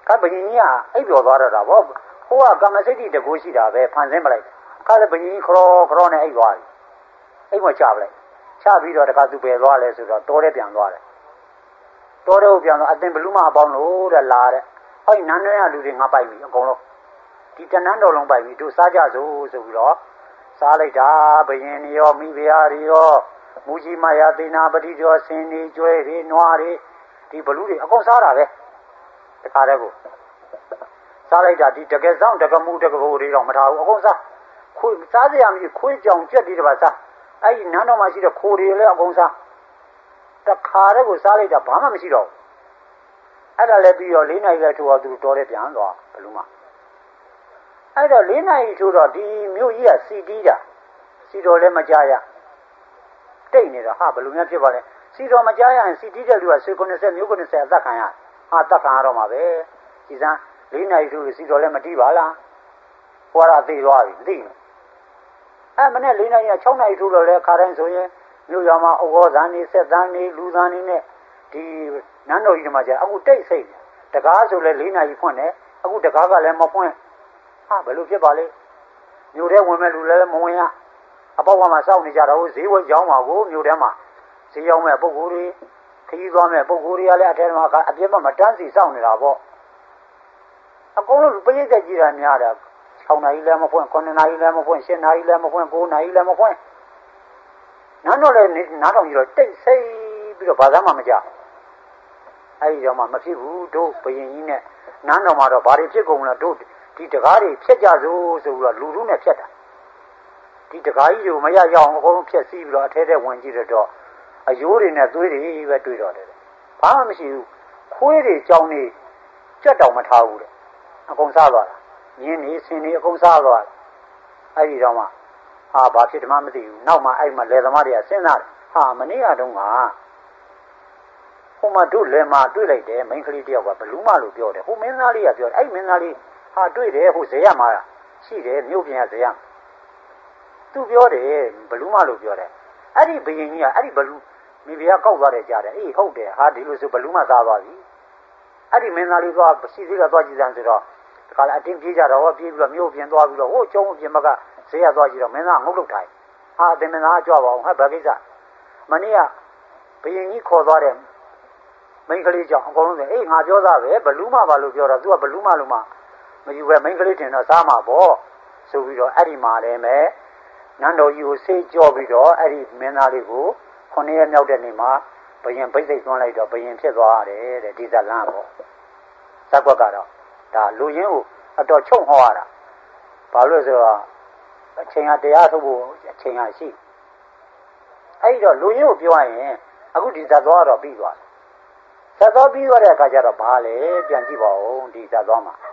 ကဘယင်းကြီးကအိပ်ပျော်သွားတော့တာဗောဟိုကကာမစိတ်တကူရှိတာပဲဖန်ဆင်းပလိုက်ခါလေဘယင်းခရောနဲ့အိပ်သွားပြီအိမ်မချပလိုက်ချပြီးတော့တခါသူပယ်သွားလဲဆိုတော့တောထဲပြန်သွားတယ်တောထဲကိုပြန်တော့အတင်ဘလူးမအပေါင်းလို့တဲ့လာတဲ့ဟောနန်းတွင်းကလူတွေငါပိုက်ပြီအကုန်လုံးဒီတနန်းတော်လုံးပိုက်ပြီတို့စားကြစို့ဆိုပြီးတော့စားလိုက်တာဘယင်းရောမိဖုရားတွေရောမူကြီးမယာသေနာပတိကျော်ဆင်းနေကျွဲတွေနွားတွေဒီဘလူးတွေအကုန်စားတာပဲတခါတည်းကိုစားလိုက်တာဒီတကယ်ဆောင်တကမှုတကကိုတွေတော့မထားဘူးအကုန်စားခွေးစားစရာမရှိခွေးကြောင်ကြက်ပြီးတပါစားအဲ့ဒီနန်းတော်မှာရှိတဲ့ခိုးတွေလည်းအကုန်စားတခါတည်းကိုစားလိုက်တာဘာမှမရှိတော့ဘူးအဲ့ဒါလည်းပြီးတော့၄နိုင်လည်းထိုးတော့သူတော်တယ်ပြန်သွားဘလူးမအဲ့တော့၄နိုင်ထိုးတော့ဒီမြို့ကြီးကစီတီးတာစီတော်လည်းမကြရတိတ်နေတော့ဟာဘလူးများဖြစ်ပါလဲစီတော်မကြရရင်စီတီးတဲ့လူကဆွေ90မြို့90အသက်ခံရဟာတက်ခံရတော့မှာပဲဒီစမ်း၄နိုင်ထိုးစီတော်လည်းမတီးပါလားဟိုကတော့သိသွားပြီမသိဘူးအဲ့မနဲ့၄နိုင်က6နိုင်ထိုးတော့လဲခါတိုင်းဆိုရင်မြို့ရွာမှာဩဃောသံနေဆက်သံနေလူသံနေနဲ့ဒီနန်းတော်ကြီးတွေမှာကြာအခုတိတ်ဆိတ်တကားဆိုလဲ၄နိုင်ဖွင့်တယ်အခုတကားကလည်းမဖွင့်ဟာဘယ်လိုဖြစ်ပါလဲမြို့ထဲဝင်မဲ့လူလည်းမဝင်ရအပေါက်ကမှစောင့်နေကြတော့ဈေးဝယ်ရောင်းပါကိုမြို့ထဲမှာဈေးရောင်းမဲ့ပုဂ္ဂိုလ်တွေခရီးသွားမဲ့ပုဂ္ဂိုလ်တွေကလည်းအထက်မှာအပြစ်မတန်းစီစောင့်နေတာပေါ့အကုန်လုံးပရိသတ်ကြီးတာများတာ6နိုင်လည်းမဖွင့်9နိုင်လည်းမဖွင့်10နိုင်လည်းမဖွင့်9နိုင်လည်းမဖွင့်နန်းတော်လည်းနားတော်ကြီးတော့တိတ်ဆိတ်ပြီးတော့ဘာသာမှမကြအဲဒီတော့မှမဖြစ်ဘူးတို့ဘယင်ကြီးနဲ့နန်းတော်မှာတော့ဘာတွေဖြစ်ကုန်လဲတို့ဒီတကားတွေဖြက်ကြစို့ဆိုပြီးတော့လူလူနဲ့ဖြက်တာဒီတကားကြီးကိုမရရအောင်အကုန်လုံးဖြက်စီးပြီးတော့အထဲထဲဝင်ကြည့်တော့အယိုးတွေနဲ့သွေးတွေပဲတွေ့တော့တယ်ဘာမှမရှိဘူးခွေးတွေကြောင်တွေကြက်တောင်မထားဘူးတဲ့အကုန်စားသွားတာမြင်းနေဆင်းနေအကုန်စားသွားတယ်အဲ့ဒီတော့မှဟာဘာဖြစ်ဓမ္မမသိဘူးနောက်မှအဲ့မှာလယ်သမားတွေကစဉ်းစားတယ်ဟာမနေ့ကတုန်းကဟိုမှာတို့လယ်မှာတွေ့လိုက်တယ်မိန်းကလေးတယောက်ကဘလူးမလို့ပြောတယ်ဟိုမင်းသားလေးကပြောတယ်အဲ့မင်းသားလေးဟာတွေ့တယ်ဟိုဇေယျမှာရှိတယ်မြို့ပြင်ကဇေယျသူပြောတယ်ဘလူးမလို့ပြောတယ်အဲ့ဒီဘယင်ကြီးကအဲ့ဒီဘလူးမိဖုရားကောက်သွားတယ်ကြားတယ်အေးဟုတ်တယ်ဟာဒီလိုဆိုဘလူးမစားသွားပြီအဲ့ဒီမင်းသားလေးကရှိသေးကသွားကြည့်စမ်းဆိုတော့ဒီကလည်းအတင်းပြေးကြတော့ပြေးပြီးတော့မြို့ပြင်သွားပြီးတော့ဟိုကျုံပြင်ဘက်ကဇေယျသွားကြည့်တော့မင်းသားငုတ်လုတ်ထိုင်ဟာအတင်းမင်းသားကြွပါအောင်ဟဲ့ဘာကိစ္စမနေ့ကဘယင်ကြီးခေါ်သွားတယ်မိန်းကလေးကြောင့်အကုန်လုံးဆိုအေးငါပြောသားပဲဘလူးမပါလို့ပြောတော့ तू ကဘလူးမလို့မှမယူပဲမိန်းကလေးတင်တော့စားမှာပေါ့ဆိုပြီးတော့အဲ့ဒီမှာလည်းမဲ့နန်းတော်ကြီးကိုဆေးကြောပြီးတော့အဲ့ဒီမင်းသားလေးကို9ရက်မြောက်တဲ့နေ့မှာဘယင်ဗိတ်သိက်သွန်းလိုက်တော့ဘယင်ဖြစ်သွားတယ်တဲ့ဒီဇလန်းပေါ့ဇက်ကွက်ကတော့ဒါလူရင်းကိုအတော်ချုပ်ဟောရတာဘာလို့ဆိုတော့အချိန်ကတရားထုတ်ဖို့အချိန်ကရှိအဲ့တော့လူရင်းကိုပြောရရင်အခုဒီဇက်သွားတော့ပြီးသွားတယ်ဇက်သွားပြီးသွားတဲ့အခါကျတော့ဘာလဲပြန်ကြည့်ပါဦးဒီဇက်သွားမှာ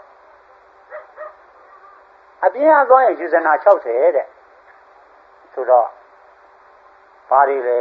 အပြင်းအသွားရင်ယူဇနာ60တဲ့ဆိုတော့ဘာတွေလဲ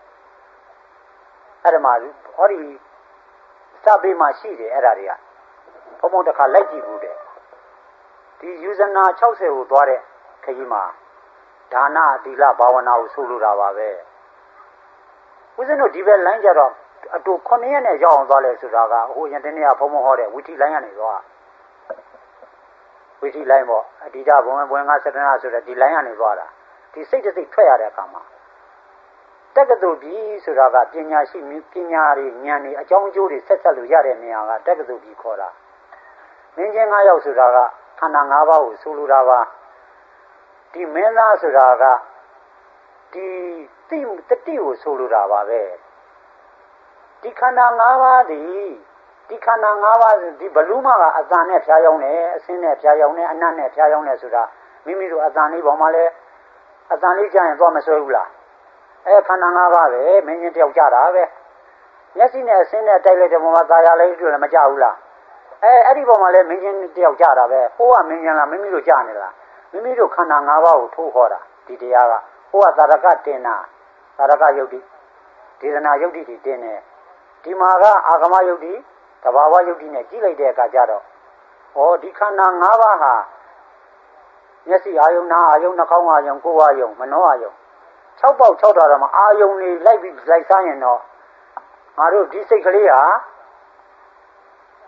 အဲ့ဒါမှဟောဒီစပေးမှရှိတယ်အဲ့ဒါတွေကဘုံဘုံတစ်ခါလိုက်ကြည့်ဘူးတဲ့ဒီယူဇနာ60ကိုသွားတဲ့ခကြီးမှာဒါနသီလဘာဝနာကိုဆိုလိုတာပါပဲဦးဇင်းတို့ဒီဘက်လိုင်းကြတော့အတူ9ရက်နဲ့ရောက်အောင်သွားလဲဆိုတာကဟိုရင်တနေ့ကဘုံဘုံဟောတဲ့ဝီထီလိုင်းကနေသွားဝီထီလိုင်းပေါ့အဓိကဘုံဘွင်ကစတနာဆိုတဲ့ဒီလိုင်းကနေသွားတာဒီစိတ်တစ်စိတ်ထွက်ရတဲ့အခါမှာတက္ကသိုလ်ပြည်ဆိုတာကပညာရှိပညာတွေဉာဏ်တွေအကြောင်းအကျိုးတွေဆက်ဆက်လို့ရတဲ့နေရာကတက္ကသိုလ်ပြည်ခေါ်တာမင်းချင်း9ယောက်ဆိုတာကခန္ဓာ5ပါးကိုဆိုလိုတာပါဒီမင်းသားဆိုတာကဒီတတိကိုဆိုလိုတာပါပဲဒီခန္ဓာ5ပါးဒီခန္ဓာ5ပါးဒီဘလူးမကအတန်နဲ့ဖြားယောင်းတယ်အဆင်းနဲ့ဖြားယောင်းတယ်အနတ်နဲ့ဖြားယောင်းတယ်ဆိုတာမိမိတို့အတန်လေးပေါ်မှာလဲအတန်လေးကြားရင်သွားမဆွဲဘူးလားခန္ဓာ5ပါးပဲမင်းချင်းတယောက်ကြတာပဲမျက်စိနဲ့အဆင်းနဲ့တိုက်လိုက်တဲ့ပုံမှာตาရလေးတွေ့လည်းမကြဘူးလားအဲ့ဒီပုံမှာလဲမင်းချင်းတယောက်ကြတာပဲဟိုကမင်းချင်းလားမိမိတို့ကြနေလားမိမိတို့ခန္ဓာ5ပါးကိုထိုးခေါ်တာဒီတရားကဟိုကသာရကတင်တာသာရကယုတ်တိဒေသနာယုတ်တိတွေတင်တယ်ဒီမှာကအာဂမယုတ်တိတဘာဝယုတ်တိနဲ့ကြည့်လိုက်တဲ့အခါကျတော့ဩဒီခန္ဓာ5ပါးဟာမျက်စိအာယုံနာအာယုံနှာခေါင်းအာယုံကိုယ်အာယုံမနှောအာယုံ6ပေါက်6တော်တော့မှအာယုံနေလိုက်ပြီးလိုက်စားရင်တော့ငါတို့ဒီစိတ်ကလေးဟာ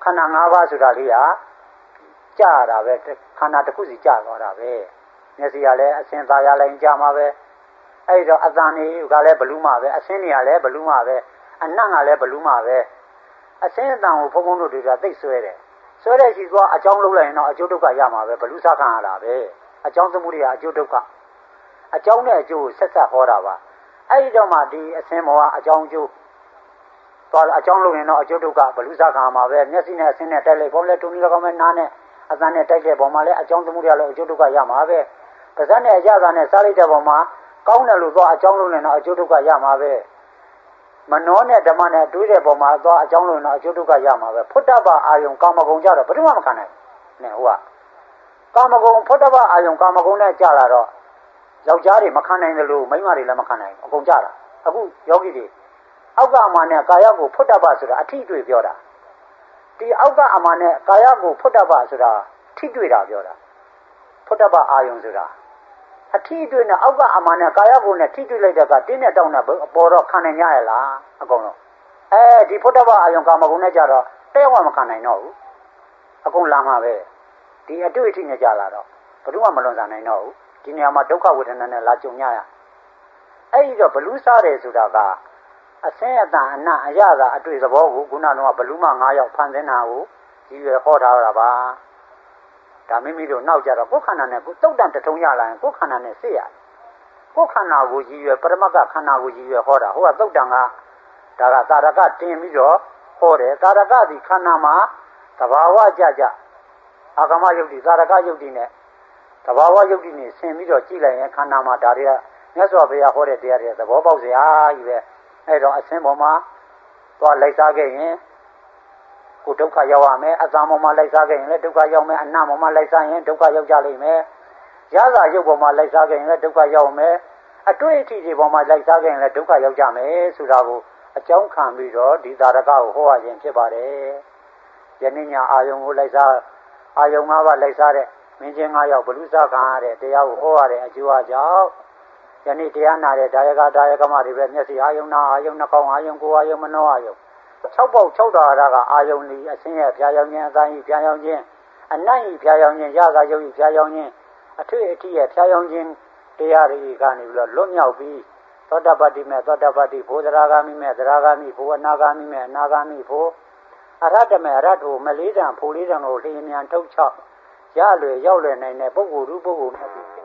ခန္ဓာ၅ပါးဆိုတာလေးကကြာတာပဲခန္ဓာတစ်ခုစီကြာသွားတာပဲမျက်စိကလည်းအစင်သာရလိုက်ကြာမှာပဲအဲ့တော့အတန်တွေကလည်းဘလူးမှာပဲအစင်းတွေကလည်းဘလူးမှာပဲအနံ့ကလည်းဘလူးမှာပဲအစင်းအတန်ကိုဘုံဘုံတို့တွေကသိဆွဲတယ်ဆွဲတဲ့ရှိသွားအကြောင်းလုံးလိုက်ရင်တော့အကျိုးဒုက္ခရမှာပဲဘလူးစားခံရတာပဲအကြောင်းသမှုတွေကအကျိုးဒုက္ခအကြောင်းနဲ့အကျိုးကိုဆက်ဆက်ဟောတာပါအဲ့ဒီတော့မှဒီအစင်းမောကအကြောင်းကျိုးသွားအကြောင်းလုံးရင်တော့အကျိုးဒုက္ခဘလူးစားခံရမှာပဲမျက်စိနဲ့အစင်းနဲ့တိုက်လိုက်ပုံလဲတုံးနေတော့မှနားနဲ့အသံနဲ့တိုက်တဲ့ပုံမှာလည်းအကြောင်းသမှုတွေလည်းအကျိုးဒုက္ခရမှာပဲပါးစပ်နဲ့အရသာနဲ့စားလိုက်တဲ့ပုံမှာကောင်းတယ်လို့သွားအကြောင်းလုံးနဲ့တော့အကျိုးဒုက္ခရမှာပဲမနောနဲ့ဓမ္မနဲ့တွေးတဲ့ပုံမှာသွားအကြောင်းလုံးနဲ့အကျိုးဒုက္ခရမှာပဲဖုတ္တပအာယုံကာမဂုဏ်ကြတော့ဘယ်သူမှမခံနိုင်နဲ့ဟုတ်ကကာမဂုဏ်ဖုတ္တပအာယုံကာမဂုဏ်နဲ့ကြလာတော့ယောက်ျားတွေမခံနိုင်တယ်လို့မိန်းမတွေလည်းမခံနိုင်အကုန်ကြတာအခုယောဂီတွေအောက်ကအမှန်နဲ့ကာယကိုဖုတ္တပဆိုတာအထိတွေ့ပြောတာဒီအောက်ကအမှန်နဲ့ကာယကိုဖုတ္တပဆိုတာထိတွေ့တာပြောတာဖုတ္တပအာယုံဆိုတာအထီးတွေ့နဲ့အောက်ကအမှန်နဲ့ကာယကိုနဲ့ထိတွေ့လိုက်တဲ့ကတင်းနဲ့တောင်းနဲ့ပေါ်တော့ခံနိုင်ကြရလားအကုန်လုံးဒီဖုတ္တပအာယုံကာမဂုဏ်နဲ့ကြတော့တဲ့ဝမခံနိုင်တော့ဘူးအကုန်လာမှာပဲဒီအတွေ့အထိနဲ့ကြလာတော့ဘယ်သူမှမလွန်ဆန်နိုင်တော့ဘူးဒီနေရာမှာဒုက္ခဝေဒနာနဲ့လာကြုံရအဲ့ဒီတော့ဘလူးစားတယ်ဆိုတာကအစင်းအတန်အနံ့အရသာအတွေ့သဘောကိုခုနကဘလူးမ9ယောက်ဖန်ဆင်းတာကိုဒီရွယ်ဟောထားတာပါဒါမိမိတို့နောက်ကြတော့ကိုယ်ခန္ဓာနဲ့ကိုယ်တုတ်တန်တထုံရလာရင်ကိုယ်ခန္ဓာနဲ့စစ်ရတယ်ကိုယ်ခန္ဓာကိုရည်ရွယ်ပရမတ်ကခန္ဓာကိုရည်ရွယ်ဟောတာဟိုကတုတ်တန်ကဒါကသာရကတင်ပြီးတော့ဟောတယ်သာရကဒီခန္ဓာမှာသဘာဝကြကြအာဂမယုတ်တိသာရကယုတ်တိနဲ့သဘာဝယုတ်တိနဲ့ဆင်ပြီးတော့ကြည့်လိုက်ရင်ခန္ဓာမှာဒါတွေကမြတ်စွာဘုရားဟောတဲ့တရားတွေသဘောပေါက်စရာကြီးပဲအဲ့တော့အစင်းပေါ်မှာသွားလိုက်စားခဲ့ရင်ကိုဒုက္ခရောက်ရမယ်အတ္တပေါ်မှာလိုက်စားခဲ့ရင်လည်းဒုက္ခရောက်မယ်အနတ်ပေါ်မှာလိုက်စားရင်ဒုက္ခရောက်ကြလိမ့်မယ်ရသာရုပ်ပေါ်မှာလိုက်စားခဲ့ရင်လည်းဒုက္ခရောက်မယ်အတွေ့အထိတွေပေါ်မှာလိုက်စားခဲ့ရင်လည်းဒုက္ခရောက်ကြမယ်ဆိုတာကိုအကြောင်းခံပြီးတော့ဒီသာရကကိုဟောရခြင်းဖြစ်ပါတယ်ယနေ့ညအာယုံကိုလိုက်စားအာယုံ၅ပါးလိုက်စားတဲ့မင်းချင်း၅ယောက်ဘလူစားခံရတဲ့တရားကိုဟောရတဲ့အကျိုးအကြောင်းယနေ့တရားနာတဲ့ဒါယကမတွေပဲမျက်စိအာယုံနာအာယုံနှာခေါင်းအာယုံကိုယ်အာယုံမနှောအာယုံ6ပေါက်6တော်ရကအာယုန်လီအစင်းရဲ့ဖြာယောင်းခြင်းအတိုင်းဖြာယောင်းခြင်းအနတ်ဤဖြာယောင်းခြင်းရသာယုတ်ဤဖြာယောင်းခြင်းအထွေအထိရဲ့ဖြာယောင်းခြင်းတရားတွေကနေပြီးတော့လွတ်မြောက်ပြီးသောတပတ္တိမဲ့သောတပတ္တိဘုဒ္ဓရာဂာမိမဲ့သရဂာမိဘုအနာဂာမိမဲ့အနာဂာမိဘုအရဟတမဲ့အရဟတောမလေးတံဖို့လေးတံကိုလျင်မြန်ထုတ်ချရလွယ်ရောက်လွယ်နိုင်တဲ့ပုဂ္ဂိုလ်ရူပုဂ္ဂိုလ်မြတ်